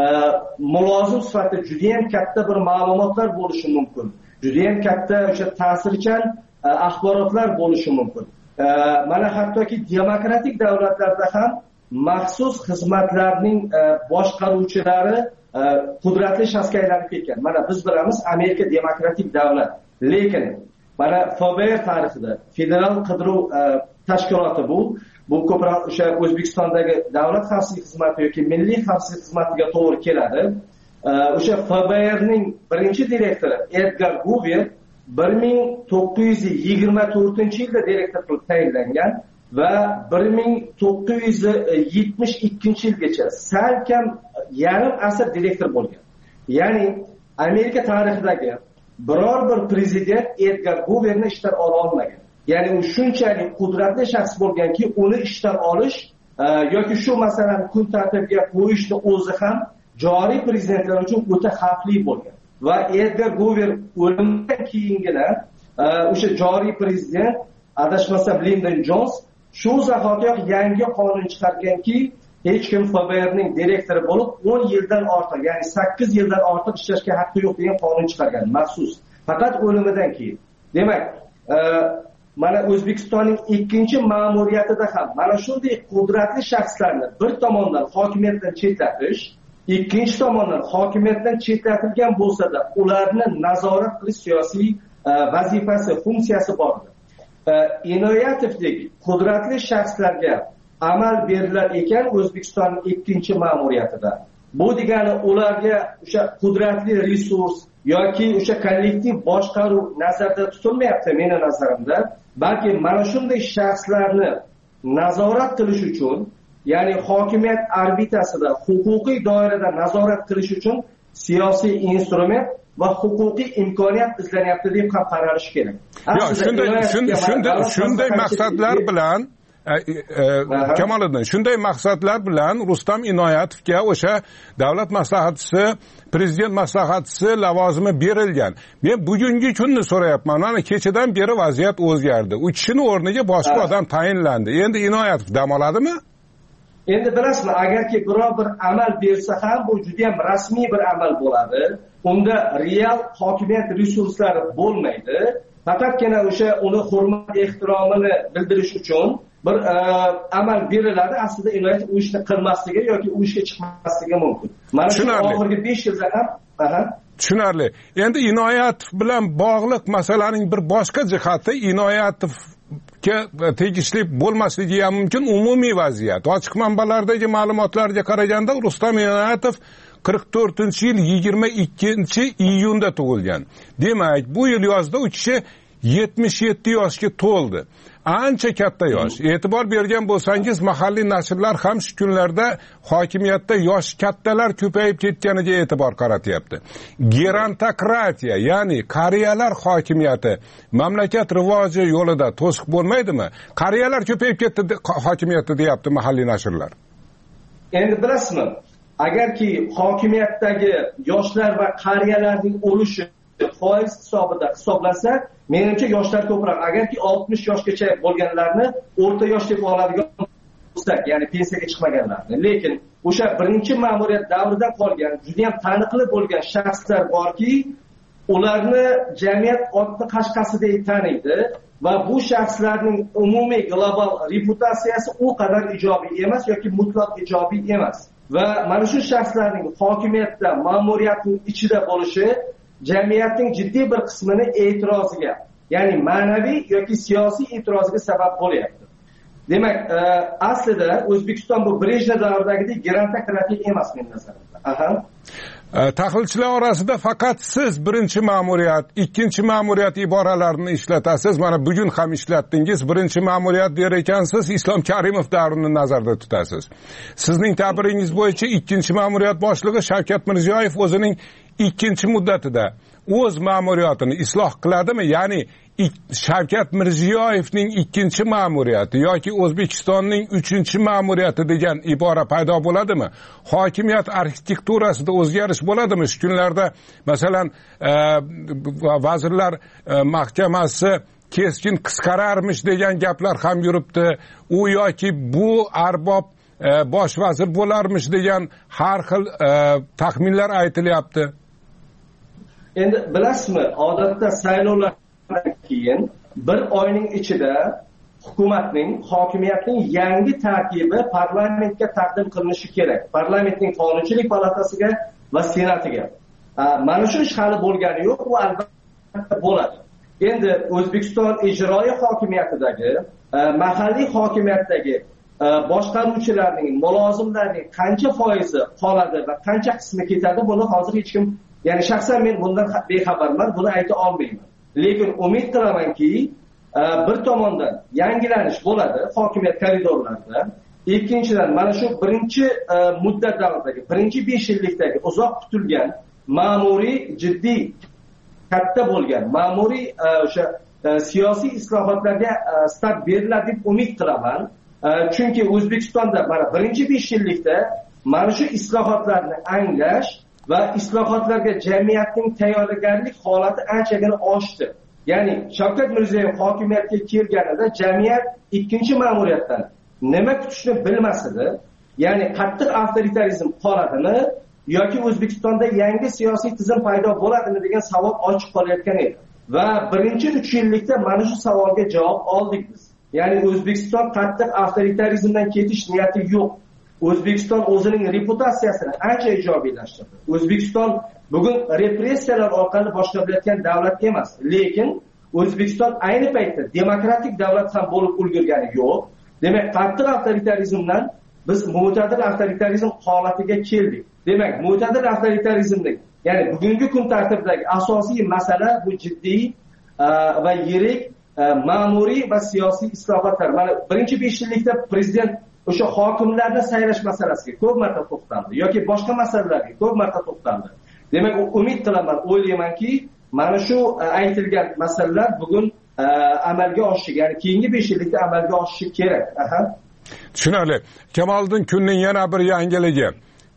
mulozim sifatida juda ham katta bir ma'lumotlar bo'lishi mumkin. Juda ham katta o'sha ta'sirchan axborotlar bo'lishi mumkin. Mana hattoki demokratik davlatlarda ham maxsus xizmatlarning boshqaruvchilari qudratli shaxsga aylanib ketgan. Mana biz bilamiz, Amerika demokratik davlat, lekin mana F B R tarixida federal qidiruv tashkiloti bu bu ko'proq o'sha O'zbekistondagi davlat xavfsizlik xizmati yoki milliy xavfsizlik xizmatiga to'g'ri keladi. O'sha F B R'ning birinchi direktori Edgar Hoover bir ming to'qqiz yuz yigirma to'rtinchi yilda direktor qilib tayinlangan va bir ming to'qqiz yuz yetmish ikkinchi yilgacha salkam yarim asr direktor bo'lgan. Ya'ni Amerika tarixidagi biror bir prezident Edgar Hooverni ishdan ola olmagan. Ya'ni u shunchalik qudratli shaxs bo'lganki, uni ishdan olish yoki shu masalani kun tartibiga qo'yishni o'zi ham joriy prezidentlar uchun o'ta xavfli bo'lgan. Va Edgar Hoover o'limidan keyingina o'sha joriy prezident, adashmasam Lyndon Johnson, shu zahotiyoq yangi qonun chiqarganki, hech kim F B R'ning direktori bo'lib o'n yildan ortiq, ya'ni sakkiz yildan ortiq ishlashga haqqi yo'q degan qonun chiqargan, maxsus. Faqat o'limidan keyin. Demak, mana O'zbekistonning ikkinchi ma'muriyatida ham mana shunday qudratli shaxslarni bir tomondan hokimiyatdan chetlatish, ikkinchi tomondan hokimiyatdan chetlatilgan bo'lsa-da, ularni nazorat qilish siyosiy vazifasi, funksiyasi bor. Inoyatovdek qudratli shaxslarga amal berilar ekan O'zbekistonning ikkinchi ma'muriyatida. Bu degani ularga o'sha qudratli resurs yoki o'sha kollektiv boshqaruv nazarda tutilmayapti meni nazarimda, balki mana shunday shaxslarni nazorat qilish uchun, ya'ni hokimiyat orbitasida, huquqiy doirada nazorat qilish uchun siyosiy instrument va huquqiy imkoniyat izlanyapti deb ham qaralish kerak. Shunday shunday shunday maqsadlar bilan Kamoliddin, shunday maqsadlar bilan Rustam Inoyatovga o'sha davlat maslahatchisi, prezident maslahatchisi lavozimi berilgan. Men bugungi kunni so'rayapman. Mana kechadan beri vaziyat o'zgardi. U kishining o'rniga boshqa odam tayinlandi. Endi Inoyatov dam oladimi? Endi bilasizmi, agarki biror bir amal bersa ham bu juda ham rasmiy bir amal bo'ladi. Unda real hokimiyat resurslari bo'lmaydi. Faqatgina o'sha uni hurmat ehtiromini bildirish uchun bir amal beriladi. Aslida Inoyatov u ishni qilmasligi yoki u ishga chiqmasligi mumkin. Mana shu oxirgi besh yilda ham aha tushunarli. Endi Inoyatov bilan bog'liq masalaning bir boshqa jihati, Inoyatovga tegishli bo'lmasligi ham mumkin umumiy vaziyat. Ochiq manbalardagi ma'lumotlarga qaraganda Rustam Inoyatov qirq to'rtinchi yil yigirma ikkinchi iyunda tug'ilgan. Demak, bu yil yozda u kishi yetmish yetti yoshga to'ldi. Ancha katta yosh. E'tibor bergan bo'lsangiz, mahalliy nashrlar ham shu kunlarda hokimiyatda yosh kattalar ko'payib ketganiga e'tibor qaratyapti. Gerontokratiya, ya'ni qariyalar hokimiyati mamlakat rivoji yo'lida to'siq bo'lmaydimi? Qariyalar ko'payib ketdi hokimiyatda deyapti mahalliy nashrlar. Endi bilasizmi, agarki hokimiyatdagi yoshlar va qariyalarning o'lishi foiz hisobida hisoblasa, menimcha yoshlar ko'proq. Agarki oltmish yoshgacha bo'lganlarni o'rta yosh deb oladigan bo'lsak, ya'ni pensiyaga chiqmaganlarni. Lekin o'sha birinchi ma'muriyat davridan qolgan, juda ham taniqli bo'lgan shaxslar borki, ularni jamiyat otni qashqasidek taniydi va bu shaxslarning umumiy global reputatsiyasi u qadar ijobiy emas yoki mutlaq ijobiy emas. Va mana shu shaxslarning hokimiyatda, ma'muriyatning ichida bo'lishi jamiyatning jiddiy bir qismini e'tiroziga, ya'ni ma'naviy yoki siyosiy e'tiroziga sabab bo'lyapti. Demak, aslida O'zbekiston bu Brejnev davridagidek gerontokratik emas men nazarimda. aha. Tahlilchilar orasida faqat siz birinchi ma'muriyat, ikkinchi ma'muriyat iboralarini ishlatasiz. Mana bugun ham ishlatdingiz. Birinchi ma'muriyat der ekansiz, Islom Karimov davrini nazarda tutasiz. Sizning ta'biringiz bo'yicha ikkinchi ma'muriyat boshlig'i Shavkat Mirziyoyev o'zining ikkinchi muddatida o'z ma'muriyatini isloh qiladimi? Ya'ni Shavkat Mirziyoyevning ikkinchi ma'muriyati yoki O'zbekistonning uchinchi ma'muriyati degan ibora paydo bo'ladimi? Hokimiyat arxitekturasida o'zgarish bo'ladimi? Shu kunlarda masalan e, vazirlar e, mahkamasi keskin qisqararmish degan gaplar ham yuribdi. U yoki bu arbob e, bosh vazir bo'larmish degan har xil e, taxminlar aytilyapti. Endi bilasizmi, odatda saylovlardan keyin bir oyning ichida hukumatning, hokimiyatning yangi tarkibi parlamentga taqdim qilinishi kerak. Parlamentning qonunchilik palatasiga va senatiga. Mana shu ish hali bo'lgani yo'q, u albatta bo'ladi. Endi O'zbekiston ijroiy hokimiyatidagi, mahalliy hokimiyatdagi boshqaruvchilarning, mulozimlarning qancha foizi qoladi va qancha qismi ketadi, buni hozir hech kim, ya'ni shaxsan men bundan bexabarman, buni ayta olmayman. Lekin umid qilamanki, bir tomondan yangilanish bo'ladi hokimiyat koridorlarida. Ikkinchidan, mana shu birinchi muddat davridagi, birinchi besh yillikdagi uzoq kutilgan ma'muriy jiddiy katta bo'lgan ma'muriy o'sha siyosiy islohotlarga start beriladi deb umid qilaman. Chunki O'zbekistonda mana birinchi besh yillikda mana shu islohotlarni anglash va islohotlarga jamiyatning tayyorgarlik holati anchagina oshdi. Ya'ni Shavkat Mirziyoyev hokimiyatga kelganida jamiyat ikkinchi ma'muriyatdan nima kutishni bilmas edi. Ya'ni qattiq avtoritarizm qoladimi yoki O'zbekistonda yangi siyosiy tizim paydo bo'ladimi degan savol ochiq qolayotgan edi. Va birinchi uch yillikda mana shu savolga javob oldik biz. Ya'ni O'zbekiston qattiq avtoritarizmdan ketish niyati yo'q. O'zbekiston o'zining reputatsiyasini ancha ijobiylashtirdi. O'zbekiston bugun repressiyalar orqali boshqarilayotgan davlat emas, lekin O'zbekiston ayni paytda demokratik davlat ham bo'lib ulgurgani yo'q. Demak, qattiq avtoritarizmdan biz mo'tadil avtoritarizm holatiga keldik. Demak, mo'tadil avtoritarizmning, ya'ni bugungi kun tartibidagi asosiy masala bu jiddiy va yirik ma'muriy va siyosiy islohotlar. Mana birinchi besh yillikda prezident o'sha hokimlarni saylash masalasiga ko'p marta to'xtaldi yoki boshqa masalalarga ko'p marta to'xtaldi. Demak, umid qilaman, o'ylaymanki, mana shu aytilgan masalalar bugun amalga oshishi, ya'ni keyingi besh yillikda amalga oshishi kerak. Aha. Tushunarli. Kamoliddin kunning yana bir yangiligi.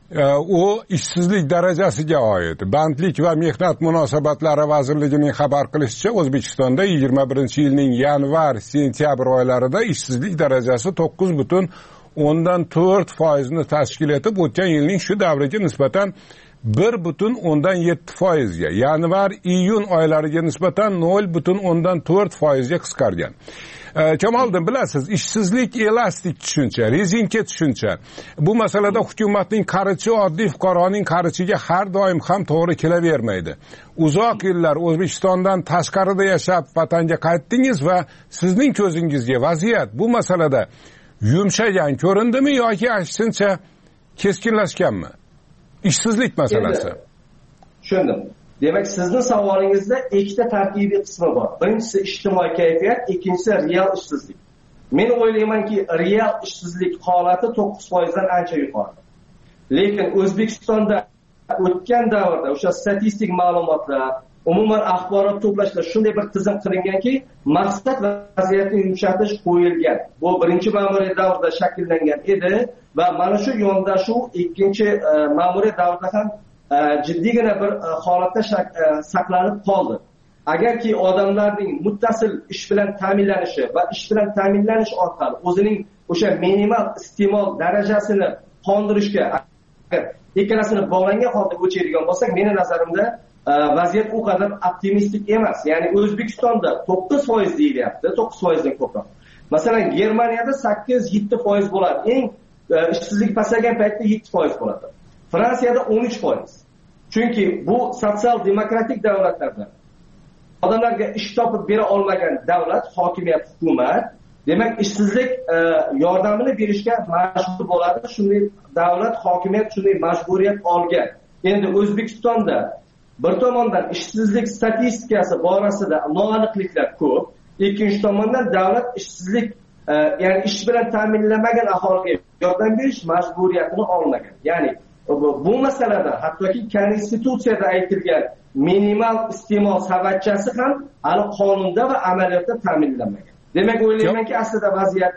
U ishsizlik darajasiga oid. Bandlik va mehnat munosabatlari vazirligining xabar qilishicha, O'zbekistonda yigirma birinchi yilning yanvar-sentyabr oylarida ishsizlik darajasi to'qqiz butun o'ndan to'rt foizni tashkil etib, o'tgan yilning shu davriga nisbatan bir butun o'ndan yetti foizga, yanvar-iyun oylariga nisbatan nol butun o'ndan to'rt foizga qisqargan. Kamoliddin, bilasiz, ishsizlik elastik tushuncha, rezinka tushuncha. Bu masalada hukumatning qarichi oddiy fuqaroning qarichiga har doim ham to'g'ri kelavermaydi. Uzoq yillar O'zbekistondan tashqarida yashab, vatanga qaytdingiz va sizning ko'zingizga vaziyat bu masalada yumshagan ko'rindimi yoki aksincha keskinlashganmi? Ishsizlik masalasi. Tushundim. Demak, sizning savolingizda ikkita tarkibiy qismi bor. Birinchisi ijtimoiy kayfiyat, ikkinchisi real ishsizlik. Men o'ylaymanki, real ishsizlik holati to'qqiz foizdan ancha yuqori. Lekin O'zbekistonda o'tgan davrda o'sha statistik ma'lumotlar, umuman axborot to'plashda shunday bir tizim qilinganki, maqsad vaziyatni yumshatish qo'yilgan. Bu birinchi ma'muriyat davrida shakllangan edi va mana shu yondashuv ikkinchi ma'muriyat davrida ham jiddiygina bir holatda saqlanib qoldi. Agarki odamlarning muttasil ish bilan ta'minlanishi va ish bilan ta'minlanish orqali o'zining o'sha minimal iste'mol darajasini qondirishga agar ikkalasini bog'langan holda o'chiradigan bo'lsak, meni nazarimda vaziyat u qadar optimistik emas. Ya'ni O'zbekistonda to'qqiz foiz deyilyapti, to'qqiz foizdan ko'proq. Masalan, Germaniyada sakkiz yetti foiz bo'ladi. Eng ishsizlik pasaygan paytda yetti foiz bo'ladi. Fransiyada o'n uch foiz. Chunki bu sotsial demokratik davlatlarda odamlarga ish topib bera olmagan davlat, hokimiyat, hukumat, demak ishsizlik yordamini berishga majbur bo'ladi. Shunday davlat, hokimiyat shunday majburiyat olgan. Endi O'zbekistonda bir tomondan ishsizlik statistikasi borasida noaniqliklar ko'p, ikkinchi tomondan davlat ishsizlik ya'ni ish bilan ta'minlanmagan aholiga yordam berish majburiyatini olmagan. Ya'ni bu masalada hattoki konstitutsiyada aytilgan minimal iste'mol savatchasi ham hali qonunda va amaliyotda ta'minlanmagan. Demak, o'ylaymanki, aslida vaziyat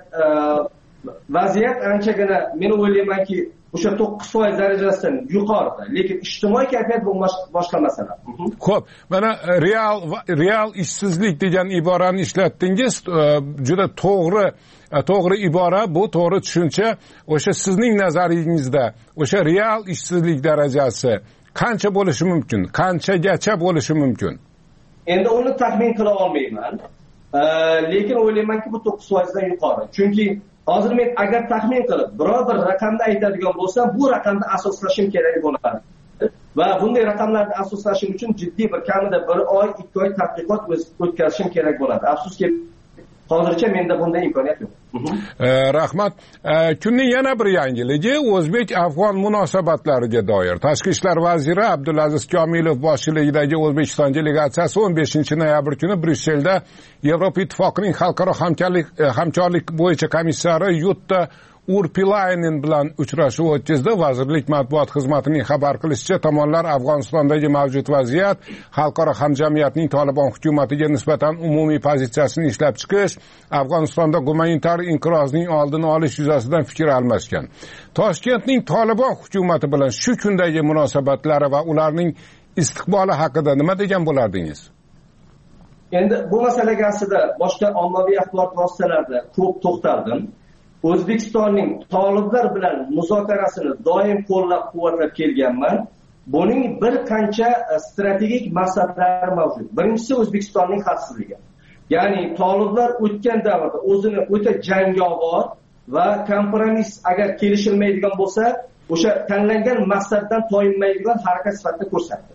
vaziyat anchagina, men o'ylaymanki, o'sha to'qqiz foiz darajasidan yuqorida, lekin ijtimoiy kayfiyat bu boshqa masala. Xo'p, mana real real ishsizlik degan iborani ishlatdingiz, juda to'g'ri to'g'ri ibora, bu to'g'ri tushuncha. O'sha sizning nazaringizda o'sha real ishsizlik darajasi qancha bo'lishi mumkin? Qanchagacha bo'lishi mumkin? Endi uni taxmin qila olmayman. Lekin o'ylaymanki, bu to'qqiz foizdan yuqori. Chunki hozir men agar taxmin qilib biror bir raqamni aytadigan bo'lsam, bu raqamda asoslashim kerak bo'ladi. Va bunday raqamlarni asoslashim uchun jiddiy bir kamida bir oy, ikki oy tadqiqot o'tkazishim kerak bo'ladi. Afsuski, hozircha menda bunday imkoniyat yo'q. Rahmat. Kunning yana bir yangiligi o'zbek-afg'on munosabatlariga doir. Tashqi ishlar vaziri Abdulaziz Komilov boshchiligidagi O'zbekiston delegatsiyasi o'n beshinchi noyabr kuni Bryusselda Yevropa Ittifoqining xalqaro hamkorlik hamkorlik bo'yicha komissari Yutta Urpilainen bilan uchrashuv o'tkazdi. Vazirlik matbuot xizmatining xabar qilishicha, tomonlar Afg'onistondagi mavjud vaziyat, xalqaro hamjamiyatning Tolibon hukumatiga nisbatan umumiy pozitsiyasini ishlab chiqish, Afg'onistonda gumanitar inqirozning oldini olish yuzasidan fikr almashgan. Toshkentning Tolibon hukumati bilan shu kundagi munosabatlari va ularning istiqboli haqida nima degan bo'lardingiz? Endi bu masalaga aslida boshqa ommaviy axborot vositalarida ko'p to'xtaldim. O'zbekistonning toliblar bilan muzokarasini doim qo'llab-quvvatlab kelganman. Buning bir qancha strategik maqsadlari mavjud. Birinchisi O'zbekistonning xavfsizligi. Ya'ni toliblar o'tgan davrda o'zini o'ta jangovar va kompromiss agar kelishilmaydigan bo'lsa, o'sha tanlangan maqsaddan toyinmaydigan harakat sifatida ko'rsatdi.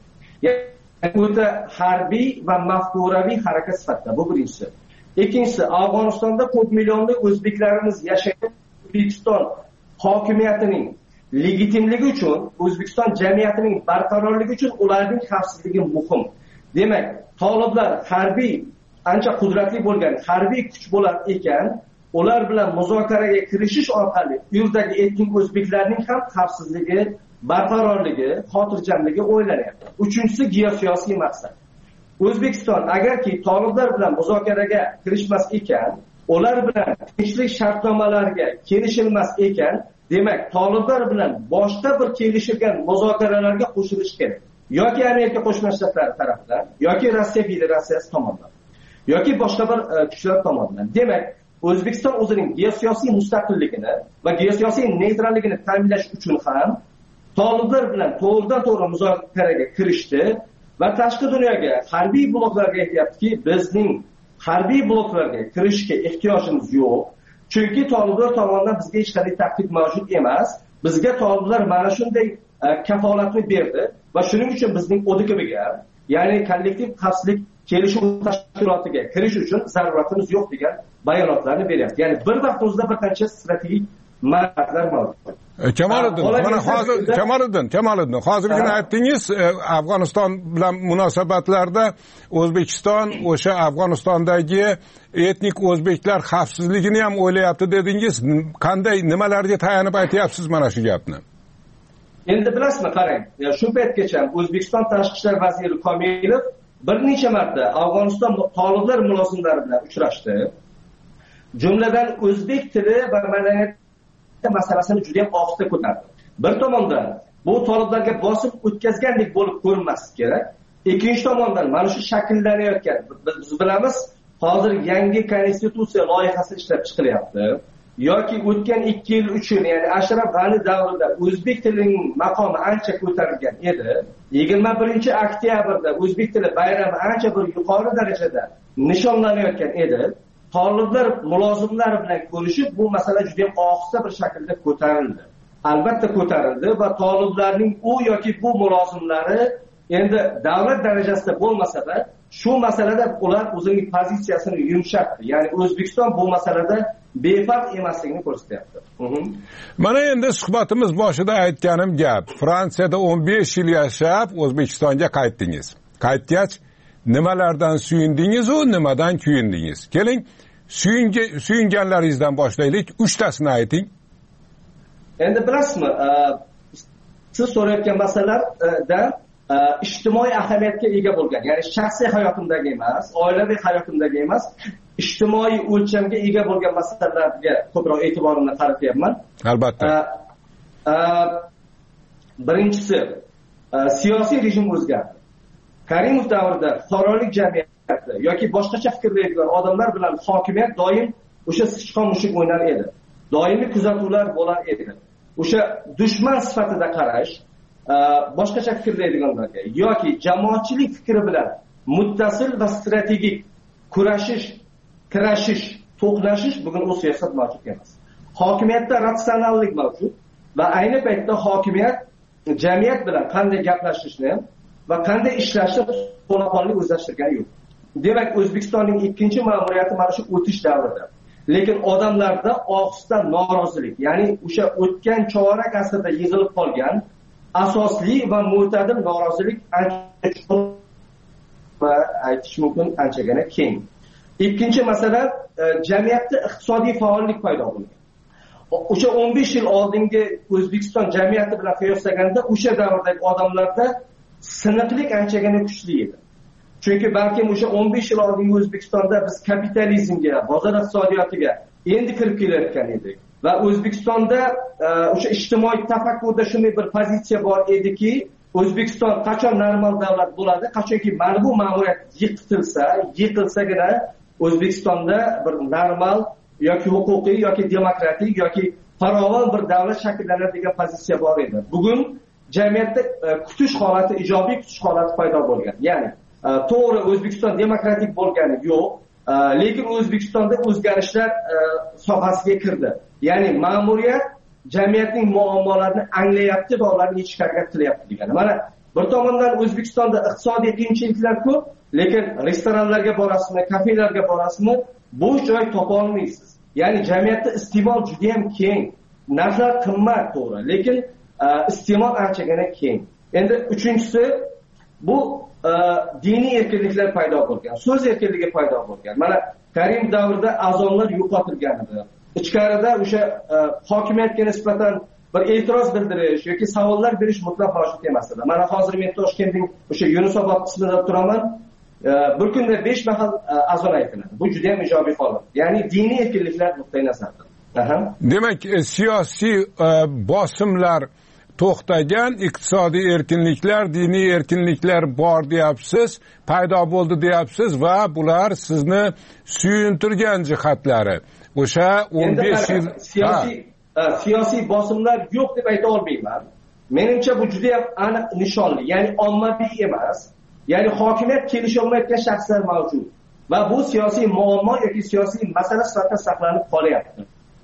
Ya'ni o'ta harbiy va mafkuraviy harakat sifatida. Bu birinchisi. Ikkinchisi, Afg'onistonda ko'p millionli o'zbeklarimiz yashaydi. O'zbekiston hokimiyatining legitimligi uchun, O'zbekiston jamiyatining barqarorligi uchun ularning xavfsizligi muhim. Demak, toliblar harbiy, ancha qudratli bo'lgan harbiy kuch bo'lar ekan, ular bilan muzokaraga kirishish orqali u yerdagi etnik o'zbeklarning ham xavfsizligi, barqarorligi, xotirjamligi o'ylanyapti. Uchinchisi, geosiyosiy maqsad. O'zbekiston agarki toliblar bilan muzokaraga kirishmas ekan, ular bilan tinchlik shartnomalariga kelishilmas ekan, demak, toliblar bilan boshqa bir kelishilgan muzokaralarga qo'shilish kerak. Yoki Amerika Qo'shma Shtatlari tomonidan, yoki Rossiya Federatsiyasi tomonidan, yoki boshqa bir kuchlar tomonidan. Demak, O'zbekiston o'zining geosiyosiy mustaqilligini va geosiyosiy neytralligini ta'minlash uchun ham toliblar bilan to'g'ridan-to'g'ri muzokaraga kirishdi. Va tashqi dunyoga, harbiy bloklarga aytyaptiki, bizning harbiy bloklarga kirishga ehtiyojimiz yo'q. Chunki toliblar tomonidan bizga hech qanday tahdid mavjud emas. Bizga toliblar mana shunday kafolatni berdi va shuning uchun bizning O D K Bga, ya'ni kollektiv xavfsizlik kelishuv tashkilotiga kirish uchun zaruratimiz yo'q degan bayonotlarni beryapti. Ya'ni bir vaqtimizda bir qancha strategik maqsadlar mavjud. Kamoliddin, mana hozir Kamoliddin, Kamoliddin, hozirgina aytdingiz, Afg'oniston bilan munosabatlarda O'zbekiston o'sha Afg'onistondagi etnik o'zbeklar xavfsizligini ham o'ylayapti dedingiz. Qanday, nimalarga tayanib aytyapsiz mana shu gapni? Endi bilasizmi, qarang, shu paytgacha O'zbekiston tashqi ishlar vaziri Komilov bir necha marta Afg'oniston toliblar mulozimlari bilan uchrashdi. Jumladan o'zbek tili va madaniyat masalasini juda ham ohista ko'tardi. Bir tomondan bu toliblarga bosim o'tkazgandek bo'lib ko'rinmasi kerak. Ikkinchi tomondan mana shu shakllanayotgan, biz bilamiz, hozir yangi konstitutsiya loyihasi ishlab chiqilyapti. Yoki o'tgan ikki yil, uch yil, ya'ni Ashraf G'ani davrida o'zbek tilining maqomi ancha ko'tarilgan edi. yigirma birinchi oktyabrda o'zbek tili bayrami ancha bir yuqori darajada nishonlanayotgan edi. Toliblar mulozimlar bilan ko'rishib, bu masala juda ham ohista bir shaklda ko'tarildi. Albatta ko'tarildi va toliblarning u yoki bu mulozimlari endi davlat darajasida bo'lmasa-da, shu masalada ular o'zining pozitsiyasini yumshatdi. Ya'ni O'zbekiston bu masalada befarq emasligini ko'rsatyapti. Mana endi suhbatimiz boshida aytganim gap. Fransiyada o'n besh yil yashab, O'zbekistonga qaytdingiz. Qaytgach, nimalardan suyundingiz u, nimadan kuyundingiz? Keling, suyunganlaringizdan boshlaylik. Uchtasini ayting. Endi bilasizmi, siz so'rayotgan masalalarda ijtimoiy ahamiyatga ega bo'lgan, ya'ni shaxsiy hayotimdagi emas, oilaviy hayotimdagi emas, ijtimoiy o'lchamga ega bo'lgan masalalarga ko'proq e'tiborimni qaratyapman. Albatta. Birinchisi, siyosiy rejim o'zgardi. Karimov davrida fuqarolik jamiyati yoki boshqacha fikrlaydigan odamlar bilan hokimiyat doim o'sha sichqon mushuk o'ynar edi. Doimiy kuzatuvlar bo'lar edi. O'sha dushman sifatida qarash, boshqacha fikrlaydiganlarga yoki jamoatchilik fikri bilan muttasil va strategik kurashish, kirashish, to'qnashish bugun u siyosat mavjud emas. Hokimiyatda ratsionallik mavjud va ayni paytda hokimiyat jamiyat bilan qanday gaplashishni va qanday ishlashni to'laqonli o'zlashtirgani yo'q. Demak, O'zbekistonning ikkinchi ma'muriyati mana shu o'tish davrida. Lekin odamlarda og'usdan norozilik, ya'ni o'sha o'tgan chorak asrda yig'ilib qolgan asosli va mo'tadil norozilik ancha va aytish mumkin anchagina keng. Ikkinchi masala, jamiyatda iqtisodiy faollik paydo bo'lgan. O'sha o'n besh yil oldingi O'zbekiston jamiyati bilan qiyoslaganda o'sha davrdagi odamlarda siniqlik anchagina kuchli edi. Chunki balki o'sha o'n besh yil oldingi O'zbekistonda biz kapitalizmga, bozor iqtisodiyotiga endi kirib kelayotgan edik. Va O'zbekistonda o'sha ijtimoiy tafakkurda shunday bir pozitsiya bor ediki, O'zbekiston qachon normal davlat bo'ladi, qachonki mana bu ma'muriyat yiqitilsa, yiqilsagina O'zbekistonda bir normal yoki huquqiy yoki demokratik yoki farovon bir davlat shakllanadi degan pozitsiya bor edi. Bugun jamiyatda kutish holati, ijobiy kutish holati paydo bo'lgan. Ya'ni to'g'ri O'zbekiston demokratik bo'lgani yo'q, lekin O'zbekistonda o'zgarishlar sohasiga kirdi. Ya'ni ma'muriyat jamiyatning muammolarini anglayapti va ularni yechishga harakat qilyapti degani. Mana bir tomondan O'zbekistonda iqtisodiy qiyinchiliklar ko'p, lekin restoranlarga borasizmi, kafelarga borasizmi, bo'sh joy topa olmaysiz. Ya'ni jamiyatda iste'mol juda ham keng. Narxlar qimmat to'g'ri, lekin iste'mol anchagina keng. Endi uchinchisi, bu diniy erkinliklar paydo bo'lgan, so'z erkinligi paydo bo'lgan. Mana Karim davrida azonlar yo'qotilgan edi. Ichkarida o'sha hokimiyatga nisbatan bir e'tiroz bildirish yoki savollar berish mutlaq mavjud emas edi. Mana hozir men Toshkentning o'sha Yunusobod qismida turaman. Bir kunda besh mahal azon aytiladi. Bu juda ham ijobiy holat. Ya'ni diniy erkinliklar nuqtai nazaridan. Demak, siyosiy bosimlar to'xtagan, iqtisodiy erkinliklar, diniy erkinliklar bor deyapsiz, paydo bo'ldi deyapsiz va bular sizni suyuntirgan jihatlari. O'sha o'n besh yil siyosiy siyosiy bosimlar yo'q deb ayta olmayman. Menimcha bu juda ham aniq nishonli, ya'ni ommaviy emas. Ya'ni hokimiyat kelisha olmayotgan shaxslar mavjud va bu siyosiy muammo yoki siyosiy masala sifatida saqlanib qolyapti.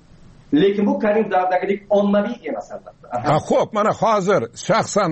Lekin bu Karim davridagidek ommaviy emas albatta. Ha, xo'p, mana hozir shaxsan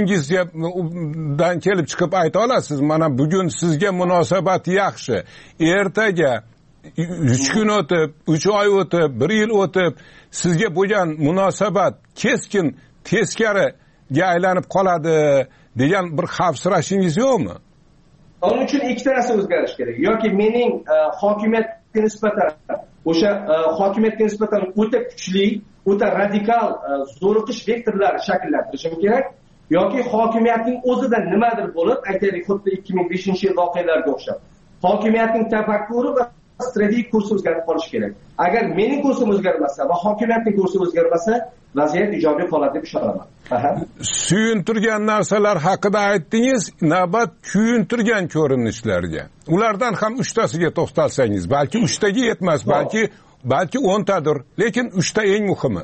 o'zingizdan kelib chiqib ayta olasiz, mana bugun sizga munosabat yaxshi, ertaga uch kun o'tib, uch oy o'tib, bir yil o'tib, sizga bo'lgan munosabat keskin teskariga aylanib qoladi degan bir xavfsirashingiz yo'qmi? Onun uchun ikkita narsa o'zgarish kerak. Yoki mening hokimiyatga nisbatan o'sha hokimiyatga nisbatan o'ta kuchli, o'ta radikal zo'riqish vektorlari shakllantirishim kerak, yoki hokimiyatning o'zida nimadir bo'lib, aytaylik, xuddi ikki ming beshinchi yil voqealariga o'xshab, hokimiyatning tafakkuri va strategik kursi o'zgarib qolishi kerak. Agar mening kursim o'zgarmasa va hokimiyatning kursi o'zgarmasa, vaziyat ijobiy holat deb ishonaman. Suyuntirgan narsalar haqida aytdingiz, navbat kuyuntirgan ko'rinishlarga. Ulardan ham uchtasiga to'xtalsangiz, balki uchtaga yetmas, balki balki o'ntadir, lekin uchta eng muhimi.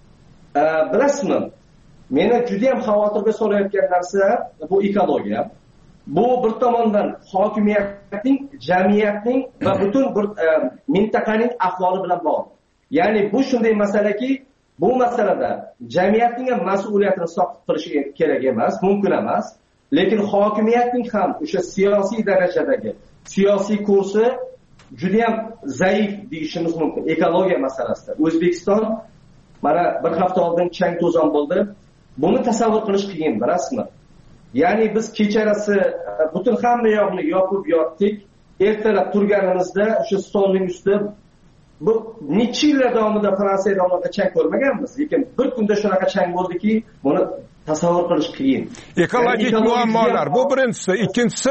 Bilasizmi, meni juda ham xavotirga solayotgan narsa bu ekologiya. Bu bir tomondan hokimiyatning, jamiyatning va butun bir mintaqaning ahvoli bilan bog'liq. Ya'ni bu shunday masalaki, bu masalada jamiyatning ham mas'uliyatini soqit qilish kerak emas, mumkin emas. lekin hokimiyatning ham o'sha siyosiy darajadagi siyosiy kursi juda ham zaif deyishimiz mumkin ekologiya masalasida. O'zbekiston mana bir hafta oldin chang to'zon bo'ldi. Buni tasavvur qilish qiyin, bilasizmi? Ya'ni biz kecharasi butun hamma yoqni yopib yotdik. Ertalab turganimizda o'sha stolning ustida bu necha yillar davomida Fransiyada unaqa chang ko'rmaganmiz, lekin bir kunda shunaqa chang bo'ldiki, buni tasavvur qilish qiyin. Ekologik muammolar bu birinchisi, ikkinchisi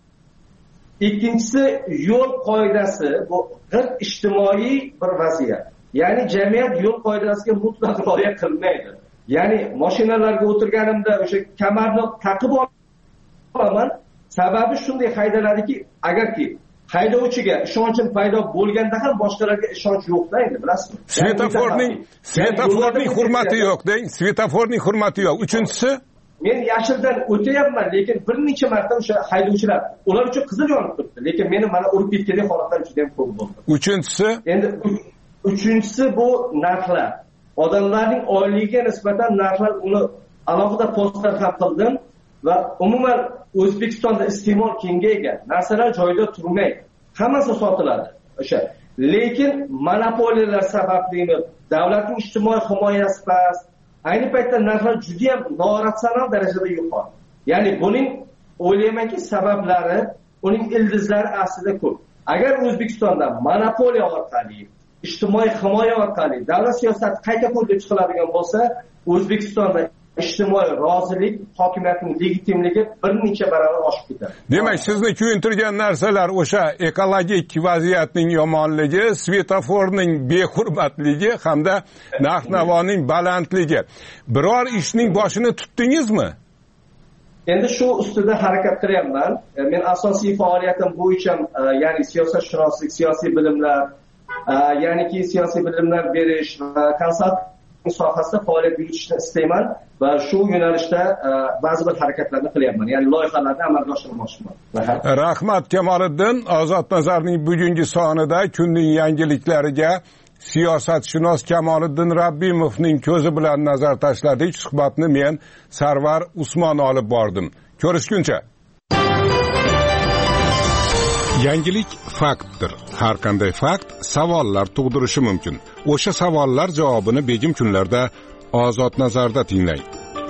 ikkinchisi yo'l qoidasi, bu g'irt ijtimoiy bir vaziyat. Ya'ni jamiyat yo'l qoidasiga mutlaq rioya qilmaydi. Ya'ni mashinalarga o'tirganimda o'sha kamarni taqib olaman. Sababi shunday haydaladiki, agarki haydovchiga ishonchim paydo bo'lganda ham boshqalarga ishonch yo'qda endi, bilasizmi? Svetoforning svetoforning hurmati yo'q, deng. Svetoforning hurmati yo'q. Uchinchisi, men yashildan o'tayapman, lekin bir necha marta o'sha haydovchilar, ular uchun qizil yonib turibdi, lekin meni mana urib ketgan holatlar juda ham ko'p bo'ldi. Uchinchisi, endi uchinchisi bu narxlar. Odamlarning oyligiga nisbatan narxlar, uni alohida postlar ham qildim va umuman O'zbekistonda iste'mol kengaygan, narsalar joyida turmaydi. Hammasi sotiladi. O'sha. Lekin monopoliyalar sabablimi, davlatning ijtimoiy himoyasi past. Ayni paytda narxlar juda ham noratsional darajada yuqori. Ya'ni buning o'ylaymanki sabablari, uning ildizlari aslida ko'p. Agar O'zbekistonda monopoliya orqali, ijtimoiy himoya orqali davlat siyosati qayta ko'rib chiqiladigan bo'lsa, O'zbekistonda ijtimoiy rozilik, hokimiyatning legitimligi bir necha barobar oshib ketadi. Demak, sizni kuyintirgan narsalar o'sha ekologik vaziyatning yomonligi, svetoforning behurmatligi hamda narx-navoning balandligi. Biror ishning boshini tutdingizmi? Endi shu ustida harakat qilyapman. Men asosiy faoliyatim bo'yicha, ya'ni siyosatshunoslik, siyosiy bilimlar, ya'niki siyosiy bilimlar berish va konsalting sohasida faoliyat yuritishni istayman va shu yo'nalishda ba'zi bir harakatlarni qilyapman. Ya'ni loyihalarni amalga oshirmoqchiman. Rahmat Kamoliddin, Ozod Nazarning bugungi sonida kunning yangiliklariga siyosatshunos Kamoliddin Rabbimovning ko'zi bilan nazar tashladik. Suhbatni men Sarvar Usmon olib bordim. Ko'rishguncha. Yangilik faktdir. Har qanday fakt savollar tug'dirishi mumkin. O'sha savollar javobini begim kunlarda Ozod Nazarda tinglang.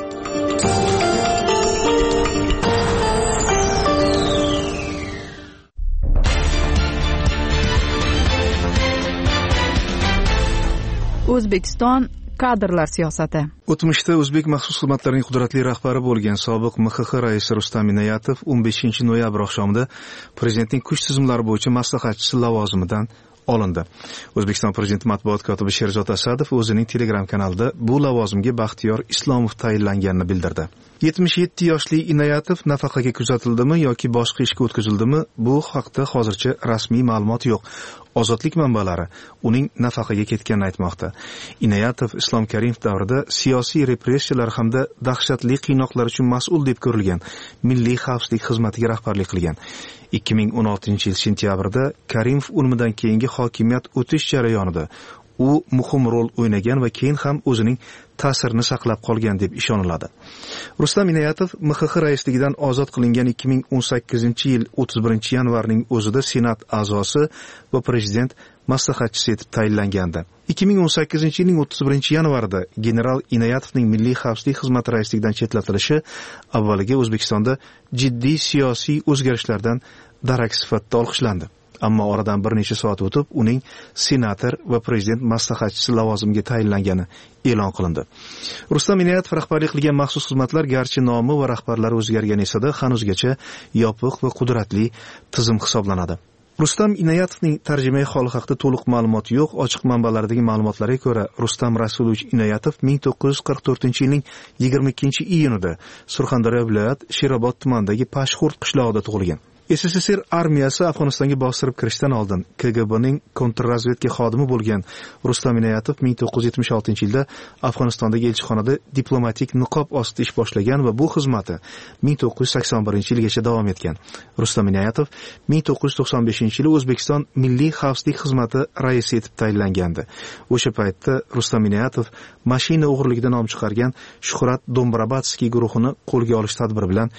O'zbekiston kadrlar siyosati. O'tmishda o'zbek maxsus xizmatlarining qudratli rahbari bo'lgan sobiq M X X raisi Rustam Inoyatov o'n beshinchi noyabr oqshomida prezidentning kuch tizimlari bo'yicha maslahatchisi lavozimidan olindi. O'zbekiston Prezidenti matbuot kotibi Sherzod Asadov o'zining Telegram kanalida bu lavozimga Baxtiyor Islomov tayinlanganini bildirdi. yetmish yetti yoshli Inoyatov nafaqaga kuzatildimi yoki boshqa ishga o'tkazildimi, bu haqda hozircha rasmiy ma'lumot yo'q. Ozodlik manbalari uning nafaqaga ketganini aytmoqda. Inoyatov Islom Karimov davrida siyosiy repressiyalar hamda dahshatli qiynoqlar uchun mas'ul deb ko'rilgan Milliy xavfsizlik xizmatiga rahbarlik qilgan. ikki ming o'n oltinchi yil sentyabrda Karimov o'limidan keyingi hokimiyat o'tish jarayonida u muhim rol o'ynagan va keyin ham o'zining ta'sirini saqlab qolgan deb ishoniladi. Rustam Inoyatov M X X raisligidan ozod qilingan ikki ming o'n sakkizinchi yil o'ttiz birinchi yanvarning o'zida Senat a'zosi va prezident maslahatchisi etib tayinlangandi. ikki ming o'n sakkizinchi yilning o'ttiz birinchi yanvarida general Inoyatovning Milliy xavfsizlik xizmati raisligidan chetlatilishi avvaliga O'zbekistonda jiddiy siyosiy o'zgarishlardan darak sifatida olqishlandi. Ammo oradan bir necha soat o'tib uning senator va prezident maslahatchisi lavozimiga tayinlangani e'lon qilindi. Rustam Inoyatov rahbarlik qilgan maxsus xizmatlar garchi nomi va rahbarlari o'zgargan esa-da hanuzgacha yopiq va qudratli tizim hisoblanadi. Rustam Inoyatovning tarjimai holi haqida to'liq ma'lumot yo'q. Ochiq manbalardagi ma'lumotlarga ko'ra, Rustam Rasulovich Inoyatov ming to'qqiz yuz qirq to'rtinchi yilning yigirma ikkinchi iyunida Surxondaryo viloyat Sherobod tumanidagi Pashxurt qishlog'ida tug'ilgan. S S S R armiyasi Afg'onistonga bostirib kirishdan oldin K G Bning kontrrazvedka xodimi bo'lgan Rustam Inoyatov ming to'qqiz yuz yetmish oltinchi yilda Afg'onistondagi elchixonada diplomatik niqob ostida ish boshlagan va bu xizmati ming to'qqiz yuz sakson birinchi yilgacha davom etgan. Rustam Inoyatov ming to'qqiz yuz to'qson beshinchi yili O'zbekiston Milliy xavfsizlik xizmati raisi etib tayinlangandi. O'sha paytda Rustam Inoyatov mashina o'g'irligidan nom chiqargan Shuhrat Dombrabatskiy guruhini qo'lga olish tadbiri bilan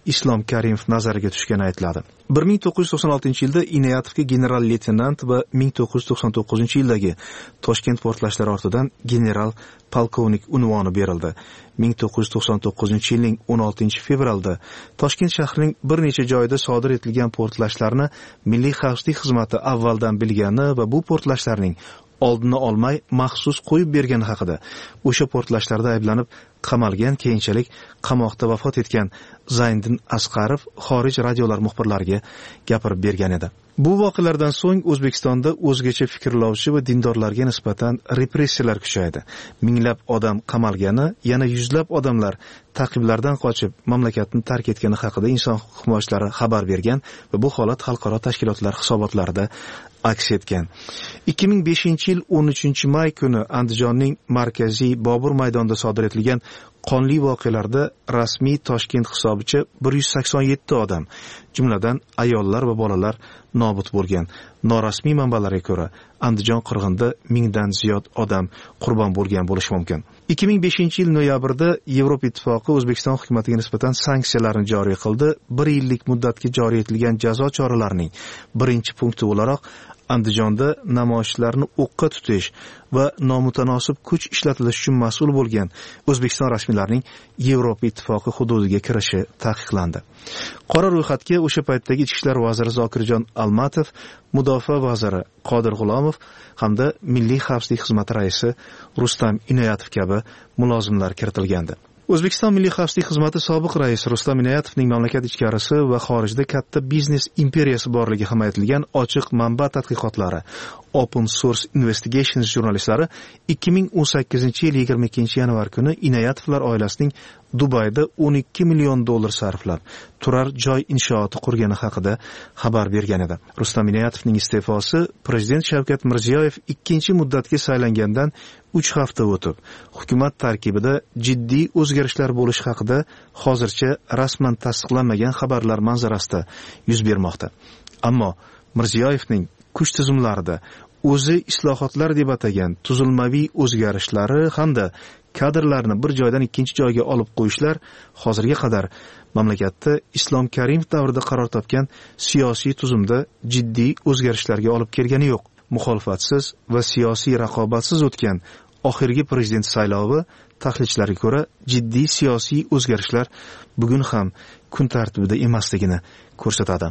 Islom Karimov nazariga tushgani aytiladi. bir ming to'qqiz yuz to'qson oltinchi yilda Inoyatovga general leytenant va ming to'qqiz yuz to'qson to'qqizinchi yildagi Toshkent portlashlari ortidan general polkovnik unvoni berildi. ming to'qqiz yuz to'qson to'qqizinchi yilning o'n oltinchi fevralda Toshkent shahrining bir necha joyida sodir etilgan portlashlarni Milliy xavfsizlik xizmati avvaldan bilgani va bu portlashlarning oldini olmay maxsus qo'yib bergani haqida o'sha portlashlarda ayblanib qamalgan, keyinchalik qamoqda vafot etgan Zayniddin Asqarov xorij radiolar muxbirlariga gapirib bergan edi. Bu voqealardan so'ng O'zbekistonda o'zgacha fikrlovchi va dindorlarga nisbatan repressiyalar kuchaydi. Minglab odam qamalgani, yana yuzlab odamlar ta'qiblardan qochib mamlakatni tark etgani haqida inson huquq himoyachilari xabar bergan va bu holat xalqaro tashkilotlar hisobotlarida aks etgan. ikki ming beshinchi yil o'n uchinchi may kuni Andijonning markaziy Bobur maydonida sodir etilgan qonli voqealarda rasmiy Toshkent hisobicha bir yuz sakson yetti odam, jumladan ayollar va bolalar nobud bo'lgan. Norasmiy manbalarga ko'ra, Andijon qirg'inida mingdan ziyod odam qurbon bo'lgan bo'lishi mumkin. ikki ming beshinchi yil noyabrda Yevropa ittifoqi O'zbekiston hukumatiga nisbatan sanksiyalarni joriy qildi. Bir yillik muddatga joriy etilgan jazo choralarining birinchi punkti o'laroq Andijonda namoyishlarni o'qqa tutish va nomutanosib kuch ishlatilishi uchun mas'ul bo'lgan O'zbekiston rasmiylarining Yevropa ittifoqi hududiga kirishi taqiqlandi. Qora ro'yxatga o'sha paytdagi Ichki ishlar vaziri Zokirjon Almatov, Mudofaa vaziri Qodir G'ulomov hamda Milliy xavfsizlik xizmati raisi Rustam Inoyatov kabi mulozimlar kiritilgandi. O'zbekiston Milliy xavfsizlik xizmati sobiq raisi Rustam Inoyatovning mamlakat ichkarisi va xorijda katta biznes imperiyasi borligi ham aytilgan ochiq manba tadqiqotlari Open Source Investigations jurnalistlari ikki ming o'n sakkizinchi yil yigirma ikkinchi yanvar kuni Inoyatovlar oilasining Dubayda o'n ikki million dollar sarflab turar joy inshooti qurgani haqida xabar bergan edi. Rustam Inoyatovning iste'fosi Prezident Shavkat Mirziyoyev ikkinchi muddatga saylangandan uch hafta o'tib, hukumat tarkibida jiddiy o'zgarishlar bo'lishi haqida hozircha rasman tasdiqlanmagan xabarlar manzarasida yuz bermoqda. Ammo Mirziyoyevning kuch tizimlarida o'zi islohotlar deb atagan tuzilmaviy o'zgarishlari hamda kadrlarni bir joydan ikkinchi joyga olib qo'yishlar hozirga qadar mamlakatda Islom Karimov davrida qaror topgan siyosiy tuzumda jiddiy o'zgarishlarga olib kelgani yo'q. Muxolifatsiz va siyosiy raqobatsiz o'tgan oxirgi prezident saylovi tahlilchilarga ko'ra jiddiy siyosiy o'zgarishlar bugun ham kun tartibida emasligini ko'rsatadi.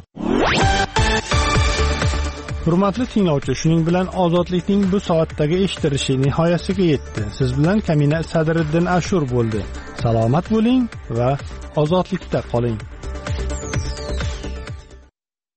Hurmatli tinglovchi, shuning bilan ozodlikning bu soatdagi eshitilishi nihoyasiga yetdi. Siz bilan Kamina Sadriddin Ashur bo'ldi. Salomat bo'ling va ozodlikda qoling.